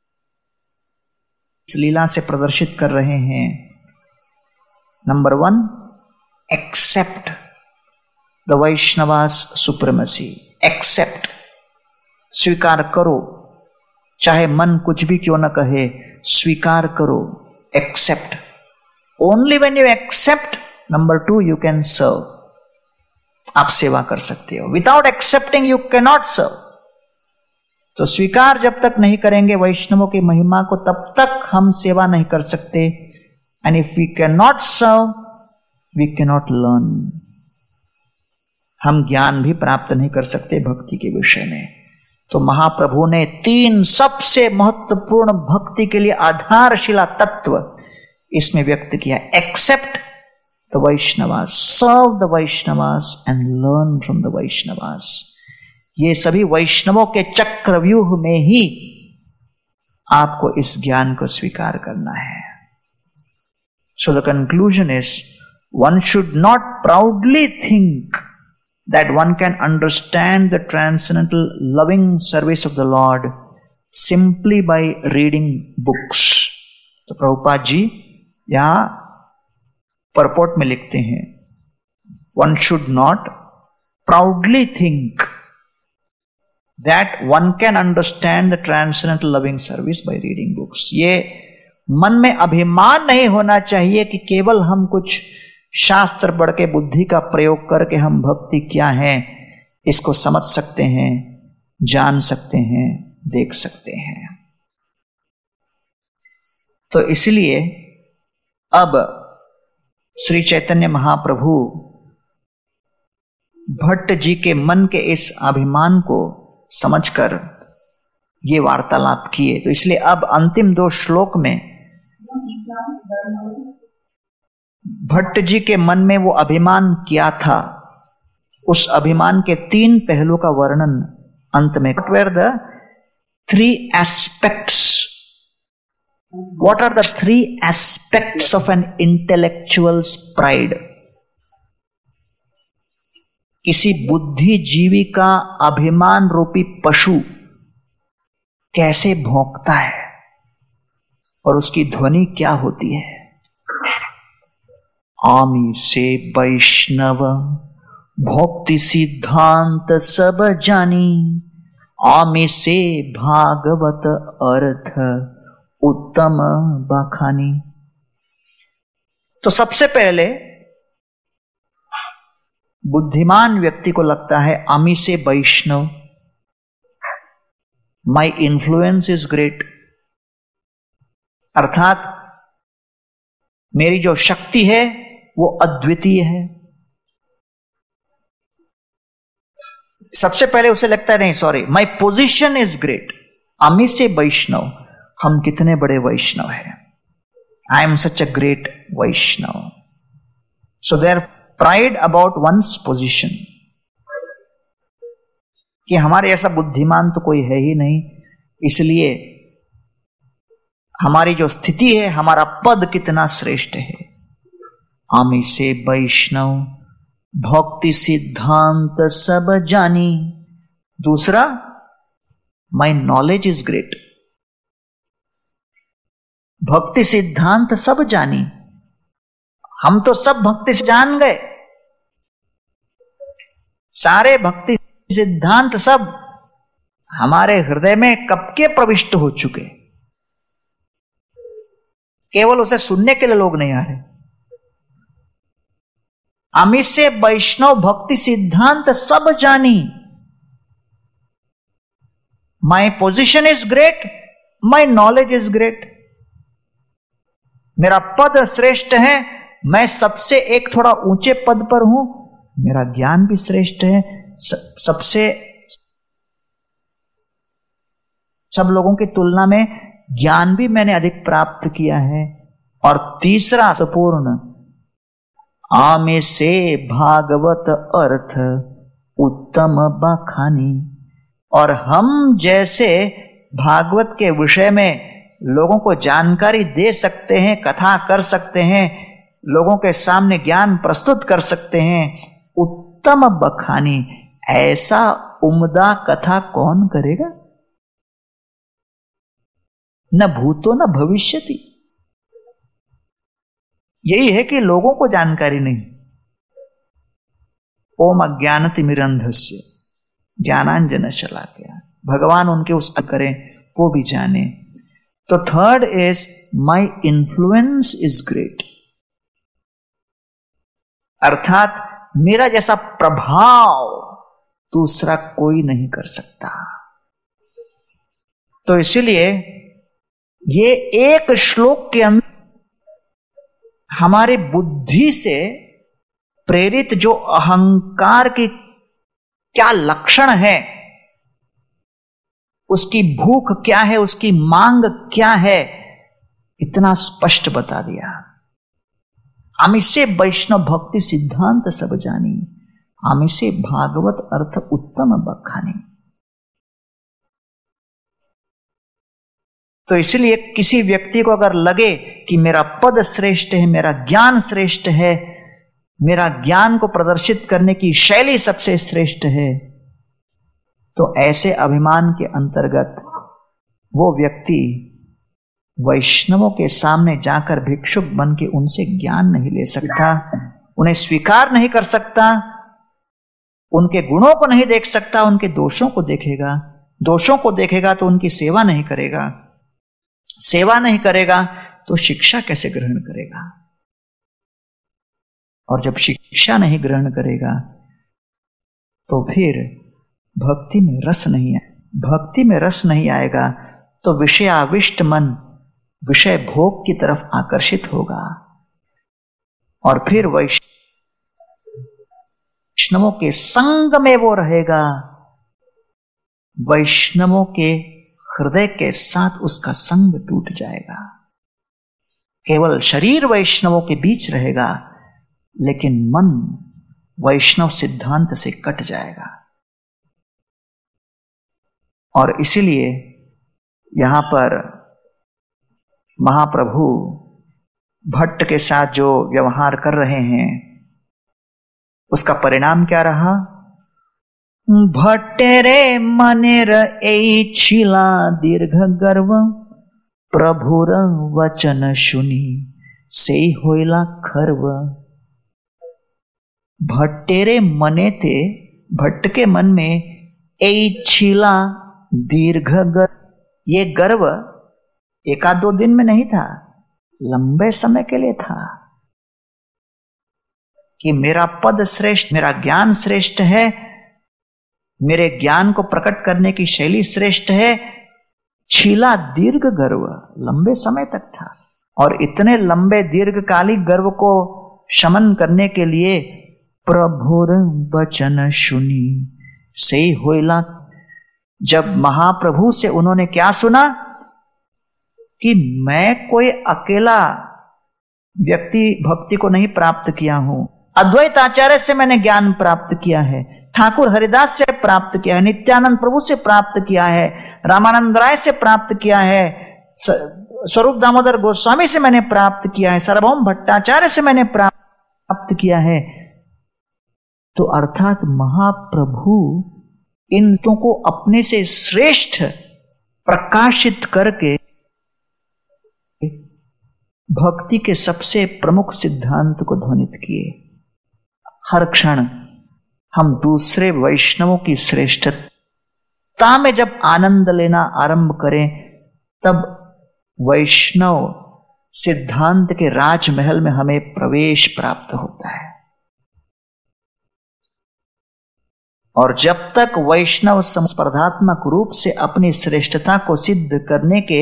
लीला से प्रदर्शित कर रहे हैं। Number 1, accept the Vaishnava's supremacy। accept, स्वीकार करो, चाहे मन कुछ भी क्यों न कहे, स्वीकार करो। accept, only when you accept, number 2, you can serve। आप सेवा कर सकते हो। without accepting you cannot serve। तो स्वीकार जब तक नहीं करेंगे वैष्णवों की महिमा को, तब तक हम सेवा नहीं कर सकते। and if we cannot serve, we cannot learn। हम ज्ञान भी प्राप्त नहीं कर सकते भक्ति के विषय में। तो महाप्रभु ने 3 सबसे महत्वपूर्ण भक्ति के लिए आधारशिला तत्व इसमें व्यक्त किया। Accept the Vaishnavas, serve the Vaishnavas and learn from the Vaishnavas. ये सभी वैष्णवों के चक्रव्यूह में ही आपको इस ज्ञान को स्वीकार करना है। So the conclusion is, one should not proudly think that one can understand the transcendental loving service of the Lord simply by reading books। तो प्रभुपाद जी यहां परपोर्ट में लिखते हैं, one should not proudly think that one can understand the transcendental loving service by reading books। ये मन में अभिमान नहीं होना चाहिए कि केवल हम कुछ शास्त्र पढ़ के, बुद्धि का प्रयोग करके हम भक्ति क्या है इसको समझ सकते हैं, जान सकते हैं, देख सकते हैं। तो इसलिए अब श्री चैतन्य महाप्रभु भट्ट जी के मन के इस अभिमान को समझकर ये वार्तालाप किए। तो इसलिए अब अंतिम 2 श्लोक में भट्ट जी के मन में वो अभिमान क्या था, उस अभिमान के 3 पहलू का वर्णन अंत में। What were the 3 aspects? What are the 3 aspects of an intellectual's pride? किसी बुद्धिजीवी का अभिमान रूपी पशु कैसे भौंकता है और उसकी ध्वनि क्या होती है। आमी से वैष्णव भक्ति सिद्धांत सब जानी, आमी से भागवत अर्थ उत्तम बखानी। तो सबसे पहले बुद्धिमान व्यक्ति को लगता है आमी से Vaishnav, my influence is great, अर्थात मेरी जो शक्ति है वो अद्वितीय है। सबसे पहले उसे लगता है नहीं, sorry, my position is great. अमी से वैष्णव, हम कितने बड़े वैष्णव हैं, I am such a great Vaishnav. So their pride about one's position, कि हमारे ऐसा बुद्धिमान तो कोई है ही नहीं, इसलिए हमारी जो स्थिति है, हमारा पद कितना श्रेष्ठ है। आमी से वैष्णव भक्ति सिद्धांत सब जानी। दूसरा, माई नॉलेज इज ग्रेट। भक्ति सिद्धांत सब जानी, हम तो सब भक्ति से जान गए, सारे भक्ति सिद्धांत सब हमारे हृदय में कब के प्रविष्ट हो चुके, केवल उसे सुनने के लिए लोग नहीं आ रहे। अमित से वैष्णव भक्ति सिद्धांत सब जानी। My position is great, my knowledge is great. मेरा पद श्रेष्ठ है, मैं सबसे एक थोड़ा ऊंचे पद पर हूं, मेरा ज्ञान भी श्रेष्ठ है, सब लोगों की तुलना में ज्ञान भी मैंने अधिक प्राप्त किया है। और तीसरा संपूर्ण, आमे से भागवत अर्थ उत्तम बखानी। और हम जैसे भागवत के विषय में लोगों को जानकारी दे सकते हैं, कथा कर सकते हैं, लोगों के सामने ज्ञान प्रस्तुत कर सकते हैं, उत्तम बखानी, ऐसा उम्दा कथा कौन करेगा? न भूतो न भविष्यति। यही है कि लोगों को जानकारी नहीं। ओम अज्ञानतिमिरन्धस्य ज्ञानांजन शलाकया। भगवान उनके उस करें वो भी जाने। तो third is my influence is great, अर्थात मेरा जैसा प्रभाव दूसरा कोई नहीं कर सकता। तो इसीलिए ये एक श्लोक के अंदर हमारी बुद्धि से प्रेरित जो अहंकार की क्या लक्षण है, उसकी भूख क्या है, उसकी मांग क्या है, इतना स्पष्ट बता दिया। हम इसे वैष्णव भक्ति सिद्धांत सब जानी, हम इसे भागवत अर्थ उत्तम बखानी। तो इसलिए किसी व्यक्ति को अगर लगे कि मेरा पद श्रेष्ठ है, मेरा ज्ञान श्रेष्ठ है, मेरा ज्ञान को प्रदर्शित करने की शैली सबसे श्रेष्ठ है, तो ऐसे अभिमान के अंतर्गत वो व्यक्ति वैष्णवों के सामने जाकर भिक्षुक बन के उनसे ज्ञान नहीं ले सकता, उन्हें स्वीकार नहीं कर सकता, उनके गुणों को नहीं देख सकता, उनके दोषों को देखेगा। दोषों को देखेगा तो उनकी सेवा नहीं करेगा, सेवा नहीं करेगा तो शिक्षा कैसे ग्रहण करेगा? और जब शिक्षा नहीं ग्रहण करेगा तो फिर भक्ति में रस नहीं आए। भक्ति में रस नहीं आएगा तो विषयाविष्ट मन विषय भोग की तरफ आकर्षित होगा और फिर वैष्णवों के संग में वो रहेगा। वैष्णवों के हृदय के साथ उसका संग टूट जाएगा। केवल शरीर वैष्णवों के बीच रहेगा, लेकिन मन वैष्णव सिद्धांत से कट जाएगा। और इसीलिए यहां पर महाप्रभु भट्ट के साथ जो व्यवहार कर रहे हैं, उसका परिणाम क्या रहा? भट्टेरे मनेर ए छिला दीर्घ गर्व प्रभुर वचन सुनी से होइला खर्व। भट्टेरे मने थे, भट्ट के मन में ए छिला दीर्घ गर्व, ये गर्व एक आध दो दिन में नहीं था, लंबे समय के लिए था कि मेरा पद श्रेष्ठ, मेरा ज्ञान श्रेष्ठ है, मेरे ज्ञान को प्रकट करने की शैली श्रेष्ठ है। छीला दीर्घ गर्व, लंबे समय तक था। और इतने लंबे दीर्घकालिक गर्व को शमन करने के लिए प्रभुर वचन सुनी से होइला। जब महाप्रभु से उन्होंने क्या सुना कि मैं कोई अकेला व्यक्ति भक्ति को नहीं प्राप्त किया हूं, अद्वैत आचार्य से मैंने ज्ञान प्राप्त किया है, ठाकुर हरिदास से प्राप्त किया है, नित्यानंद प्रभु से प्राप्त किया है, रामानंद राय से प्राप्त किया है, स्वरूप दामोदर गोस्वामी से मैंने प्राप्त किया है, सार्वभौम भट्टाचार्य से मैंने प्राप्त किया है, तो अर्थात महाप्रभु इन को अपने से श्रेष्ठ प्रकाशित करके भक्ति के सबसे प्रमुख सिद्धांत को ध्वनित किए। हर क्षण हम दूसरे वैष्णवों की श्रेष्ठता में जब आनंद लेना आरंभ करें, तब वैष्णव सिद्धांत के राजमहल में हमें प्रवेश प्राप्त होता है। और जब तक वैष्णव स्पर्धात्मक रूप से अपनी श्रेष्ठता को सिद्ध करने के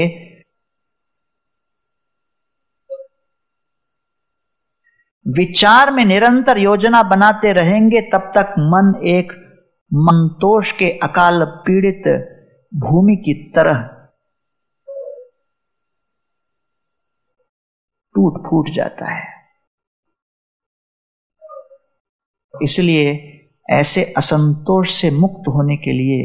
विचार में निरंतर योजना बनाते रहेंगे, तब तक मन एक मंतोष के अकाल पीड़ित भूमि की तरह टूट फूट जाता है। इसलिए ऐसे असंतोष से मुक्त होने के लिए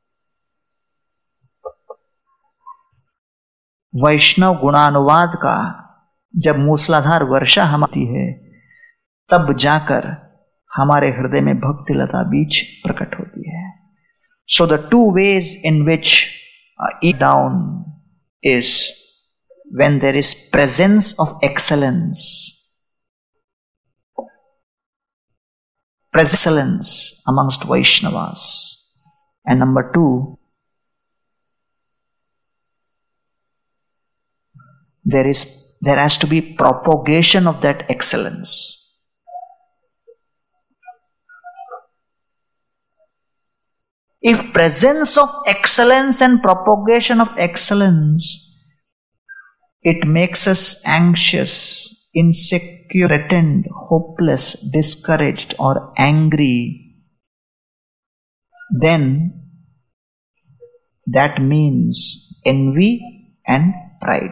वैष्णव गुणानुवाद का जब मूसलाधार वर्षा हम आती है, तब जाकर हमारे हृदय में भक्ति लता बीज प्रकट होती है। So the two ways in which ई down is when there is presence of excellence amongst Vaishnavas, and number two, there has to be propagation of that excellence. If presence of excellence and propagation of excellence, it makes us anxious, insecure, threatened, hopeless, discouraged, or angry, then that means envy and pride.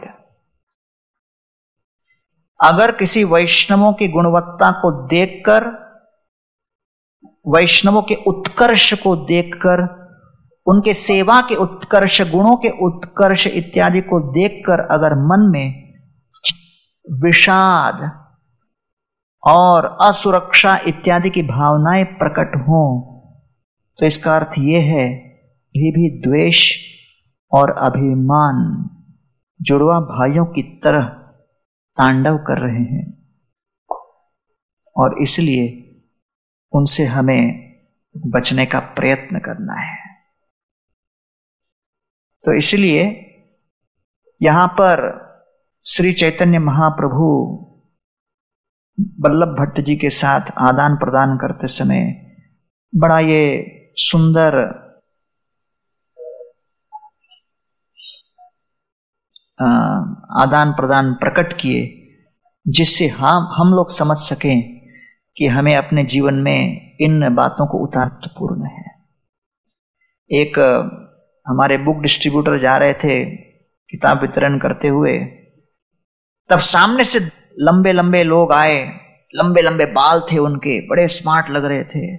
अगर किसी वैष्णवों की गुणवत्ता को देखकर, वैष्णवों के उत्कर्ष को देखकर, उनके सेवा के उत्कर्ष, गुणों के उत्कर्ष इत्यादि को देखकर अगर मन में विषाद और असुरक्षा इत्यादि की भावनाएं प्रकट हों, तो इसका अर्थ यह है भी द्वेष और अभिमान जुड़वा भाइयों की तरह तांडव कर रहे हैं, और इसलिए उनसे हमें बचने का प्रयत्न करना है। तो इसलिए यहां पर श्री चैतन्य महाप्रभु वल्लभ भट्ट जी के साथ आदान प्रदान करते समय बड़ा ये सुंदर आदान प्रदान प्रकट किए, जिससे हम लोग समझ सकें कि हमें अपने जीवन में इन बातों को उतारना पूर्ण है। एक हमारे बुक डिस्ट्रीब्यूटर जा रहे थे किताब वितरण करते हुए, तब सामने से लंबे लंबे लोग आए, लंबे लंबे बाल थे उनके, बड़े स्मार्ट लग रहे थे।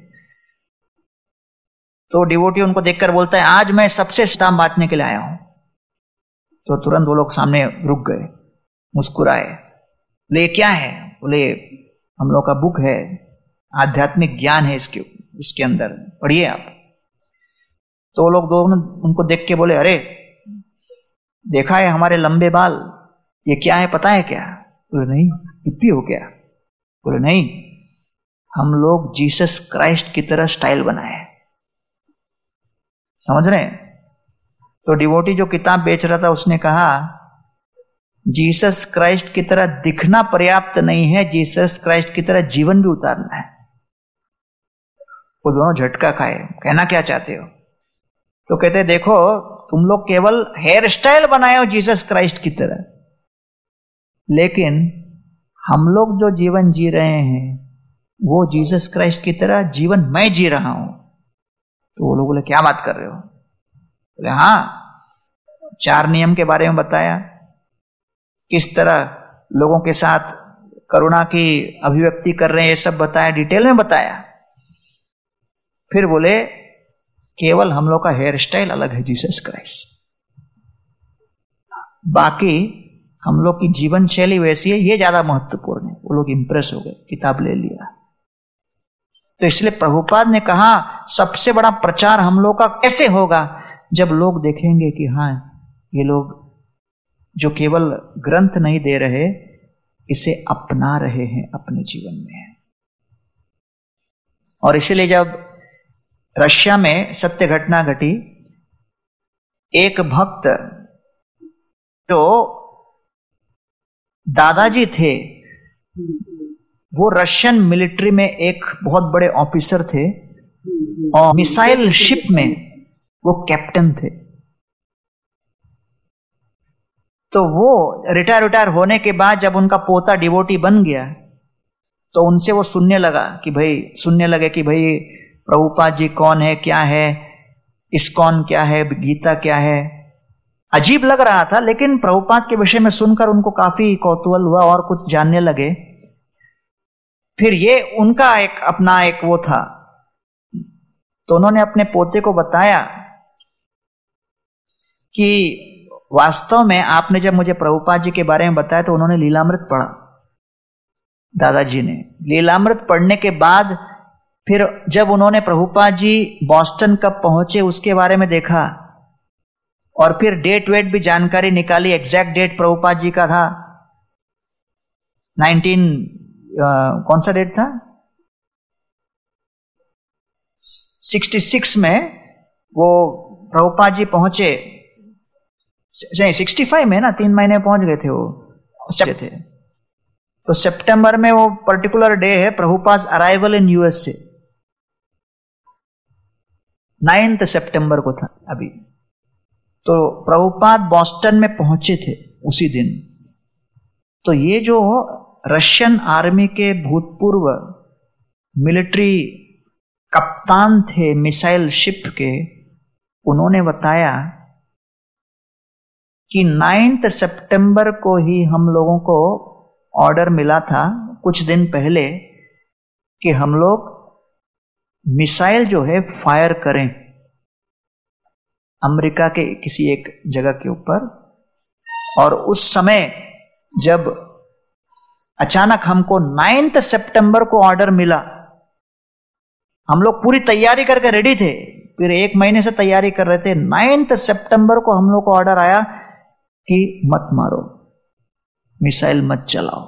तो डिवोटी उनको देखकर बोलता है, आज मैं सबसे किताब बांटने के लिए आया हूं। तो तुरंत वो लोग सामने रुक गए, मुस्कुराए, बोले क्या है? बोले हम लोग का बुक है, आध्यात्मिक ज्ञान है इसके अंदर, पढ़िए आप। तो वो लोग दोनों उनको देख के बोले, अरे देखा है हमारे लंबे बाल, ये क्या है पता है क्या? बोले नहीं, हिप्पी हो क्या? बोले नहीं, हम लोग जीसस क्राइस्ट की तरह स्टाइल बनाए। समझ रहे हैं? तो डिवोटी जो किताब बेच रहा था उसने कहा, जीसस क्राइस्ट की तरह दिखना पर्याप्त नहीं है, जीसस क्राइस्ट की तरह जीवन भी उतारना है। वो दोनों झटका खाए, कहना क्या चाहते हो? तो कहते देखो, तुम लोग केवल हेयर स्टाइल बनाए हो जीसस क्राइस्ट की तरह, लेकिन हम लोग जो जीवन जी रहे हैं वो जीसस क्राइस्ट की तरह जीवन मैं जी रहा हूं। तो वो लोग बोले क्या बात कर रहे हो? बोले हाँ, 4 नियम के बारे में बताया, किस तरह लोगों के साथ करुणा की अभिव्यक्ति कर रहे हैं, ये सब बताया, डिटेल में बताया। फिर बोले केवल हम लोग का हेयर स्टाइल अलग है जीसस क्राइस्ट, बाकी हम लोग की जीवन शैली वैसी है, ये ज्यादा महत्वपूर्ण है। वो लोग इंप्रेस हो गए, किताब ले लिया। तो इसलिए प्रभुपाद ने कहा सबसे बड़ा प्रचार हम लोग का कैसे होगा, जब लोग देखेंगे कि हाँ ये लोग जो केवल ग्रंथ नहीं दे रहे, इसे अपना रहे हैं अपने जीवन में। और इसीलिए जब रशिया में सत्य घटना घटी, एक भक्त जो दादाजी थे, वो रशियन मिलिट्री में एक बहुत बड़े ऑफिसर थे और मिसाइल शिप में वो कैप्टन थे। तो वो रिटायर होने के बाद जब उनका पोता डिवोटी बन गया, तो उनसे वो सुनने लगे कि भाई प्रभुपाद जी कौन है, क्या है, इस्कॉन क्या है, गीता क्या है। अजीब लग रहा था, लेकिन प्रभुपाद के विषय में सुनकर उनको काफी कौतूहल हुआ और कुछ जानने लगे। फिर ये उनका अपना एक वो था, तो उन्होंने अपने पोते को बताया कि वास्तव में आपने जब मुझे प्रभुपाद जी के बारे में बताया तो उन्होंने लीलामृत पढ़ा, दादाजी ने लीलामृत पढ़ने के बाद फिर जब उन्होंने प्रभुपाद जी बॉस्टन कब पहुंचे उसके बारे में देखा, और फिर डेट वेट भी जानकारी निकाली। एग्जैक्ट डेट प्रभुपाद जी का था कौन सा डेट था, 66 में वो प्रभुपाद जी पहुंचे, 65 में ना, 3 महीने पहुंच गए थे वो थे। तो सितंबर में वो पर्टिकुलर डे है प्रभुपाद अराइवल इन यूएसए, 9 सितंबर को था अभी। तो प्रभुपाद बॉस्टन में पहुंचे थे उसी दिन। तो ये जो रशियन आर्मी के भूतपूर्व मिलिट्री कप्तान थे मिसाइल शिप के, उन्होंने बताया कि 9 सितंबर को ही हम लोगों को ऑर्डर मिला था कुछ दिन पहले कि हम लोग मिसाइल जो है फायर करें अमेरिका के किसी एक जगह के ऊपर। और उस समय जब अचानक हमको 9 सितंबर को ऑर्डर मिला, हम लोग पूरी तैयारी करके रेडी थे, फिर 1 महीने से तैयारी कर रहे थे। 9 सितंबर को हम लोग को ऑर्डर आया कि मत मारो, मिसाइल मत चलाओ।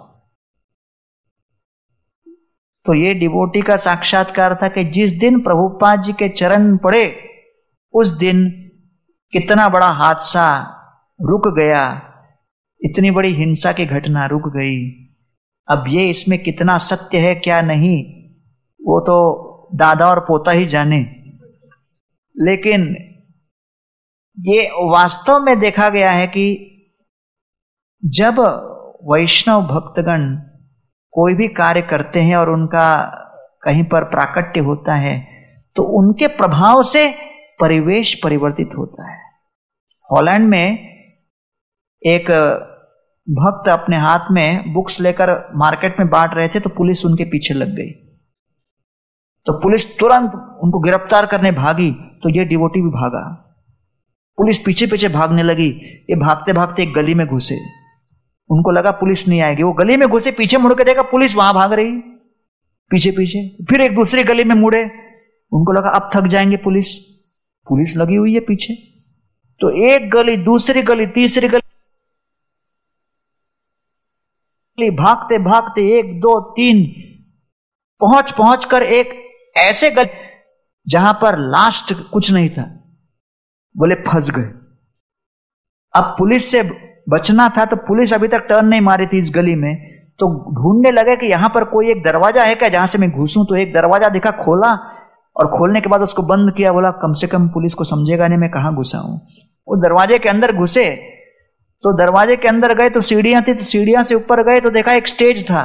तो ये डिवोटी का साक्षात्कार था कि जिस दिन प्रभुपाद जी के चरण पड़े उस दिन कितना बड़ा हादसा रुक गया, इतनी बड़ी हिंसा की घटना रुक गई। अब ये इसमें कितना सत्य है क्या नहीं, वो तो दादा और पोता ही जाने, लेकिन ये वास्तव में देखा गया है कि जब वैष्णव भक्तगण कोई भी कार्य करते हैं और उनका कहीं पर प्राकट्य होता है तो उनके प्रभाव से परिवेश परिवर्तित होता है। हॉलैंड में एक भक्त अपने हाथ में बुक्स लेकर मार्केट में बांट रहे थे, तो पुलिस उनके पीछे लग गई। तो पुलिस तुरंत उनको गिरफ्तार करने भागी, तो ये डिवोटी भी भागा, पुलिस पीछे पीछे भागने लगी। ये भागते भागते एक गली में घुसे, उनको लगा पुलिस नहीं आएगी, वो गली में घुसे, पीछे मुड़ के देखा पुलिस वहां भाग रही पीछे पीछे। फिर एक दूसरी गली में मुड़े, उनको लगा अब थक जाएंगे, पुलिस लगी हुई है पीछे। तो एक गली, दूसरी गली, तीसरी गली, भागते भागते 1 2 3 पहुंच कर एक ऐसे गली जहां पर लास्ट कुछ नहीं था, बोले फंस गए। अब पुलिस से बचना था, तो पुलिस अभी तक टर्न नहीं मारी थी इस गली में, तो ढूंढने लगे कि यहां पर कोई एक दरवाजा है क्या जहां से मैं घुसूं। तो एक दरवाजा दिखा, खोला, और खोलने के बाद उसको बंद किया, बोला कम से कम पुलिस को समझेगा नहीं मैं कहां घुसा हूं। वो दरवाजे के अंदर घुसे, तो दरवाजे के अंदर गए तो सीढ़ियां थी, तो सीढ़ियां से ऊपर गए तो देखा एक स्टेज था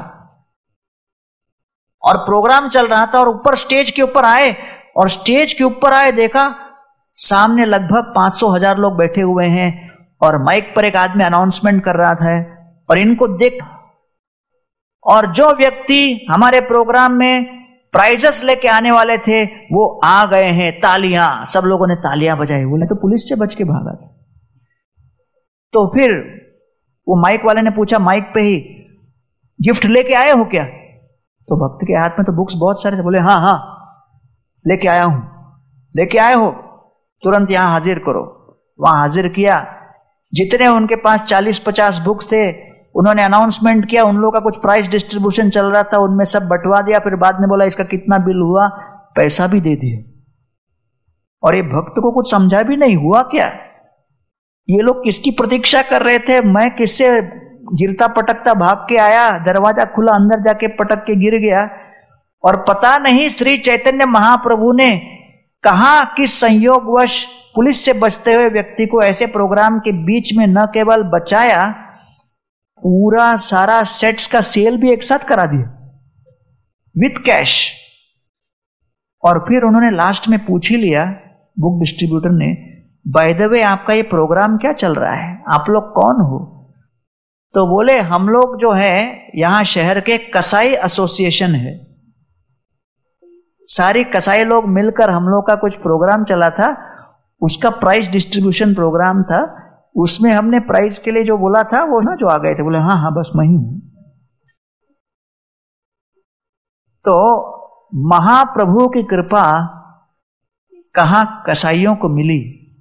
और प्रोग्राम चल रहा था। और ऊपर स्टेज के ऊपर आए, और स्टेज के ऊपर आए देखा सामने लगभग 500,000 लोग बैठे हुए हैं, और माइक पर एक आदमी अनाउंसमेंट कर रहा था, और इनको देख, और जो व्यक्ति हमारे प्रोग्राम में प्राइजेस लेके आने वाले थे वो आ गए हैं, तालियां, सब लोगों ने तालियां बजाई। बोले तो पुलिस से बच के भागा था। तो फिर वो माइक वाले ने पूछा माइक पे ही, गिफ्ट लेके आए हो क्या? तो भक्त के हाथ में तो बुक्स बहुत सारे थे, बोले हाँ हाँ लेके आया हूं। लेके आए हो, तुरंत यहां हाजिर करो। वहां हाजिर किया, जितने उनके पास 40-50 बुक्स थे उन्होंने अनाउंसमेंट किया, उन लोगों का कुछ प्राइस डिस्ट्रीब्यूशन चल रहा था, उनमें सब बंटवा दिया। फिर बाद में बोला इसका कितना बिल हुआ, पैसा भी दे दिया। और ये भक्त को कुछ समझा भी नहीं, हुआ क्या, ये लोग किसकी प्रतीक्षा कर रहे थे, मैं किससे गिरता पटकता भाग के आया, दरवाजा खुला, अंदर जाके पटक के गिर गया। और पता नहीं श्री चैतन्य महाप्रभु ने कहा कि संयोगवश पुलिस से बचते हुए व्यक्ति को ऐसे प्रोग्राम के बीच में न केवल बचाया, पूरा सारा सेट्स का सेल भी एक साथ करा दिया विथ कैश। और फिर उन्होंने लास्ट में पूछ ही लिया बुक डिस्ट्रीब्यूटर ने, बाय द वे आपका ये प्रोग्राम क्या चल रहा है, आप लोग कौन हो? तो बोले हम लोग जो है यहां शहर के कसाई एसोसिएशन है, सारे कसाई लोग मिलकर हम लोग का कुछ प्रोग्राम चला था, उसका प्राइस डिस्ट्रीब्यूशन प्रोग्राम था, उसमें हमने प्राइस के लिए जो बोला था वो ना जो आ गए थे, बोले हाँ हाँ बस मैं ही हूं। तो महाप्रभु की कृपा कहां कसाईयों को मिली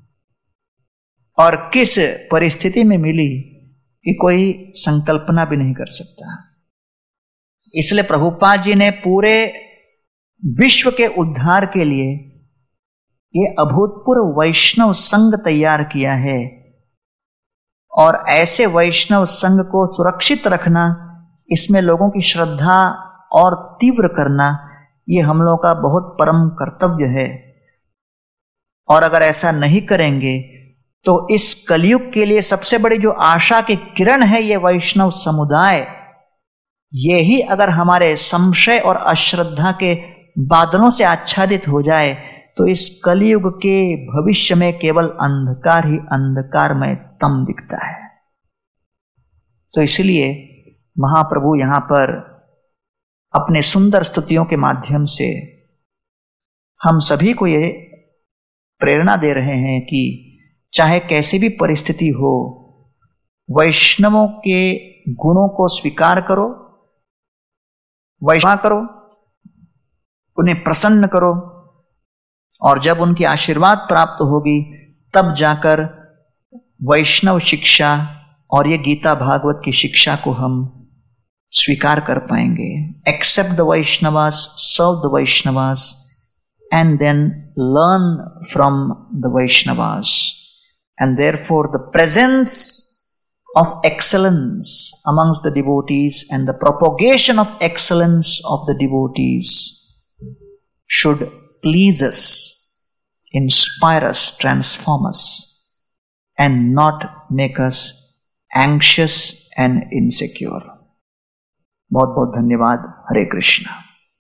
और किस परिस्थिति में मिली कि कोई संकल्पना भी नहीं कर सकता। इसलिए प्रभुपाद जी ने पूरे विश्व के उद्धार के लिए ये अभूतपूर्व वैष्णव संघ तैयार किया है। और ऐसे वैष्णव संघ को सुरक्षित रखना, इसमें लोगों की श्रद्धा और तीव्र करना, ये हम लोगों का बहुत परम कर्तव्य है। और अगर ऐसा नहीं करेंगे तो इस कलयुग के लिए सबसे बड़ी जो आशा की किरण है ये वैष्णव समुदाय, ये ही अगर हमारे संशय और अश्रद्धा के बादलों से आच्छादित हो जाए तो इस कलयुग के भविष्य में केवल अंधकार ही अंधकार में तम दिखता है। तो इसलिए महाप्रभु यहां पर अपने सुंदर स्तुतियों के माध्यम से हम सभी को ये प्रेरणा दे रहे हैं कि चाहे कैसी भी परिस्थिति हो, वैष्णवों के गुणों को स्वीकार करो, वैष्णव करो, उन्हें प्रसन्न करो, और जब उनकी आशीर्वाद प्राप्त होगी तब जाकर वैष्णव शिक्षा और ये गीता भागवत की शिक्षा को हम स्वीकार कर पाएंगे। Accept the Vaishnavas, serve the Vaishnavas, and then learn from the Vaishnavas. And therefore the presence of excellence amongst the devotees and the propagation of excellence of the devotees should please us, inspire us, transform us, and not make us anxious and insecure. बहुत बहुत धन्यवाद। हरे कृष्णा।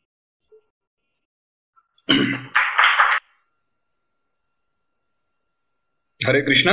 हरे कृष्णा।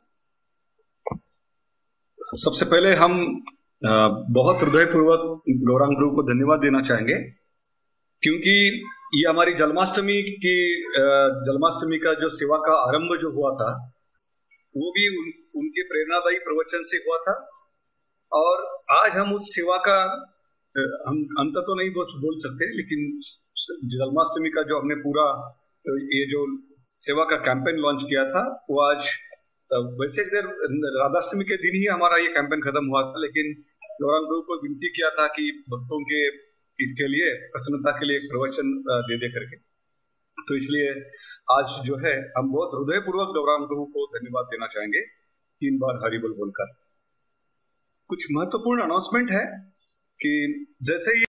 सबसे पहले हम बहुत हृदयपूर्वक गौरांग गुरु को धन्यवाद देना चाहेंगे, क्योंकि ये हमारी जन्माष्टमी का जो सेवा का आरंभ जो हुआ था वो भी उनके प्रेरणादायी प्रवचन से हुआ था। और आज हम उस सेवा का हम अंत तो नहीं बोल सकते, लेकिन जन्माष्टमी का जो हमने पूरा ये जो सेवा का कैंपेन लॉन्च किया था वो आज, वैसे राधाष्टमी के दिन ही हमारा ये कैंपेन खत्म हुआ था, लेकिन गौरांग गुरु को विनती किया था कि भक्तों के इसके लिए प्रसन्नता के लिए एक प्रवचन दे करके, तो इसलिए आज जो है हम बहुत हृदयपूर्वक गौरांग गुरु को धन्यवाद देना चाहेंगे 3 बार हरि बोल बोलकर। कुछ महत्वपूर्ण अनाउंसमेंट है कि जैसे ही